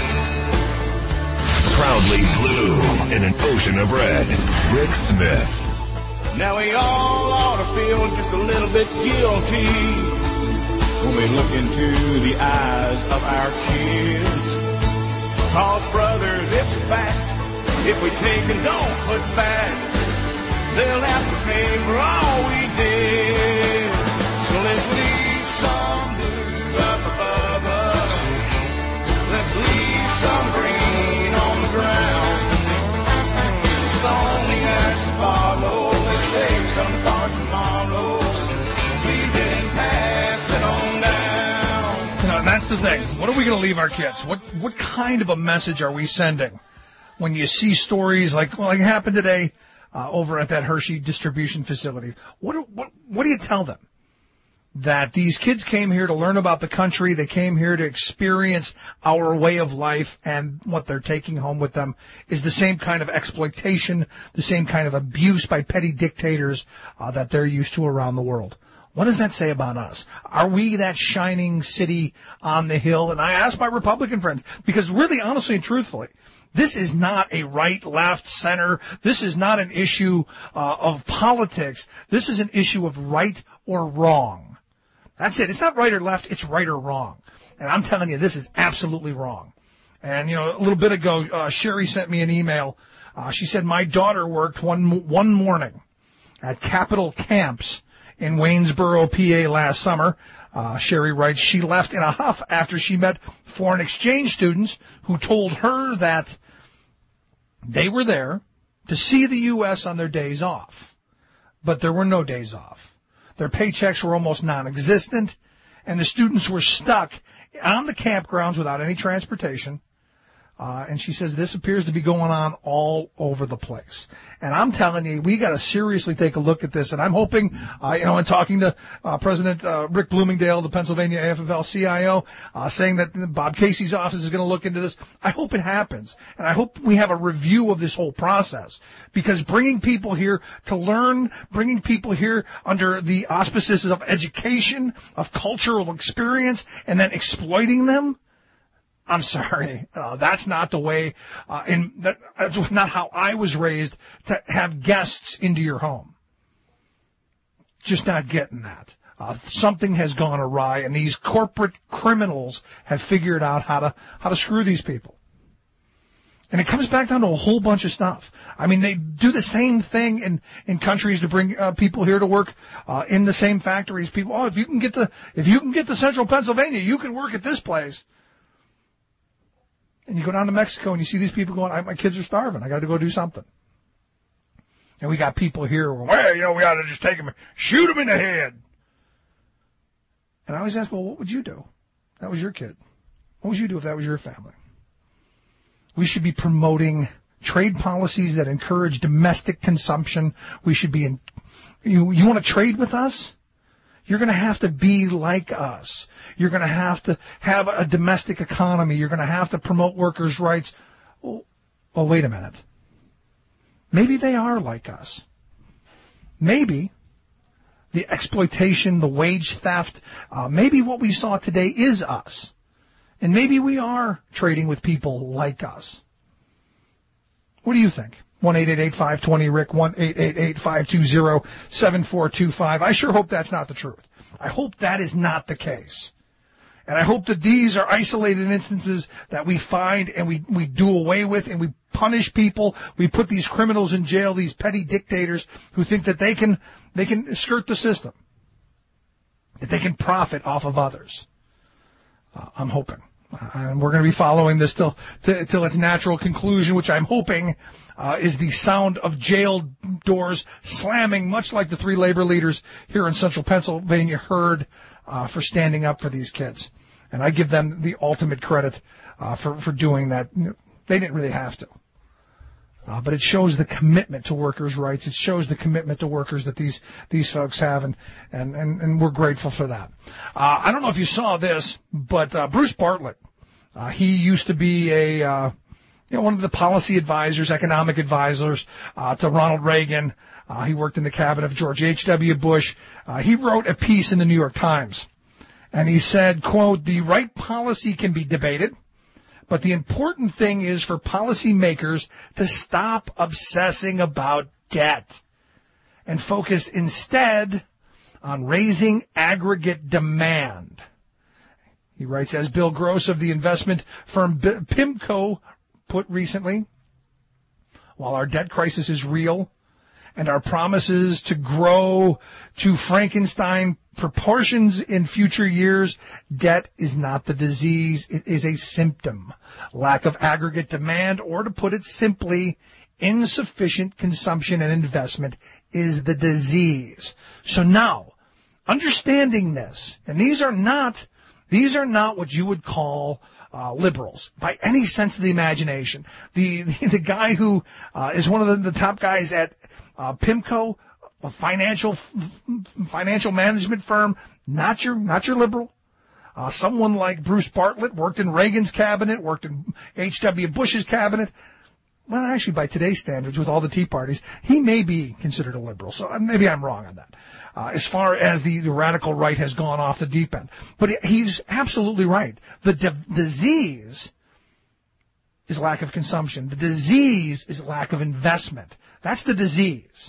Proudly blue in an ocean of red, Rick Smith. Now we all ought to feel just a little bit guilty when we look into the eyes of our kids. 'Cause brothers, it's a fact, if we take and don't put back, they'll have to pay for all we did. So let's leave some blue up above us, let's leave some green on the ground. It's only as to follow, let's save some for tomorrow. We didn't pass it on down. You know, that's the thing. What are we going to leave our kids? What kind of a message are we sending when you see stories like happened today over at that Hershey distribution facility? What do you tell them? That these kids came here to learn about the country, they came here to experience our way of life, and what they're taking home with them is the same kind of exploitation, the same kind of abuse by petty dictators that they're used to around the world. What does that say about us? Are we that shining city on the hill? And I ask my Republican friends, because really, honestly and truthfully, this is not a right, left, center. This is not an issue of politics. This is an issue of right or wrong. That's it. It's not right or left. It's right or wrong. And I'm telling you, this is absolutely wrong. And, you know, a little bit ago, Sherry sent me an email. She said, my daughter worked one morning at Capitol Camps in Waynesboro, PA last summer. Sherry writes, she left in a huff after she met foreign exchange students who told her that they were there to see the U.S. on their days off. but there were no days off. Their paychecks were almost non-existent, and the students were stuck on the campgrounds without any transportation. And she says this appears to be going on all over the place. And I'm telling you, we got to seriously take a look at this. And I'm hoping, in talking to President Rick Bloomingdale, the Pennsylvania AFL-CIO, saying that Bob Casey's office is going to look into this. I hope it happens. And I hope we have a review of this whole process. Because bringing people here to learn, bringing people here under the auspices of education, of cultural experience, and then exploiting them, I'm sorry, that's not the way, that's not how I was raised, to have guests into your home. Just not getting that. Something has gone awry, and these corporate criminals have figured out how to screw these people. And it comes back down to a whole bunch of stuff. I mean, they do the same thing in countries to bring people here to work in the same factories. People, if you can get to Central Pennsylvania, you can work at this place. And you go down to Mexico and you see these people going, my kids are starving. I got to go do something. And we got people here going, well, we ought to just take them and shoot them in the head. And I always ask, well, what would you do? That was your kid. What would you do if that was your family? We should be promoting trade policies that encourage domestic consumption. We should be you want to trade with us? You're going to have to be like us. You're going to have a domestic economy. You're going to have to promote workers' rights. Oh, wait a minute. Maybe they are like us. Maybe the exploitation, the wage theft, maybe what we saw today is us. And maybe we are trading with people like us. What do you think? 1-888-520-RICK, 1-888-520-7425. I sure hope that's not the truth. I hope that is not the case. And I hope that these are isolated instances that we find and we do away with and we punish people. We put these criminals in jail, these petty dictators who think that they can skirt the system, that they can profit off of others. I'm hoping. And we're going to be following this till its natural conclusion, which I'm hoping is the sound of jail doors slamming, much like the 3 labor leaders here in central Pennsylvania heard for standing up for these kids. And I give them the ultimate credit for doing that. They didn't really have to. But it shows the commitment to workers' rights. It shows the commitment to workers that these folks have, and we're grateful for that. I don't know if you saw this, but Bruce Bartlett, he used to be one of the policy advisors, economic advisors to Ronald Reagan. He worked in the cabinet of George H.W. Bush. He wrote a piece in the New York Times, and he said, quote, "The right policy can be debated, but the important thing is for policymakers to stop obsessing about debt and focus instead on raising aggregate demand." He writes, as Bill Gross of the investment firm PIMCO put recently, while our debt crisis is real and our promises to grow to Frankenstein proportions in future years, debt is not the disease, it is a symptom. Lack of aggregate demand, or to put it simply, insufficient consumption and investment is the disease. So now, understanding this, and these are not what you would call liberals by any sense of the imagination. The guy who is one of the top guys at PIMCO, a financial management firm, not your liberal. Someone like Bruce Bartlett worked in Reagan's cabinet, worked in H.W. Bush's cabinet. Well, actually, by today's standards, with all the Tea Parties, he may be considered a liberal. So maybe I'm wrong on that. As far as the radical right has gone off the deep end. But he's absolutely right. The disease is lack of consumption. The disease is lack of investment. That's the disease.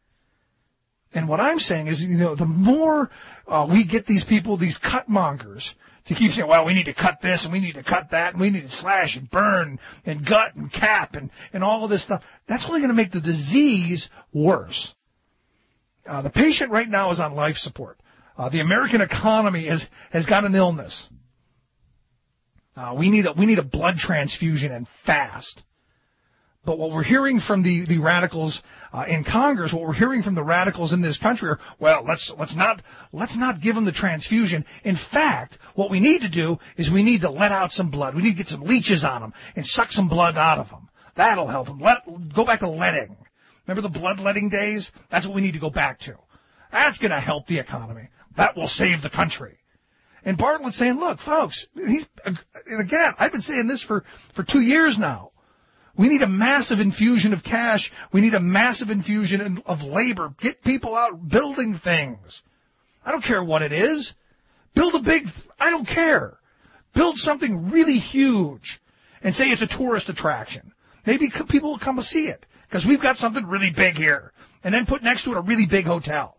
And what I'm saying is, the more we get these people, these cutmongers, to keep saying, well, we need to cut this and we need to cut that and we need to slash and burn and gut and cap and all of this stuff, that's only going to make the disease worse. The patient right now is on life support. The American economy has got an illness. We need a blood transfusion and fast. But what we're hearing from the radicals in Congress, what we're hearing from the radicals in this country are, well, let's not give them the transfusion. In fact, what we need to do is we need to let out some blood. We need to get some leeches on them and suck some blood out of them. That'll help them. Go back to letting. Remember the bloodletting days? That's what we need to go back to. That's going to help the economy. That will save the country. And Bartlett's saying, look, folks, again, I've been saying this for 2 years now. We need a massive infusion of cash. We need a massive infusion of labor. Get people out building things. I don't care what it is. Build I don't care. Build something really huge and say it's a tourist attraction. Maybe people will come and see it because we've got something really big here. And then put next to it a really big hotel.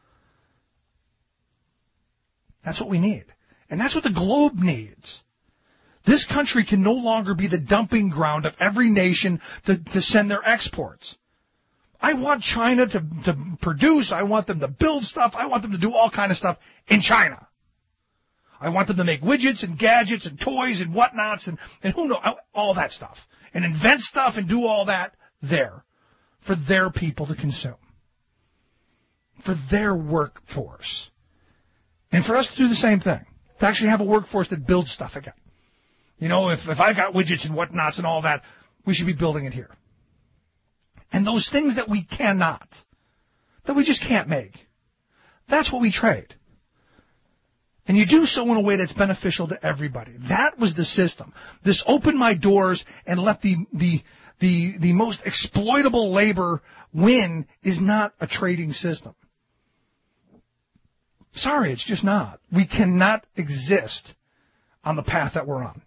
That's what we need. And that's what the globe needs. This country can no longer be the dumping ground of every nation to send their exports. I want China to produce. I want them to build stuff. I want them to do all kind of stuff in China. I want them to make widgets and gadgets and toys and whatnots and who knows, all that stuff. And invent stuff and do all that there for their people to consume. For their workforce. And for us to do the same thing. To actually have a workforce that builds stuff again. You know, if I've got widgets and whatnots and all that, we should be building it here. And those things that we cannot, that we just can't make, that's what we trade. And you do so in a way that's beneficial to everybody. That was the system. This opened my doors and let the most exploitable labor win is not a trading system. Sorry, it's just not. We cannot exist on the path that we're on.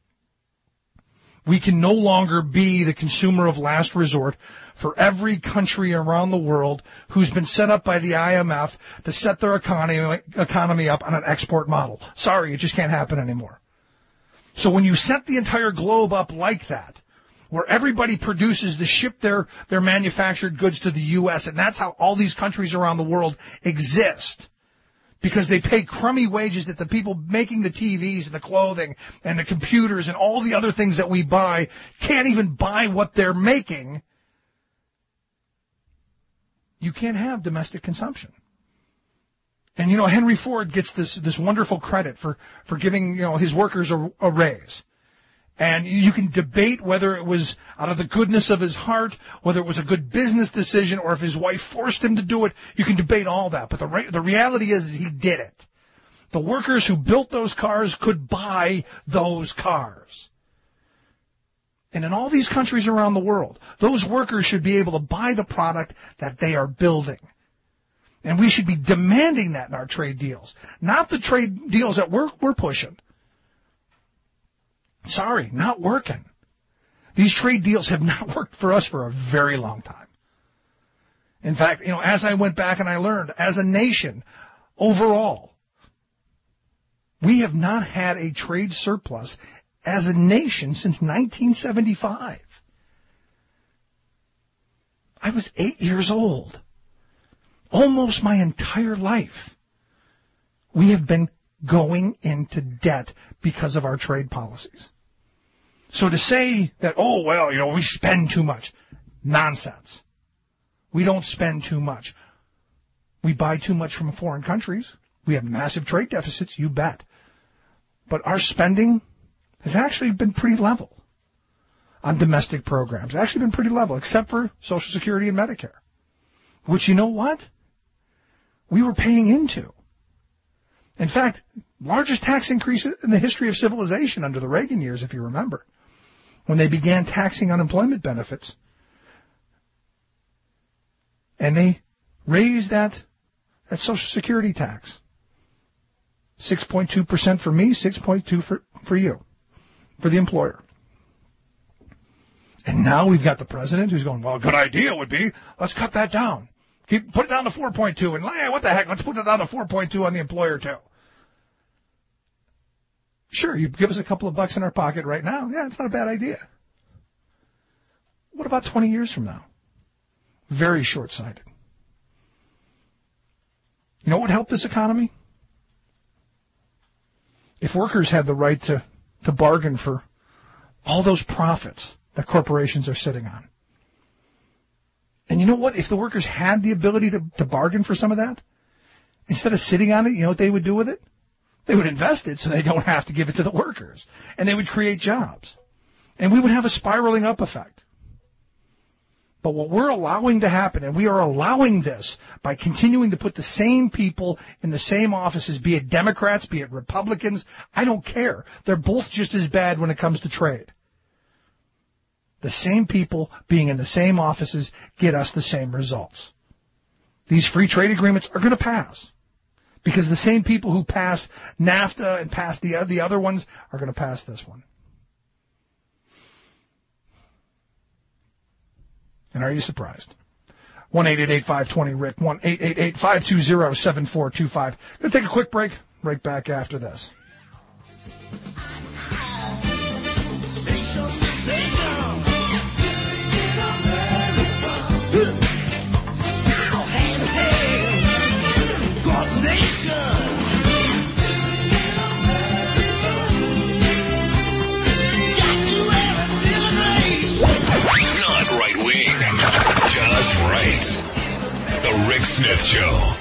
We can no longer be the consumer of last resort for every country around the world who's been set up by the IMF to set their economy up on an export model. Sorry, it just can't happen anymore. So when you set the entire globe up like that, where everybody produces to ship their manufactured goods to the U.S., and that's how all these countries around the world exist, because they pay crummy wages that the people making the TVs and the clothing and the computers and all the other things that we buy can't even buy what they're making. You can't have domestic consumption. And, you know, Henry Ford gets this wonderful credit for giving, you know, his workers a raise. And you can debate whether it was out of the goodness of his heart, whether it was a good business decision, or if his wife forced him to do it. You can debate all that. But the reality is he did it. The workers who built those cars could buy those cars. And in all these countries around the world, those workers should be able to buy the product that they are building. And we should be demanding that in our trade deals, not the trade deals that we're pushing. Sorry, not working. These trade deals have not worked for us for a very long time. In fact, you know, as I went back and I learned, as a nation, overall, we have not had a trade surplus as a nation since 1975. I was 8 years old. Almost my entire life, we have been going into debt because of our trade policies. So to say that, oh, well, you know, we spend too much, nonsense. We don't spend too much. We buy too much from foreign countries. We have massive trade deficits, you bet. But our spending has actually been pretty level on domestic programs. It's actually been pretty level, except for Social Security and Medicare, which, you know what, we were paying into. In fact, largest tax increase in the history of civilization under the Reagan years, if you remember, when they began taxing unemployment benefits. And they raised that Social Security tax. 6.2% for me, 6.2% for you, for the employer. And now we've got the president who's going, well, a good idea would be, let's cut that down. Put it down to 4.2, and hey, what the heck, let's put it down to 4.2 on the employer too. Sure, you give us a couple of bucks in our pocket right now. Yeah, it's not a bad idea. What about 20 years from now? Very short-sighted. You know what would help this economy? If workers had the right to bargain for all those profits that corporations are sitting on. And you know what? If the workers had the ability to bargain for some of that, instead of sitting on it, you know what they would do with it? They would invest it so they don't have to give it to the workers. And they would create jobs. And we would have a spiraling up effect. But what we're allowing to happen, and we are allowing this by continuing to put the same people in the same offices, be it Democrats, be it Republicans, I don't care. They're both just as bad when it comes to trade. The same people being in the same offices get us the same results. These free trade agreements are going to pass because the same people who pass NAFTA and pass the other ones are going to pass this one. And are you surprised? 1-888-520-RICK, 1-888-520-7425. Going to take a quick break. Right back after this. The Rick Smith Show.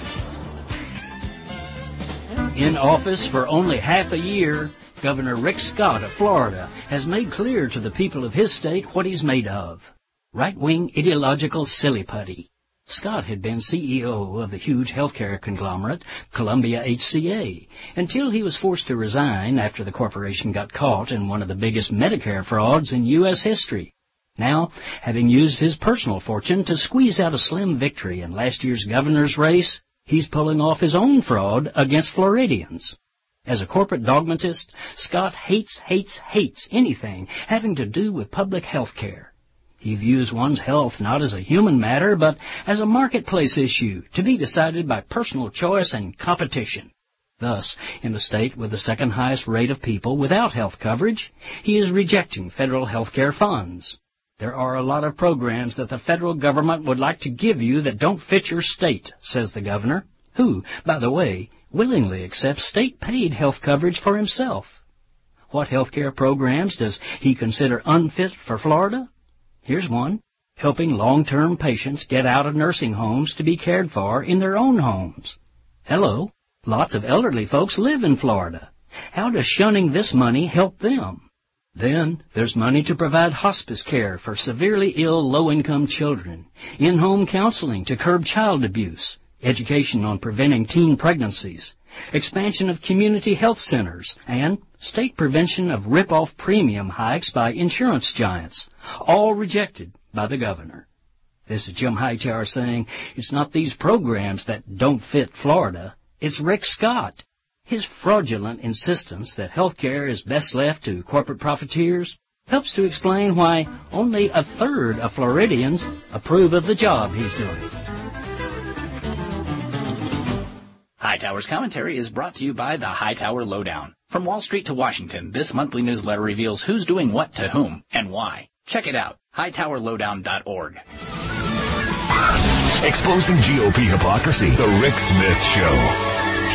In office for only half a year, Governor Rick Scott of Florida has made clear to the people of his state what he's made of. Right-wing ideological silly putty. Scott had been CEO of the huge healthcare conglomerate, Columbia HCA, until he was forced to resign after the corporation got caught in one of the biggest Medicare frauds in U.S. history. Now, having used his personal fortune to squeeze out a slim victory in last year's governor's race, he's pulling off his own fraud against Floridians. As a corporate dogmatist, Scott hates anything having to do with public health care. He views one's health not as a human matter, but as a marketplace issue to be decided by personal choice and competition. Thus, in the state with the second highest rate of people without health coverage, he is rejecting federal health care funds. There are a lot of programs that the federal government would like to give you that don't fit your state, says the governor, who, by the way, willingly accepts state-paid health coverage for himself. What health care programs does he consider unfit for Florida? Here's one, helping long-term patients get out of nursing homes to be cared for in their own homes. Hello, lots of elderly folks live in Florida. How does shunning this money help them? Then there's money to provide hospice care for severely ill low-income children, in-home counseling to curb child abuse, education on preventing teen pregnancies, expansion of community health centers, and state prevention of rip-off premium hikes by insurance giants, all rejected by the governor. This is Jim Hightower saying it's not these programs that don't fit Florida, it's Rick Scott. His fraudulent insistence that health care is best left to corporate profiteers helps to explain why only a third of Floridians approve of the job he's doing. Hightower's commentary is brought to you by the Hightower Lowdown. From Wall Street to Washington, this monthly newsletter reveals who's doing what to whom and why. Check it out, hightowerlowdown.org. Exposing GOP hypocrisy. The Rick Smith Show.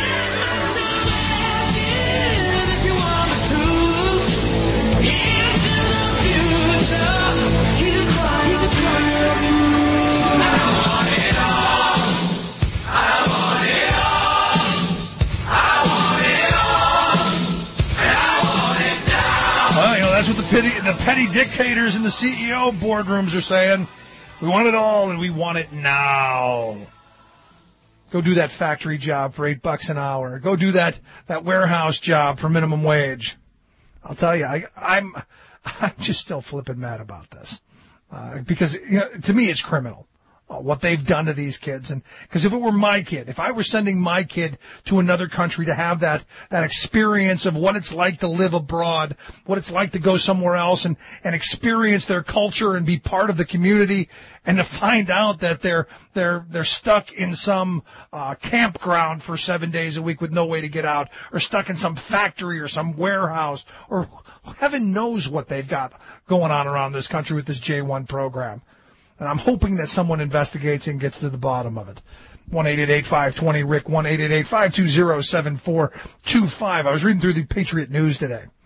That's what the petty dictators in the CEO boardrooms are saying. We want it all, and we want it now. Go do that factory job for $8 an hour. Go do that warehouse job for minimum wage. I'll tell you, I'm just still flipping mad about this because to me it's criminal. What they've done to these kids. And because if it were my kid, if I were sending my kid to another country to have that experience of what it's like to live abroad, what it's like to go somewhere else and experience their culture and be part of the community, and to find out that they're stuck in some campground for 7 days a week with no way to get out, or stuck in some factory or some warehouse, or heaven knows what they've got going on around this country with this J1 program. And I'm hoping that someone investigates and gets to the bottom of it. 1-888-520-RICK, 1-888-520-7425. I was reading through the Patriot News today,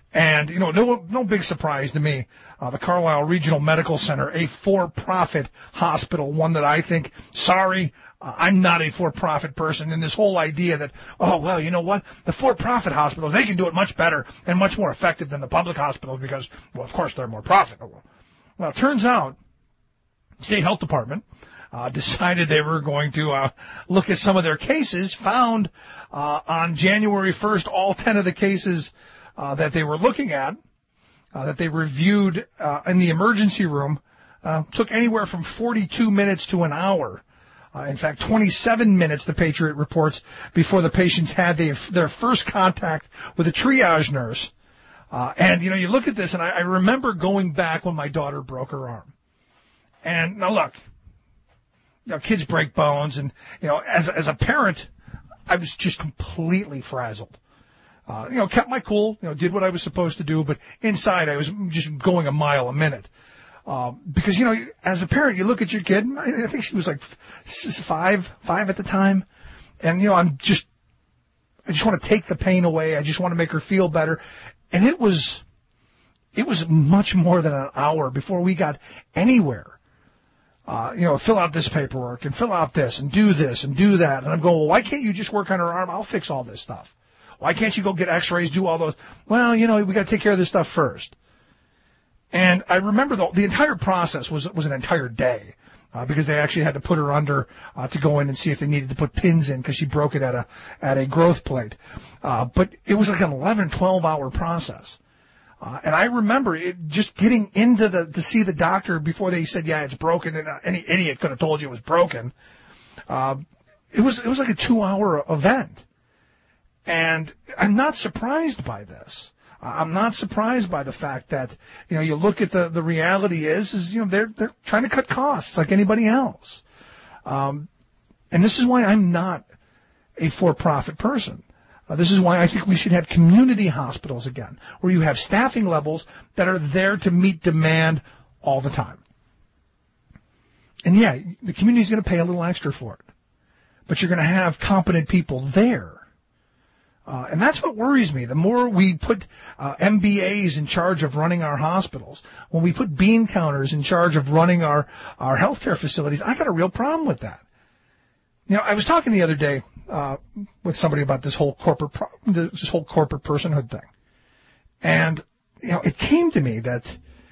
And, no big surprise to me. The Carlisle Regional Medical Center, a for-profit hospital, one that I think, I'm not a for-profit person. And this whole idea that, you know what? The for-profit hospitals, they can do it much better and much more effective than the public hospitals because, of course, they're more profitable. Well, it turns out, State Health Department decided they were going to look at some of their cases, found on January 1st all 10 of the cases that they were looking at, that they reviewed in the emergency room, took anywhere from 42 minutes to an hour. In fact, 27 minutes, the Patriot reports, before the patients had their first contact with a triage nurse. And, you look at this, and I remember going back when my daughter broke her arm. And now look, kids break bones, and, as a parent, I was just completely frazzled. Kept my cool, did what I was supposed to do, but inside I was just going a mile a minute. Because, as a parent, you look at your kid, I think she was like 5 at the time, and, I just want to take the pain away. I just want to make her feel better. And it was much more than an hour before we got anywhere. Fill out this paperwork and fill out this and do that. And I'm going, well, why can't you just work on her arm? I'll fix all this stuff. Why can't you go get x-rays, do all those? Well, we got to take care of this stuff first. And I remember the entire process was an entire day, because they actually had to put her under, to go in and see if they needed to put pins in because she broke it at a growth plate. But it was like an 11, 12 hour process. And I remember it just getting into to see the doctor before they said, yeah, it's broken, and any idiot could have told you it was broken. It was like a 2-hour event. And I'm not surprised by this. I'm not surprised by the fact that, you look at the reality is they're trying to cut costs like anybody else. And this is why I'm not a for-profit person. This is why I think we should have community hospitals again, where you have staffing levels that are there to meet demand all the time. And yeah, the community is going to pay a little extra for it, but you're going to have competent people there. And that's what worries me. The more we put MBAs in charge of running our hospitals, when we put bean counters in charge of running our healthcare facilities, I got a real problem with that. I was talking the other day with somebody about this whole corporate personhood thing, and it came to me that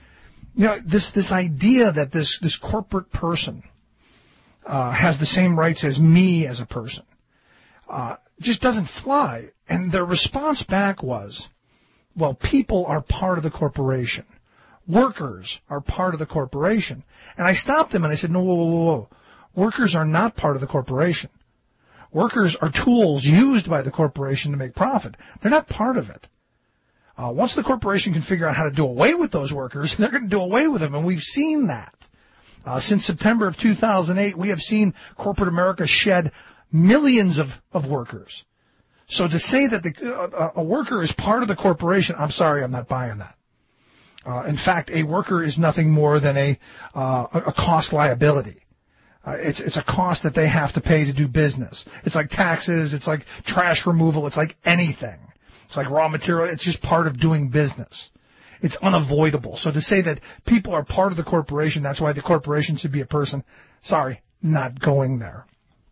this idea that this corporate person has the same rights as me as a person just doesn't fly. And their response back was, well, people are part of the corporation. Workers are part of the corporation. And I stopped them and I said, no, whoa. Workers are not part of the corporation. Workers are tools used by the corporation to make profit. They're not part of it. Once the corporation can figure out how to do away with those workers, they're going to do away with them, and we've seen that. Since September of 2008, we have seen corporate America shed millions of workers. So to say that a worker is part of the corporation, I'm sorry, I'm not buying that. In fact, a worker is nothing more than a cost liability. It's a cost that they have to pay to do business. It's like taxes. It's like trash removal. It's like anything. It's like raw material. It's just part of doing business. It's unavoidable. So to say that people are part of the corporation, that's why the corporation should be a person, sorry, not going there.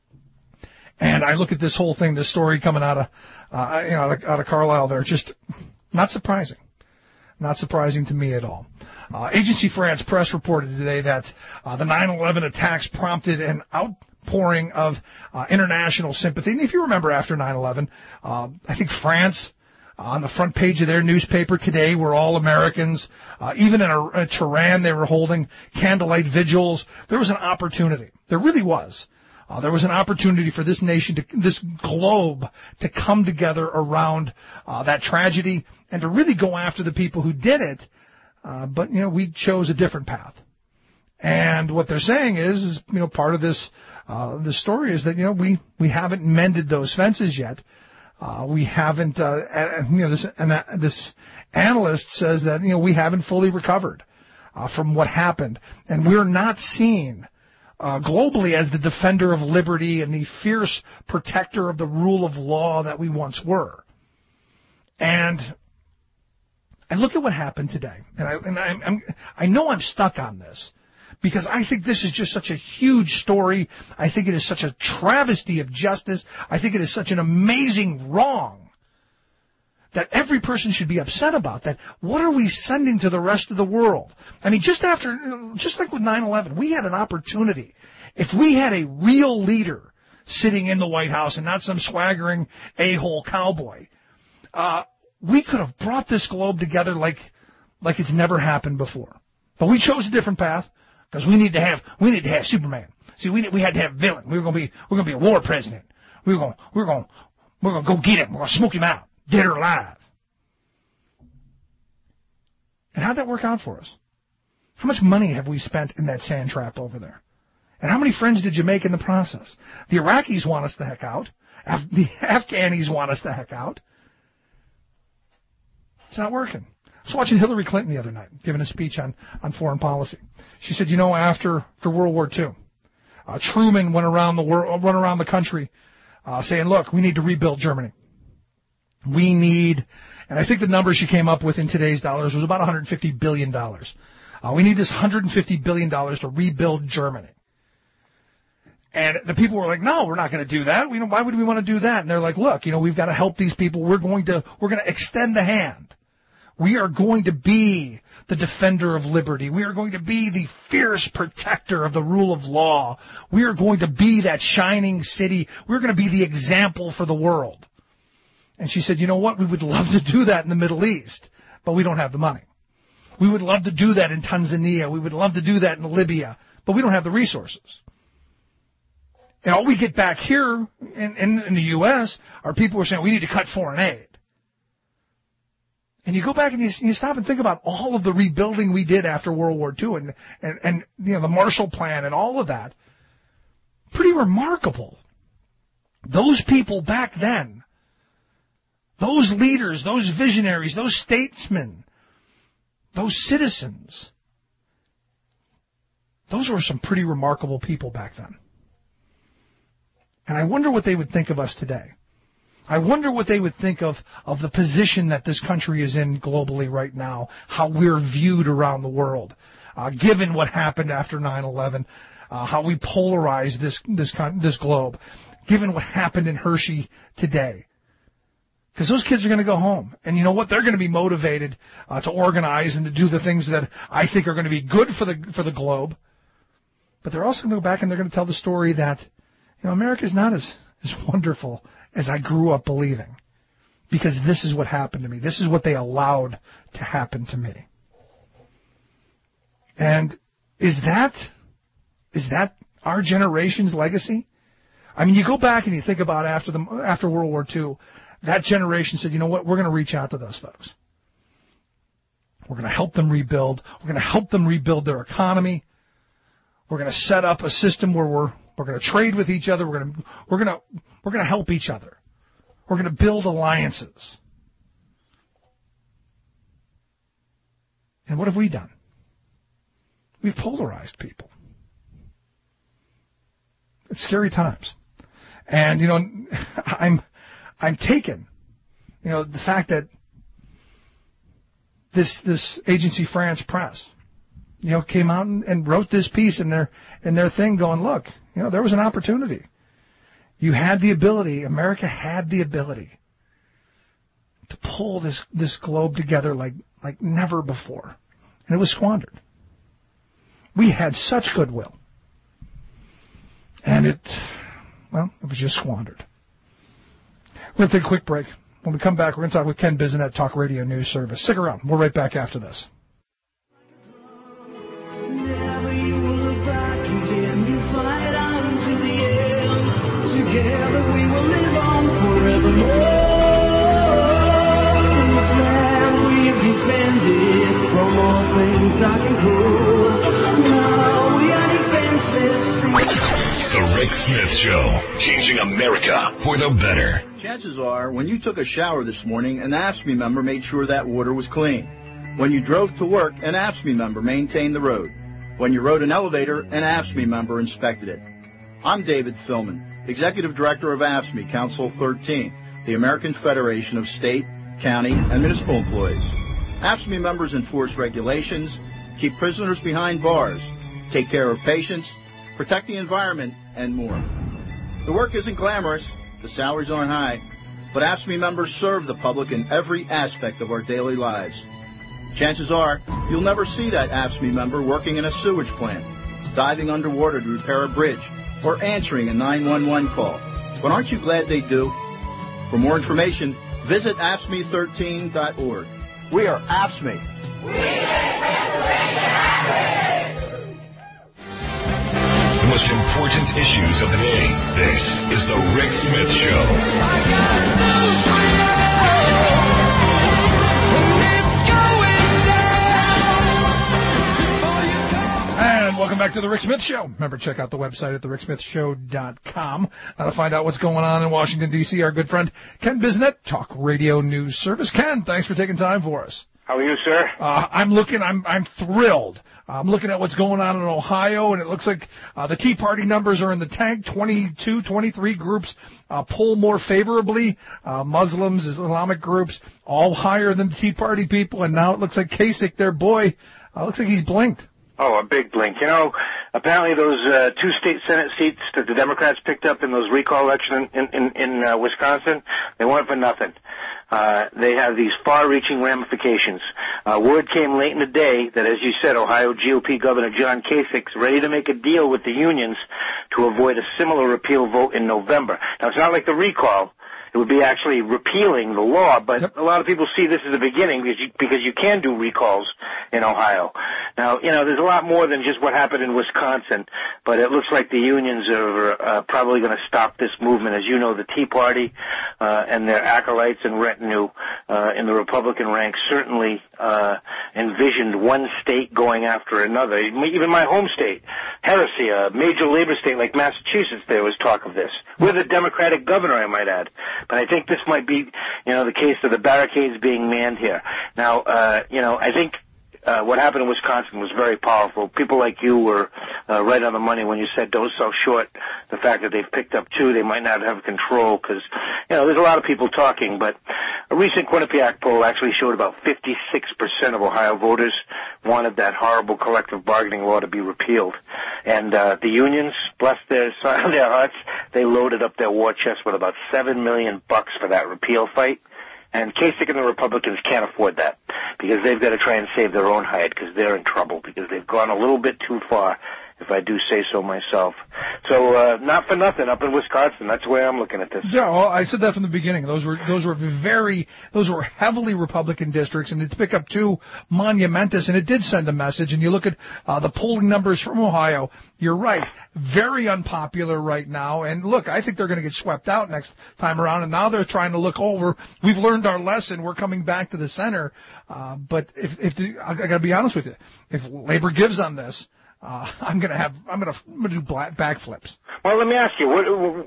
And I look at this whole thing, this story coming out of Carlisle there, just not surprising. Not surprising to me at all. Agency France Presse reported today that the 9/11 attacks prompted an outpouring of international sympathy. And if you remember after 9/11, I think France, on the front page of their newspaper today, were all Americans. Even in Tehran, they were holding candlelight vigils. There was an opportunity. There really was. There was an opportunity for this nation, this globe, to come together around that tragedy and to really go after the people who did it. But we chose a different path. And what they're saying is part of this story is that we haven't mended those fences yet. We haven't. This analyst says that we haven't fully recovered from what happened, and we're not seen globally as the defender of liberty and the fierce protector of the rule of law that we once were. And I look at what happened today, and I know I'm stuck on this because I think this is just such a huge story. I think it is such a travesty of justice. I think it is such an amazing wrong that every person should be upset about. That what are we sending to the rest of the world? I mean, just like with 9/11, we had an opportunity. If we had a real leader sitting in the White House and not some swaggering a-hole cowboy, we could have brought this globe together like it's never happened before. But we chose a different path because we need to have Superman. See, we had to have a villain. We're going to be a war president. We're going to go get him. We're going to smoke him out, dead or alive. And how'd that work out for us? How much money have we spent in that sand trap over there? And how many friends did you make in the process? The Iraqis want us the heck out. The Afghanis want us the heck out. It's not working. I was watching Hillary Clinton the other night, giving a speech on foreign policy. She said, after World War II, Truman went around the country saying, look, we need to rebuild Germany. And I think the number she came up with in today's dollars was about $150 billion. We need this $150 billion to rebuild Germany. And the people were like, no, we're not going to do that. Why would we want to do that? And they're like, look, we've got to help these people. We're going to extend the hand. We are going to be the defender of liberty. We are going to be the fierce protector of the rule of law. We are going to be that shining city. We're going to be the example for the world. And she said, you know what? We would love to do that in the Middle East, but we don't have the money. We would love to do that in Tanzania. We would love to do that in Libya, but we don't have the resources. And all we get back here in the U.S. are people who are saying we need to cut foreign aid. And you go back and you stop and think about all of the rebuilding we did after World War II and the Marshall Plan and all of that. Pretty remarkable. Those people back then, those leaders, those visionaries, those statesmen, those citizens, those were some pretty remarkable people back then. And I wonder what they would think of us today. I wonder what they would think of the position that this country is in globally right now, how we're viewed around the world, given what happened after 9/11, how we polarize this globe, given what happened in Hershey today. Because those kids are going to go home. And you know what? They're going to be motivated to organize and to do the things that I think are going to be good for the globe. But they're also going to go back and they're going to tell the story that America is not as wonderful as I grew up believing, because this is what happened to me. This is what they allowed to happen to me. And is that our generation's legacy? I mean, you go back and you think about after World War II, that generation said, you know what, we're going to reach out to those folks. We're going to help them rebuild. We're going to help them rebuild their economy. We're going to set up a system where we're going to trade with each other. We're going to help each other. We're going to build alliances. And what have we done? We've polarized people. It's scary times. And I'm taken. The fact that this agency France Press, came out and wrote this piece in their thing going, look, there was an opportunity. You had the ability, America had the ability to pull this globe together like never before. And it was squandered. We had such goodwill. And it was just squandered. We're going to take a quick break. When we come back, we're going to talk with Ken Bizinet, Talk Radio News Service. Stick around. We're right back after this. Together we will live on forevermore. This land we've defended from all things dark and cruel. Now we are defenseless. The Rick Smith Show, changing America for the better. Chances are, when you took a shower this morning, an AFSCME member made sure that water was clean. When you drove to work, an AFSCME member maintained the road. When you rode an elevator, an AFSCME member inspected it. I'm David Philman, Executive Director of AFSCME Council 13, the American Federation of State, County, and Municipal Employees. AFSCME members enforce regulations, keep prisoners behind bars, take care of patients, protect the environment, and more. The work isn't glamorous, the salaries aren't high, but AFSCME members serve the public in every aspect of our daily lives. Chances are, you'll never see that AFSCME member working in a sewage plant, diving underwater to repair a bridge, or answering a 911 call. But aren't you glad they do? For more information, visit AFSCME13.org. We are AFSCME. The most important issues of the day. This is the Rick Smith Show. And welcome back to the Rick Smith Show. Remember, check out the website at thericksmithshow.com to find out what's going on in Washington, D.C. Our good friend Ken Bisnet, Talk Radio News Service. Ken, thanks for taking time for us. How are you, sir? I'm thrilled. I'm looking at what's going on in Ohio, and it looks like the Tea Party numbers are in the tank. 22, 23 groups poll more favorably. Muslims, Islamic groups, all higher than the Tea Party people. And now it looks like Kasich, their boy, looks like he's blinked. Oh, a big blink. You know, apparently those 2 state Senate seats that the Democrats picked up in those recall elections in Wisconsin, they weren't for nothing. They have these far-reaching ramifications. Word came late in the day that, as you said, Ohio GOP Governor John Kasich's ready to make a deal with the unions to avoid a similar repeal vote in November. Now, it's not like the recall. It would be actually repealing the law, but a lot of people see this as the beginning because you can do recalls in Ohio. Now, you know, there's a lot more than just what happened in Wisconsin, but it looks like the unions are probably going to stop this movement. As you know, the Tea Party and their acolytes and retinue in the Republican ranks certainly envisioned one state going after another. Even my home state, heresy, a major labor state like Massachusetts, there was talk of this. With a Democratic governor, I might add. But I think this might be, you know, the case of the barricades being manned here. Now, you know, I think what happened in Wisconsin was very powerful. People like you were right on the money when you said don't sell short the fact that they've picked up 2. They might not have control because, you know, there's a lot of people talking. But a recent Quinnipiac poll actually showed about 56% of Ohio voters wanted that horrible collective bargaining law to be repealed. And the unions, bless their hearts, they loaded up their war chest with about $7 million for that repeal fight. And Kasich and the Republicans can't afford that because they've got to try and save their own hide because they're in trouble because they've gone a little bit too far, if I do say so myself. So not for nothing up in Wisconsin. That's the way I'm looking at this. Yeah, well, I said that from the beginning. Those were heavily Republican districts, and to pick up 2 monumentous, and it did send a message. And you look at the polling numbers from Ohio. You're right, very unpopular right now. And look, I think they're going to get swept out next time around. And now they're trying to look over. We've learned our lesson. We're coming back to the center. But I got to be honest with you, if Labor gives on this, I'm gonna do backflips. Well, let me ask you,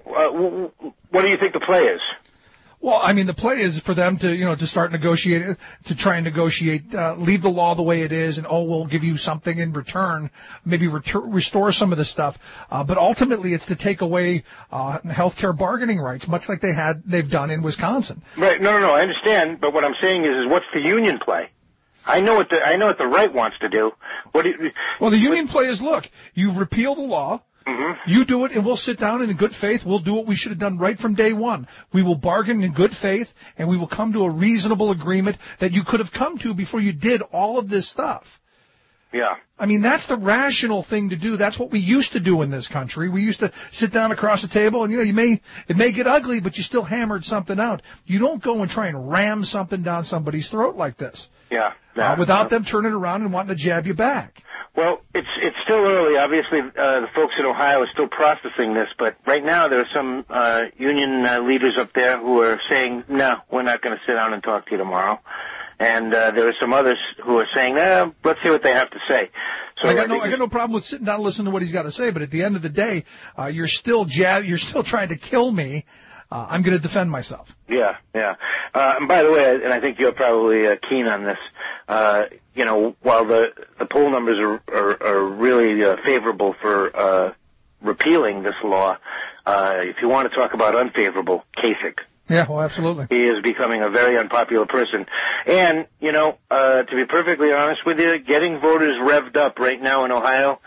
what do you think the play is? Well, I mean, the play is for them to start negotiating, to try and negotiate, leave the law the way it is, and we'll give you something in return, maybe restore some of the stuff. But ultimately, it's to take away healthcare bargaining rights, much like they've done in Wisconsin. Right? No, I understand. But what I'm saying is what's the union play? I know what the right wants to do. Well, the union play is, look, you repeal the law. Mm-hmm. You do it, and we'll sit down and in good faith. We'll do what we should have done right from day one. We will bargain in good faith, and we will come to a reasonable agreement that you could have come to before you did all of this stuff. Yeah. I mean, that's the rational thing to do. That's what we used to do in this country. We used to sit down across the table, and, it may get ugly, but you still hammered something out. You don't go and try and ram something down somebody's throat like this. Yeah. Without them turning around and wanting to jab you back. Well, it's still early. Obviously, the folks in Ohio are still processing this, but right now there are some union leaders up there who are saying, no, we're not going to sit down and talk to you tomorrow. And there are some others who are saying, let's see what they have to say. So I got no problem with sitting down and listening to what he's got to say, but at the end of the day, you're still trying to kill me. I'm going to defend myself. Yeah. And by the way, and I think you're probably keen on this, while the poll numbers are really favorable for repealing this law, if you want to talk about unfavorable, Kasich. Yeah, well, absolutely. He is becoming a very unpopular person. And, to be perfectly honest with you, getting voters revved up right now in Ohio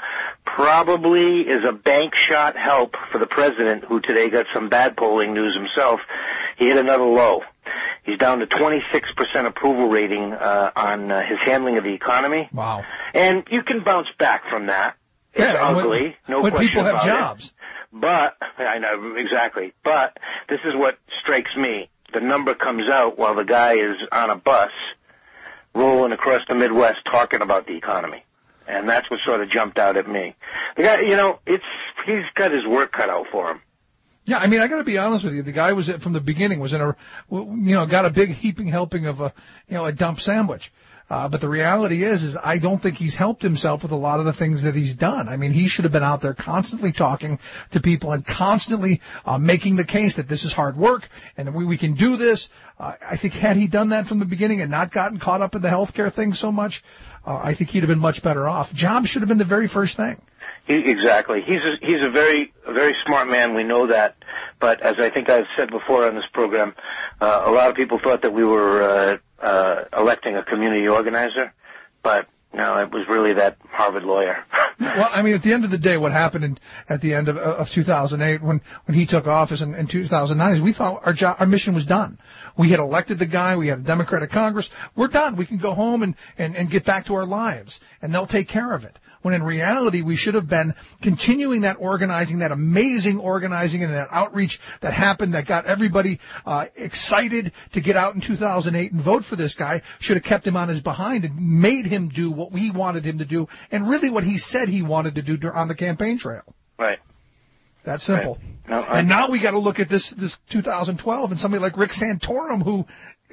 probably is a bank shot help for the president, who today got some bad polling news himself. He hit another low. He's down to 26% approval rating on his handling of the economy. Wow. And you can bounce back from that. It's ugly, no question about it. When people have jobs. But, I know, exactly. But this is what strikes me. The number comes out while the guy is on a bus rolling across the Midwest talking about the economy. And that's what sort of jumped out at me. The guy, he's got his work cut out for him. Yeah, I mean, I got to be honest with you. The guy was from the beginning was in got a big heaping helping of a dump sandwich. But the reality is I don't think he's helped himself with a lot of the things that he's done. I mean, he should have been out there constantly talking to people and constantly making the case that this is hard work and we can do this. I think had he done that from the beginning and not gotten caught up in the healthcare thing so much, I think he'd have been much better off. Jobs should have been the very first thing. Exactly. He's a very smart man. We know that. But as I think I've said before on this program, a lot of people thought that we were electing a community organizer, but no, it was really that Harvard lawyer. Well, I mean, at the end of the day, what happened at the end of 2008 when he took office in 2009 is we thought our mission was done. We had elected the guy. We had a Democratic Congress. We're done. We can go home and get back to our lives, and they'll take care of it. When in reality, we should have been continuing that organizing, that amazing organizing and that outreach that happened that got everybody excited to get out in 2008 and vote for this guy. Should have kept him on his behind and made him do what we wanted him to do and really what he said he wanted to do on the campaign trail. Right. That's simple. Right. No, and now we got to look at this 2012 and somebody like Rick Santorum who,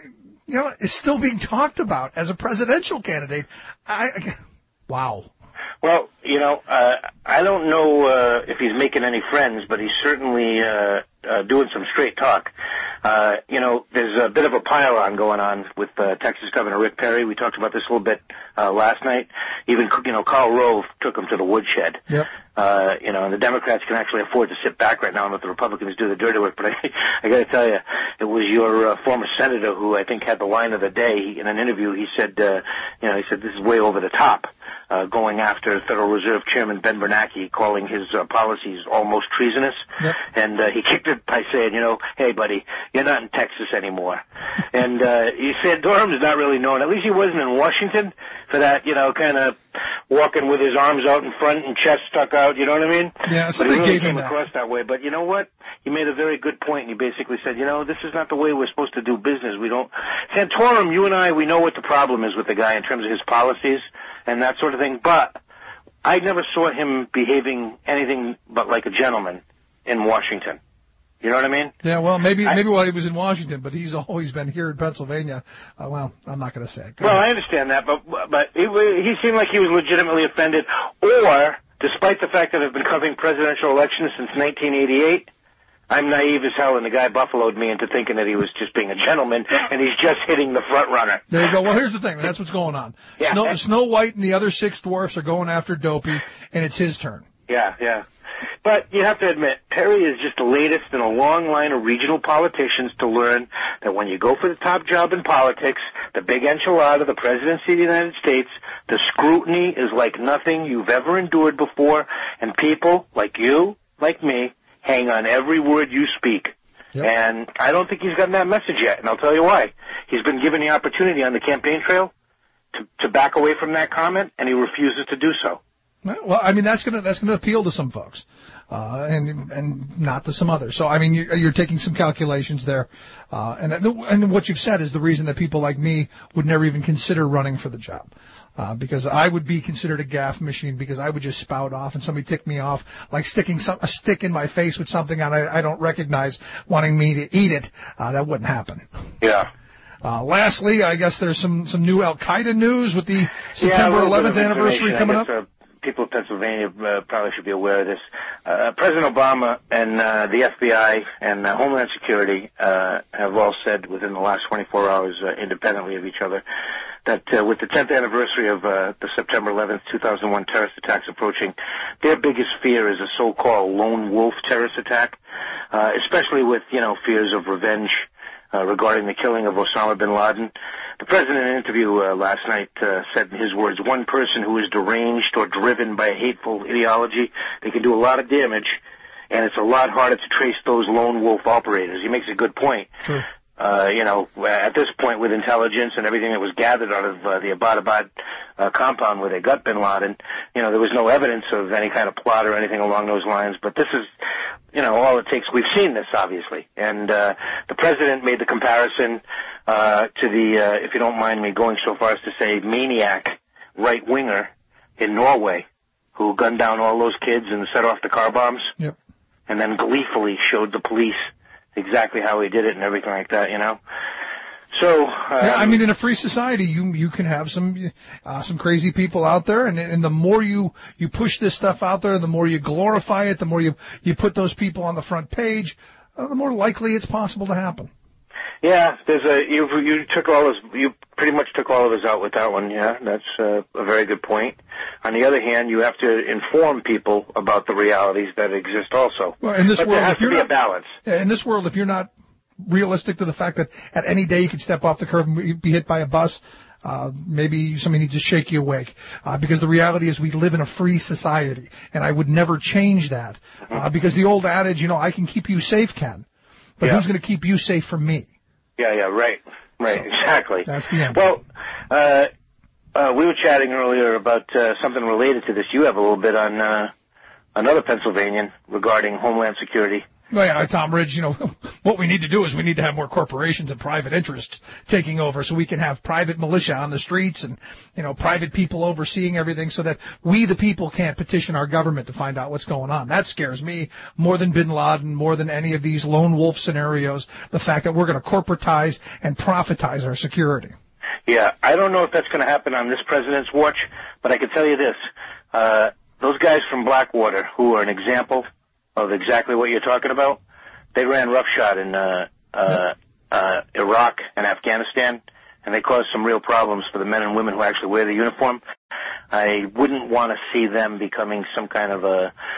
is still being talked about as a presidential candidate. Wow. Well, I don't know if he's making any friends, but he's certainly doing some straight talk. There's a bit of a pile-on going on with Texas Governor Rick Perry. We talked about this a little bit last night. Even, Karl Rove took him to the woodshed. Yep. And the Democrats can actually afford to sit back right now and let the Republicans do the dirty work. But I got to tell you, it was your former senator who I think had the line of the day. In an interview, he said, he said this is way over the top. Going after Federal Reserve Chairman Ben Bernanke, calling his policies almost treasonous. Yep. And he kicked it by saying, hey, buddy, you're not in Texas anymore. And he said Durham's not really known. At least he wasn't in Washington for that, kind of walking with his arms out in front and chest stuck out, you know what I mean? Yeah, but he really came across that way. But you know what? He made a very good point, and he basically said, this is not the way we're supposed to do business. Santorum, you and I, we know what the problem is with the guy in terms of his policies and that sort of thing, but I never saw him behaving anything but like a gentleman in Washington. You know what I mean? Yeah, well, maybe while he was in Washington, but he's always been here in Pennsylvania. Well, I'm not going to say it. Well, I understand that, but he seemed like he was legitimately offended, or, despite the fact that I've been covering presidential elections since 1988, I'm naive as hell, and the guy buffaloed me into thinking that he was just being a gentleman, and he's just hitting the front runner. There you go. Well, here's the thing. That's what's going on. Yeah. Snow White and the other six dwarfs are going after Dopey, and it's his turn. Yeah. But you have to admit, Perry is just the latest in a long line of regional politicians to learn that when you go for the top job in politics, the big enchilada, the presidency of the United States, the scrutiny is like nothing you've ever endured before, and people like you, like me, hang on every word you speak. Yep. And I don't think he's gotten that message yet, and I'll tell you why. He's been given the opportunity on the campaign trail to back away from that comment, and he refuses to do so. Well, I mean, that's gonna appeal to some folks, and not to some others. So, I mean, you're taking some calculations there, and what you've said is the reason that people like me would never even consider running for the job. Because I would be considered a gaffe machine because I would just spout off and somebody tick me off like sticking a stick in my face with something I don't recognize wanting me to eat it. That wouldn't happen. Yeah. Lastly, I guess there's some new Al-Qaeda news with the September 11th anniversary coming up. People of Pennsylvania probably should be aware of this. President Obama and the FBI and Homeland Security have all said within the last 24 hours, independently of each other, that with the 10th anniversary of the September 11th, 2001 terrorist attacks approaching, their biggest fear is a so-called lone wolf terrorist attack, especially with, fears of revenge regarding the killing of Osama bin Laden. The president in an interview last night said in his words, one person who is deranged or driven by a hateful ideology, they can do a lot of damage, and it's a lot harder to trace those lone wolf operators. He makes a good point. Sure. At this point with intelligence and everything that was gathered out of the Abbottabad compound where they got bin Laden, there was no evidence of any kind of plot or anything along those lines. But this is, all it takes. We've seen this, obviously. And the president made the comparison to the, if you don't mind me going so far as to say, maniac right-winger in Norway who gunned down all those kids and set off the car bombs. Yep. And then gleefully showed the police exactly how he did it and everything like that, So, in a free society, you can have some crazy people out there, and the more you push this stuff out there, the more you glorify it, the more you put those people on the front page, the more likely it's possible to happen. Yeah, you pretty much took all of us out with that one. Yeah, that's a very good point. On the other hand, you have to inform people about the realities that exist also. Well, in this world, there has to be a balance. In this world, if you're not realistic to the fact that at any day you could step off the curb and be hit by a bus, maybe somebody needs to shake you awake. Because the reality is we live in a free society, and I would never change that. Because the old adage, I can keep you safe, Ken. But who's going to keep you safe from me? Yeah, right, exactly. That's the end. Well, we were chatting earlier about something related to this. You have a little bit on another Pennsylvanian regarding Homeland Security. Well, yeah, Tom Ridge, what we need to do is we need to have more corporations and private interests taking over so we can have private militia on the streets and, private people overseeing everything so that we, the people, can't petition our government to find out what's going on. That scares me more than bin Laden, more than any of these lone wolf scenarios, the fact that we're going to corporatize and profitize our security. Yeah, I don't know if that's going to happen on this president's watch, but I can tell you this. Those guys from Blackwater, who are an example of exactly what you're talking about, they ran roughshod in Iraq and Afghanistan, and they caused some real problems for the men and women who actually wear the uniform. I wouldn't want to see them becoming some kind of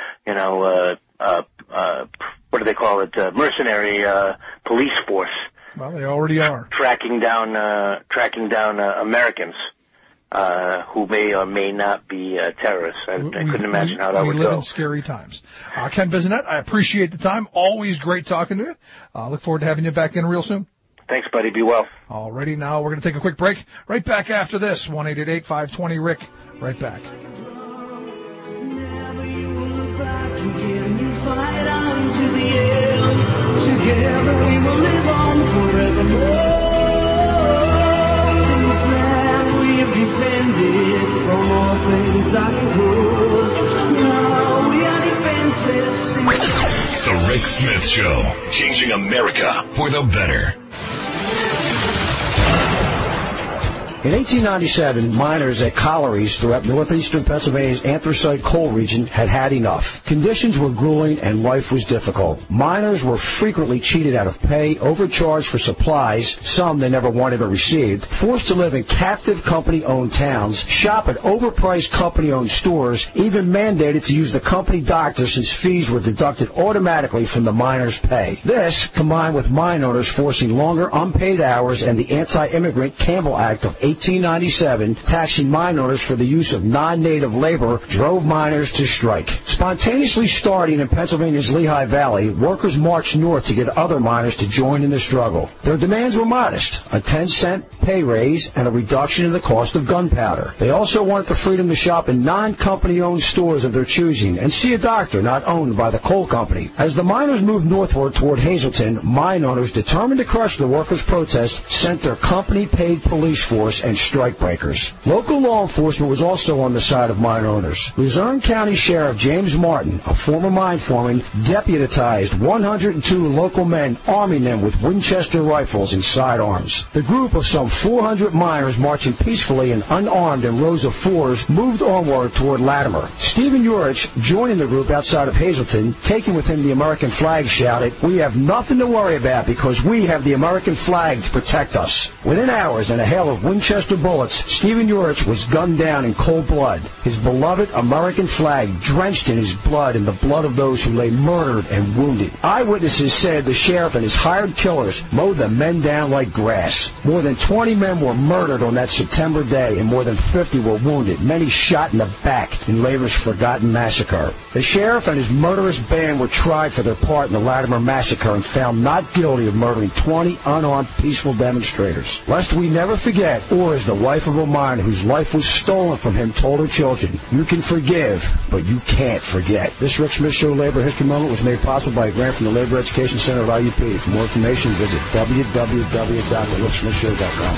what do they call it, mercenary police force. Well, they already are. Tracking down Americans who may or may not be terrorists. I couldn't imagine how that would go. We live in scary times. Ken Bissonette, I appreciate the time. Always great talking to you. Look forward to having you back in real soon. Thanks, buddy. Be well. Alrighty, now we're going to take a quick break. Right back after this, 1-888-520-RICK. Right back. Together we will live on forevermore. Defended from all things I hold. Now we are defenseless. The Rick Smith Show, changing America for the better. In 1897, miners at collieries throughout northeastern Pennsylvania's anthracite coal region had enough. Conditions were grueling and life was difficult. Miners were frequently cheated out of pay, overcharged for supplies, some they never wanted or received, forced to live in captive company-owned towns, shop at overpriced company-owned stores, even mandated to use the company doctor since fees were deducted automatically from the miners' pay. This, combined with mine owners forcing longer unpaid hours and the Anti-Immigrant Campbell Act of 1897, taxing mine owners for the use of non-native labor, drove miners to strike. Spontaneously starting in Pennsylvania's Lehigh Valley, workers marched north to get other miners to join in the struggle. Their demands were modest, a 10-cent pay raise and a reduction in the cost of gunpowder. They also wanted the freedom to shop in non-company-owned stores of their choosing and see a doctor not owned by the coal company. As the miners moved northward toward Hazleton, mine owners determined to crush the workers' protest sent their company-paid police force and strikebreakers. Local law enforcement was also on the side of mine owners. Luzerne County Sheriff James Martin, a former mine foreman, deputized 102 local men, arming them with Winchester rifles and sidearms. The group of some 400 miners marching peacefully and unarmed in rows of fours moved onward toward Latimer. Stephen Urich, joining the group outside of Hazleton, taking with him the American flag, shouted, "We have nothing to worry about because we have the American flag to protect us." Within hours and a hail of Winchester Winchester bullets, Stephen Urich was gunned down in cold blood. His beloved American flag drenched in his blood and the blood of those who lay murdered and wounded. Eyewitnesses said the sheriff and his hired killers mowed the men down like grass. More than 20 men were murdered on that September day, and more than 50 were wounded, many shot in the back in Labor's forgotten massacre. The sheriff and his murderous band were tried for their part in the Latimer massacre and found not guilty of murdering 20 unarmed peaceful demonstrators. Lest we never forget, or as the wife of a miner whose life was stolen from him told her children, you can forgive, but you can't forget. This Rick Smith Show Labor History Moment was made possible by a grant from the Labor Education Center of IUP. For more information, visit www.thericksmithshow.com.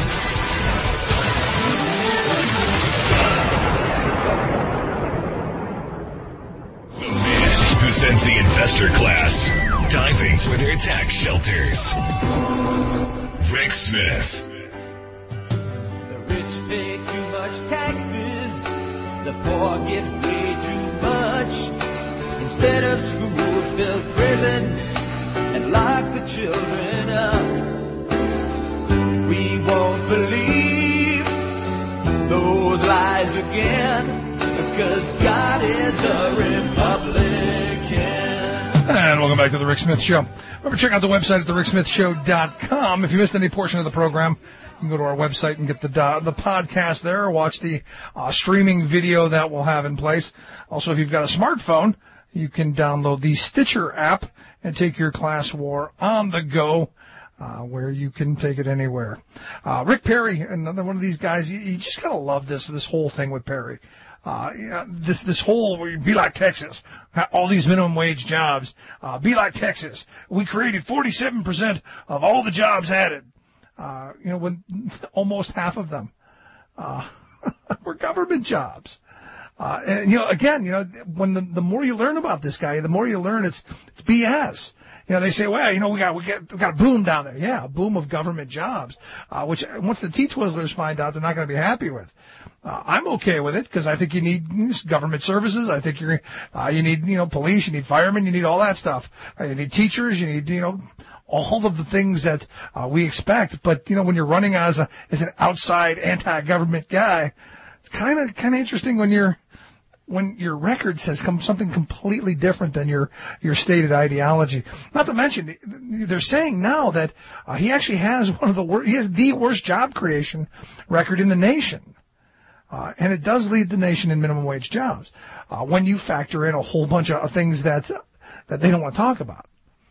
Sends the investor class diving for their tax shelters. Rick Smith. The rich pay too much taxes, the poor get way too much. Instead of schools, build prisons and lock the children up. We won't believe those lies again, because God is a Republican. And welcome back to the Rick Smith Show. Remember, check out the website at thericksmithshow.com. If you missed any portion of the program, you can go to our website and get the podcast there, or watch the streaming video that we'll have in place. Also, if you've got a smartphone, you can download the Stitcher app and take your class war on the go, where you can take it anywhere. Rick Perry, another one of these guys, you just gotta love this whole thing with Perry. This whole be like Texas, all these minimum wage jobs, be like Texas. We created 47% of all the jobs added. When almost half of them were government jobs. And when the more you learn about this guy, the more you learn it's BS. They say, well, we got a boom down there. Yeah, a boom of government jobs, which once the T-Twizzlers find out, they're not going to be happy with. I'm okay with it because I think you need government services. I think you need police, you need firemen, you need all that stuff. You need teachers, you need all of the things that we expect. But when you're running as an outside anti-government guy, it's kind of interesting when your record says something completely different than your stated ideology. Not to mention, they're saying now that he actually has he has the worst job creation record in the nation. And it does lead the nation in minimum wage jobs when you factor in a whole bunch of things that they don't want to talk about.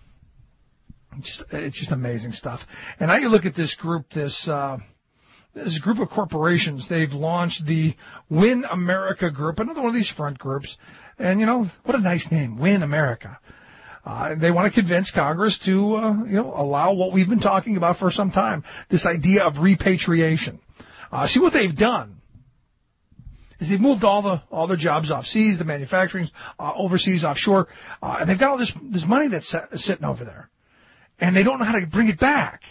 It's just amazing stuff. And now you look at this group, this group of corporations. They've launched the Win America Group, another one of these front groups. And what a nice name, Win America. They want to convince Congress to allow what we've been talking about for some time, this idea of repatriation. See what they've done is they've moved all their jobs overseas, the manufacturing overseas, offshore, and they've got all this money that's sitting over there, and they don't know how to bring it back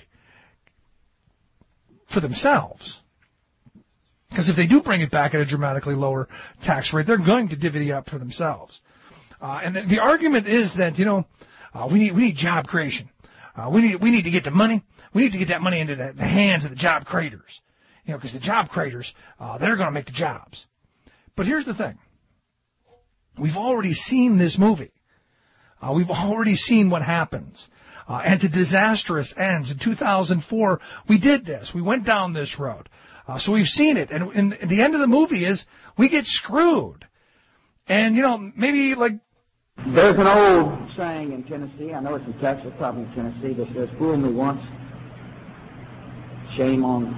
for themselves. Because if they do bring it back at a dramatically lower tax rate, they're going to divvy up for themselves. And the argument is that we need job creation. We need to get the money. We need to get that money into the hands of the job creators. Because the job creators, they're going to make the jobs. But here's the thing. We've already seen this movie. We've already seen what happens. And to disastrous ends. In 2004, we did this. We went down this road. So we've seen it. And the end of the movie is we get screwed. And, maybe like... There's an old saying in Tennessee, I know it's in Texas, probably in Tennessee, that says, fool me once, shame on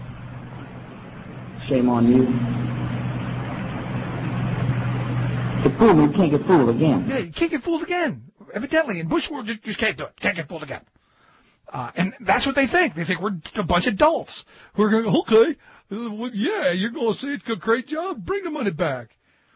you. To fool me, you can't get fooled again. Yeah, you can't get fooled again. Evidently, in Bush world, just can't do it. Can't get fooled again. And that's what they think. They think we're a bunch of adults. We're going, okay, yeah, you're going to say it's a great job. Bring the money back.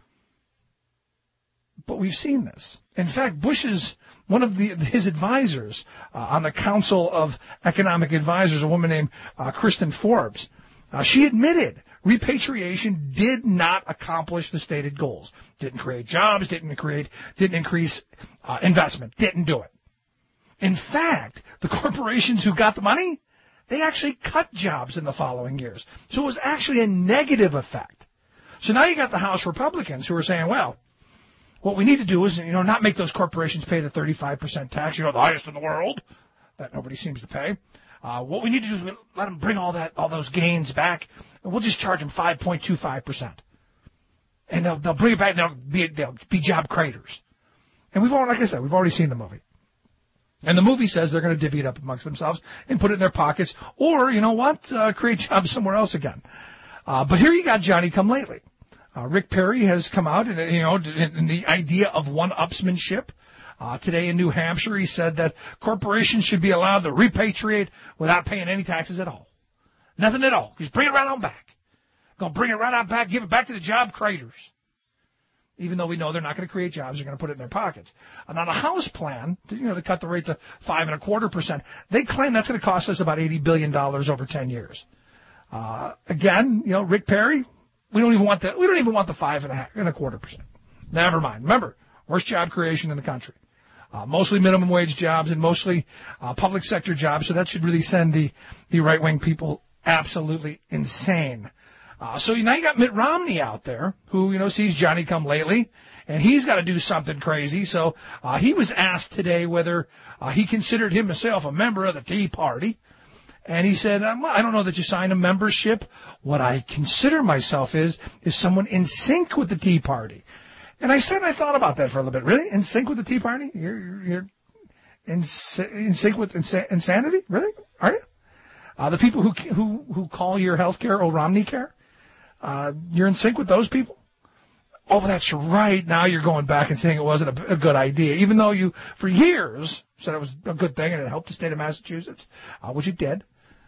But we've seen this. In fact, Bush's one of his advisors on the Council of Economic Advisors, a woman named Kristen Forbes, she admitted repatriation did not accomplish the stated goals. Didn't create jobs, didn't increase investment, didn't do it. In fact, the corporations who got the money, they actually cut jobs in the following years. So it was actually a negative effect. So now you got the House Republicans who are saying, well, what we need to do is, not make those corporations pay the 35% tax, the highest in the world, that nobody seems to pay. What we need to do is let them bring all those gains back, and we'll just charge them 5.25%. And they'll bring it back, and they'll be job creators. And we've already seen the movie. And the movie says they're going to divvy it up amongst themselves and put it in their pockets, or, create jobs somewhere else again. But here you got Johnny come lately. Rick Perry has come out, and the idea of one-upsmanship. Today in New Hampshire, he said that corporations should be allowed to repatriate without paying any taxes at all. Nothing at all. Just bring it right on back. Going to bring it right on back, give it back to the job creators. Even though we know they're not going to create jobs, they're going to put it in their pockets. And on a House plan, to cut the rate to 5.25%, they claim that's going to cost us about $80 billion over 10 years. Again, Rick Perry, we don't even want the 5.25%. Never mind. Remember, worst job creation in the country. Mostly minimum wage jobs and mostly public sector jobs. So that should really send the right-wing people absolutely insane. So now you got Mitt Romney out there who, sees Johnny come lately, and he's got to do something crazy. So he was asked today whether he considered himself a member of the Tea Party. And he said, I don't know that you sign a membership. What I consider myself is someone in sync with the Tea Party. And I thought about that for a little bit. Really? In sync with the Tea Party? You're in sync with insanity? Really? Are you? The people who call your health care Romney care? You're in sync with those people? Oh, that's right. Now you're going back and saying it wasn't a good idea, even though you, for years, said it was a good thing and it helped the state of Massachusetts, which it did.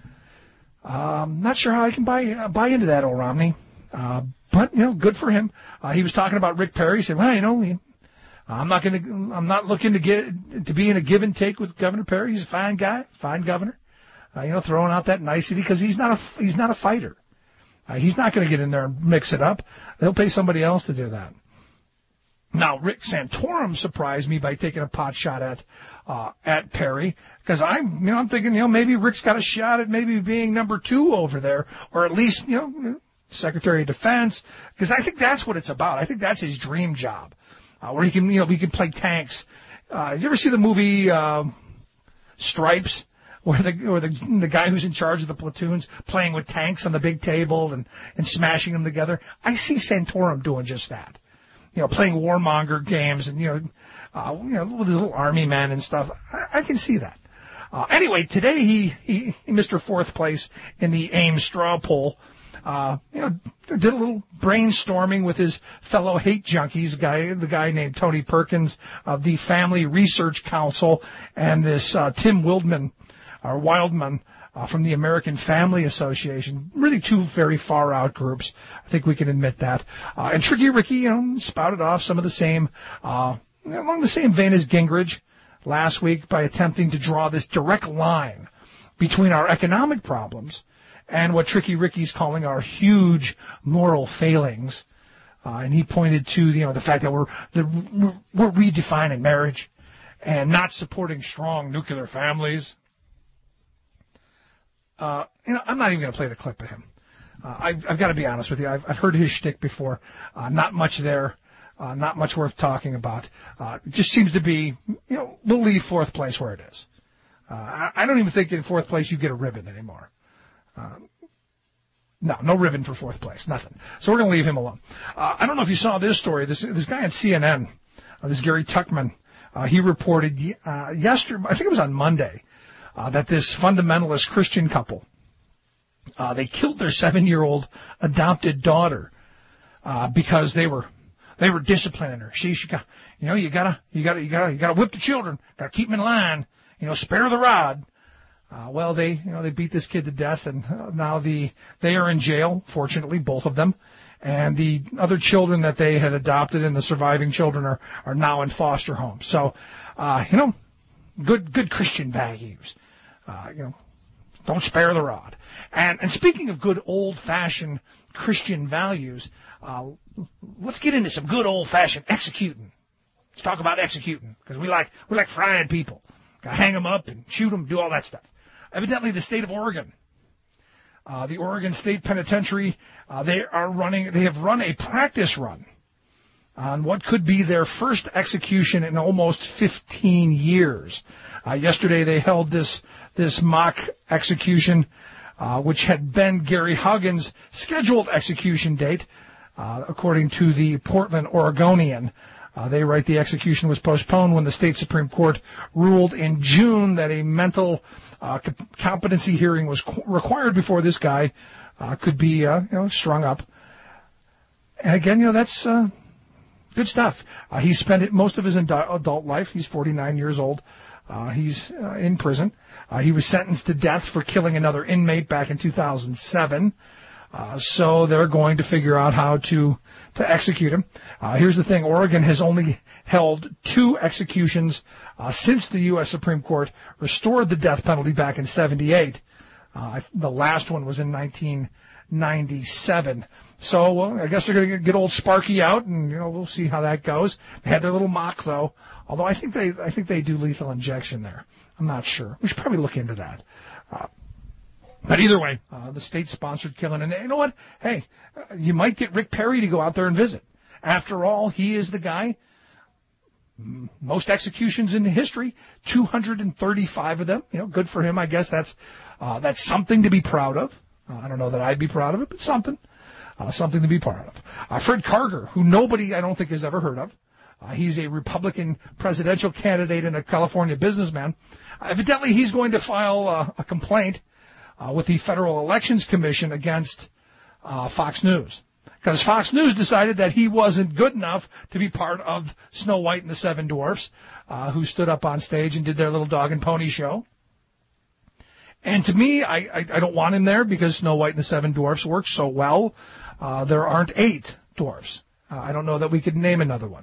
Not sure how I can buy into that, old Romney. But, good for him. He was talking about Rick Perry. He said, well, I'm not looking to be in a give and take with Governor Perry. He's a fine guy, fine governor. Throwing out that nicety because he's not a fighter. He's not going to get in there and mix it up. They'll pay somebody else to do that. Now, Rick Santorum surprised me by taking a pot shot at Perry, because I'm thinking, maybe Rick's got a shot at maybe being number 2 over there, or at least, Secretary of Defense, because I think that's what it's about. I think that's his dream job, where he can play tanks. You ever see the movie Stripes? Where the guy who's in charge of the platoons playing with tanks on the big table and smashing them together. I see Santorum doing just that. Playing warmonger games and, with his little army men and stuff. I can see that. Anyway, today he Mr. Fourth Place in the Ames straw poll. Did a little brainstorming with his fellow hate junkies, the guy named Tony Perkins of the Family Research Council, and this Tim Wildman from the American Family Association. Really 2 very far out groups. I think we can admit that. And Tricky Ricky, spouted off some of the same, along the same vein as Gingrich last week by attempting to draw this direct line between our economic problems and what Tricky Ricky's calling our huge moral failings. And he pointed to, the fact that we're redefining marriage and not supporting strong nuclear families. I'm not even going to play the clip of him. I've got to be honest with you. I've heard his shtick before. Not much there. Not much worth talking about. It just seems to be, we'll leave Fourth Place where it is. I don't even think in Fourth Place you get a ribbon anymore. No ribbon for Fourth Place. Nothing. So we're going to leave him alone. I don't know if you saw this story. This guy on CNN, this Gary Tuchman, he reported yesterday, I think it was on Monday, that this fundamentalist Christian couple, they killed their 7-year-old adopted daughter because they were disciplining her. She got, you gotta whip the children, gotta keep them in line, spare the rod. Well, they beat this kid to death, and now they are in jail. Fortunately, both of them, and the other children that they had adopted and the surviving children are now in foster homes. So, good Christian values. Don't spare the rod. And speaking of good old-fashioned Christian values, let's get into some good old-fashioned executing. Let's talk about executing, because we like frying people. Gotta hang them up and shoot them, do all that stuff. Evidently, the state of Oregon, the Oregon State Penitentiary, they have run a practice run on what could be their first execution in almost 15 years. Yesterday, they held this mock execution, which had been Gary Huggins' scheduled execution date, according to the Portland Oregonian. They write the execution was postponed when the state Supreme Court ruled in June that a mental competency hearing was required before this guy could be strung up. And again, that's good stuff. He spent most of his adult life. He's 49 years old. He's in prison. He was sentenced to death for killing another inmate back in 2007. So they're going to figure out how to execute him. Here's the thing. Oregon has only held 2 executions since the U.S. Supreme Court restored the death penalty back in 1978. The last one was in 1997. So I guess they're going to get old Sparky out, and we'll see how that goes. They had their little mock, though. Although I think they do lethal injection there. I'm not sure. We should probably look into that. But either way, the state-sponsored killing. And you know what? Hey, you might get Rick Perry to go out there and visit. After all, he is the guy. Most executions in history, 235 of them. Good for him. I guess that's something to be proud of. I don't know that I'd be proud of it, but something to be proud of. Fred Karger, who nobody I don't think has ever heard of. He's a Republican presidential candidate and a California businessman. Evidently, he's going to file a complaint with the Federal Elections Commission against Fox News. Because Fox News decided that he wasn't good enough to be part of Snow White and the Seven Dwarfs, who stood up on stage and did their little dog and pony show. And to me, I don't want him there because Snow White and the Seven Dwarfs works so well. There aren't 8 dwarfs. I don't know that we could name another one.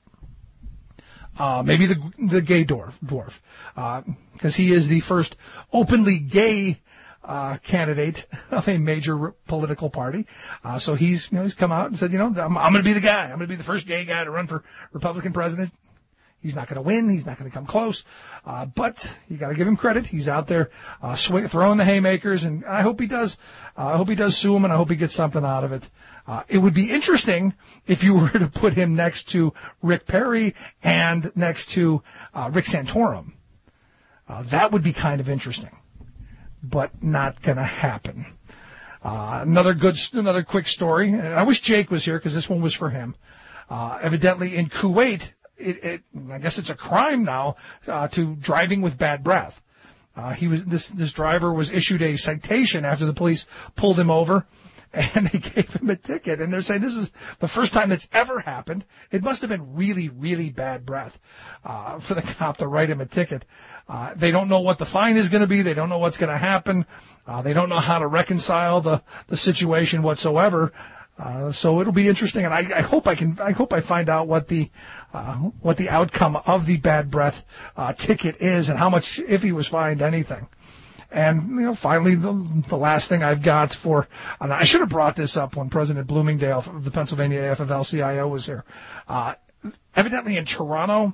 Maybe the gay dwarf, because he is the first openly gay candidate of a major political party. So he's come out and said, I'm going to be the guy. I'm going to be the first gay guy to run for Republican president. He's not going to win. He's not going to come close. But you got to give him credit. He's out there throwing the haymakers, and I hope he does. I hope he does sue him, and I hope he gets something out of it. It would be interesting if you were to put him next to Rick Perry and next to Rick Santorum. That would be kind of interesting, but not going to happen. Another quick story, and I wish Jake was here because this one was for him. Evidently in Kuwait, I guess it's a crime now to driving with bad breath. This driver was issued a citation after the police pulled him over, and they gave him a ticket. And they're saying this is the first time that's ever happened. It must have been really, really bad breath for the cop to write him a ticket. They don't know what the fine is going to be. They don't know what's going to happen. They don't know how to reconcile the situation whatsoever. So it'll be interesting, and I hope I find out what the outcome of the bad breath ticket is, and how much, if he was fined anything. And finally, the last thing I've got and I should have brought this up when President Bloomingdale of the Pennsylvania AFL-CIO was here. Evidently in Toronto,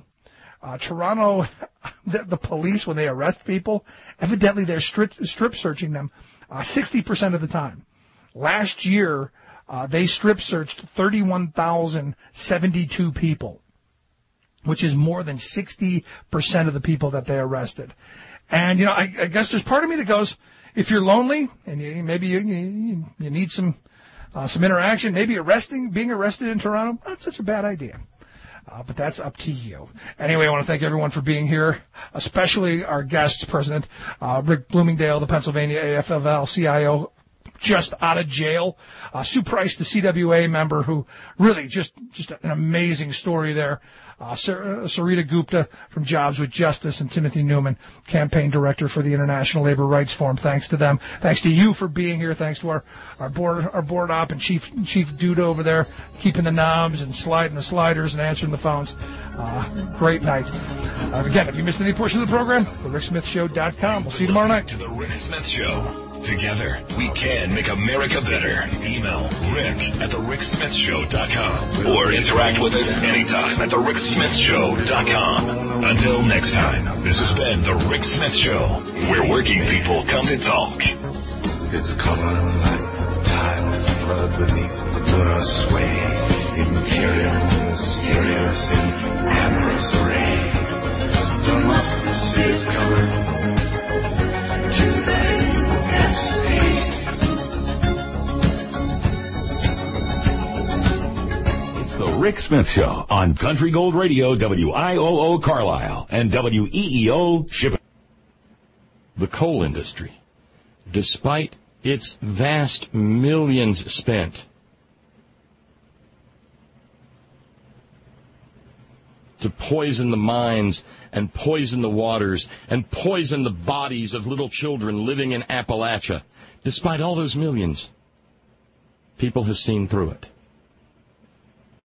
the police, when they arrest people, evidently they're strip searching them 60% of the time. Last year, they strip searched 31,072 people, which is more than 60% of the people that they arrested. And, I guess there's part of me that goes, if you're lonely and maybe you need some interaction, maybe being arrested in Toronto, not such a bad idea. But that's up to you. Anyway, I want to thank everyone for being here, especially our guest, President Rick Bloomingdale, the Pennsylvania AFL-CIO, just out of jail. Sue Price, the CWA member, who really just an amazing story there. Sarita Gupta from Jobs with Justice, and Timothy Newman, campaign director for the International Labor Rights Forum. Thanks to them. Thanks to you for being here. Thanks to our board op and chief dude over there, keeping the knobs and sliding the sliders and answering the phones. Great night. Again, if you missed any portion of the program, thericksmithshow.com. We'll see you tomorrow night. To the Rick Smith Show. Together, we can make America better. Email rick@thericksmithshow.com or interact with us anytime at thericksmithshow.com. Until next time, this has been The Rick Smith Show, where working people come to talk. It's colored like tile flood beneath the blur sway, imperial, mysterious, in amorous array. Democracy is colored to the USA. It's The Rick Smith Show on Country Gold Radio, WIOO Carlisle, and WEEO Shipping. The coal industry, despite its vast millions spent to poison the mines and poison the waters and poison the bodies of little children living in Appalachia, despite all those millions, people have seen through it.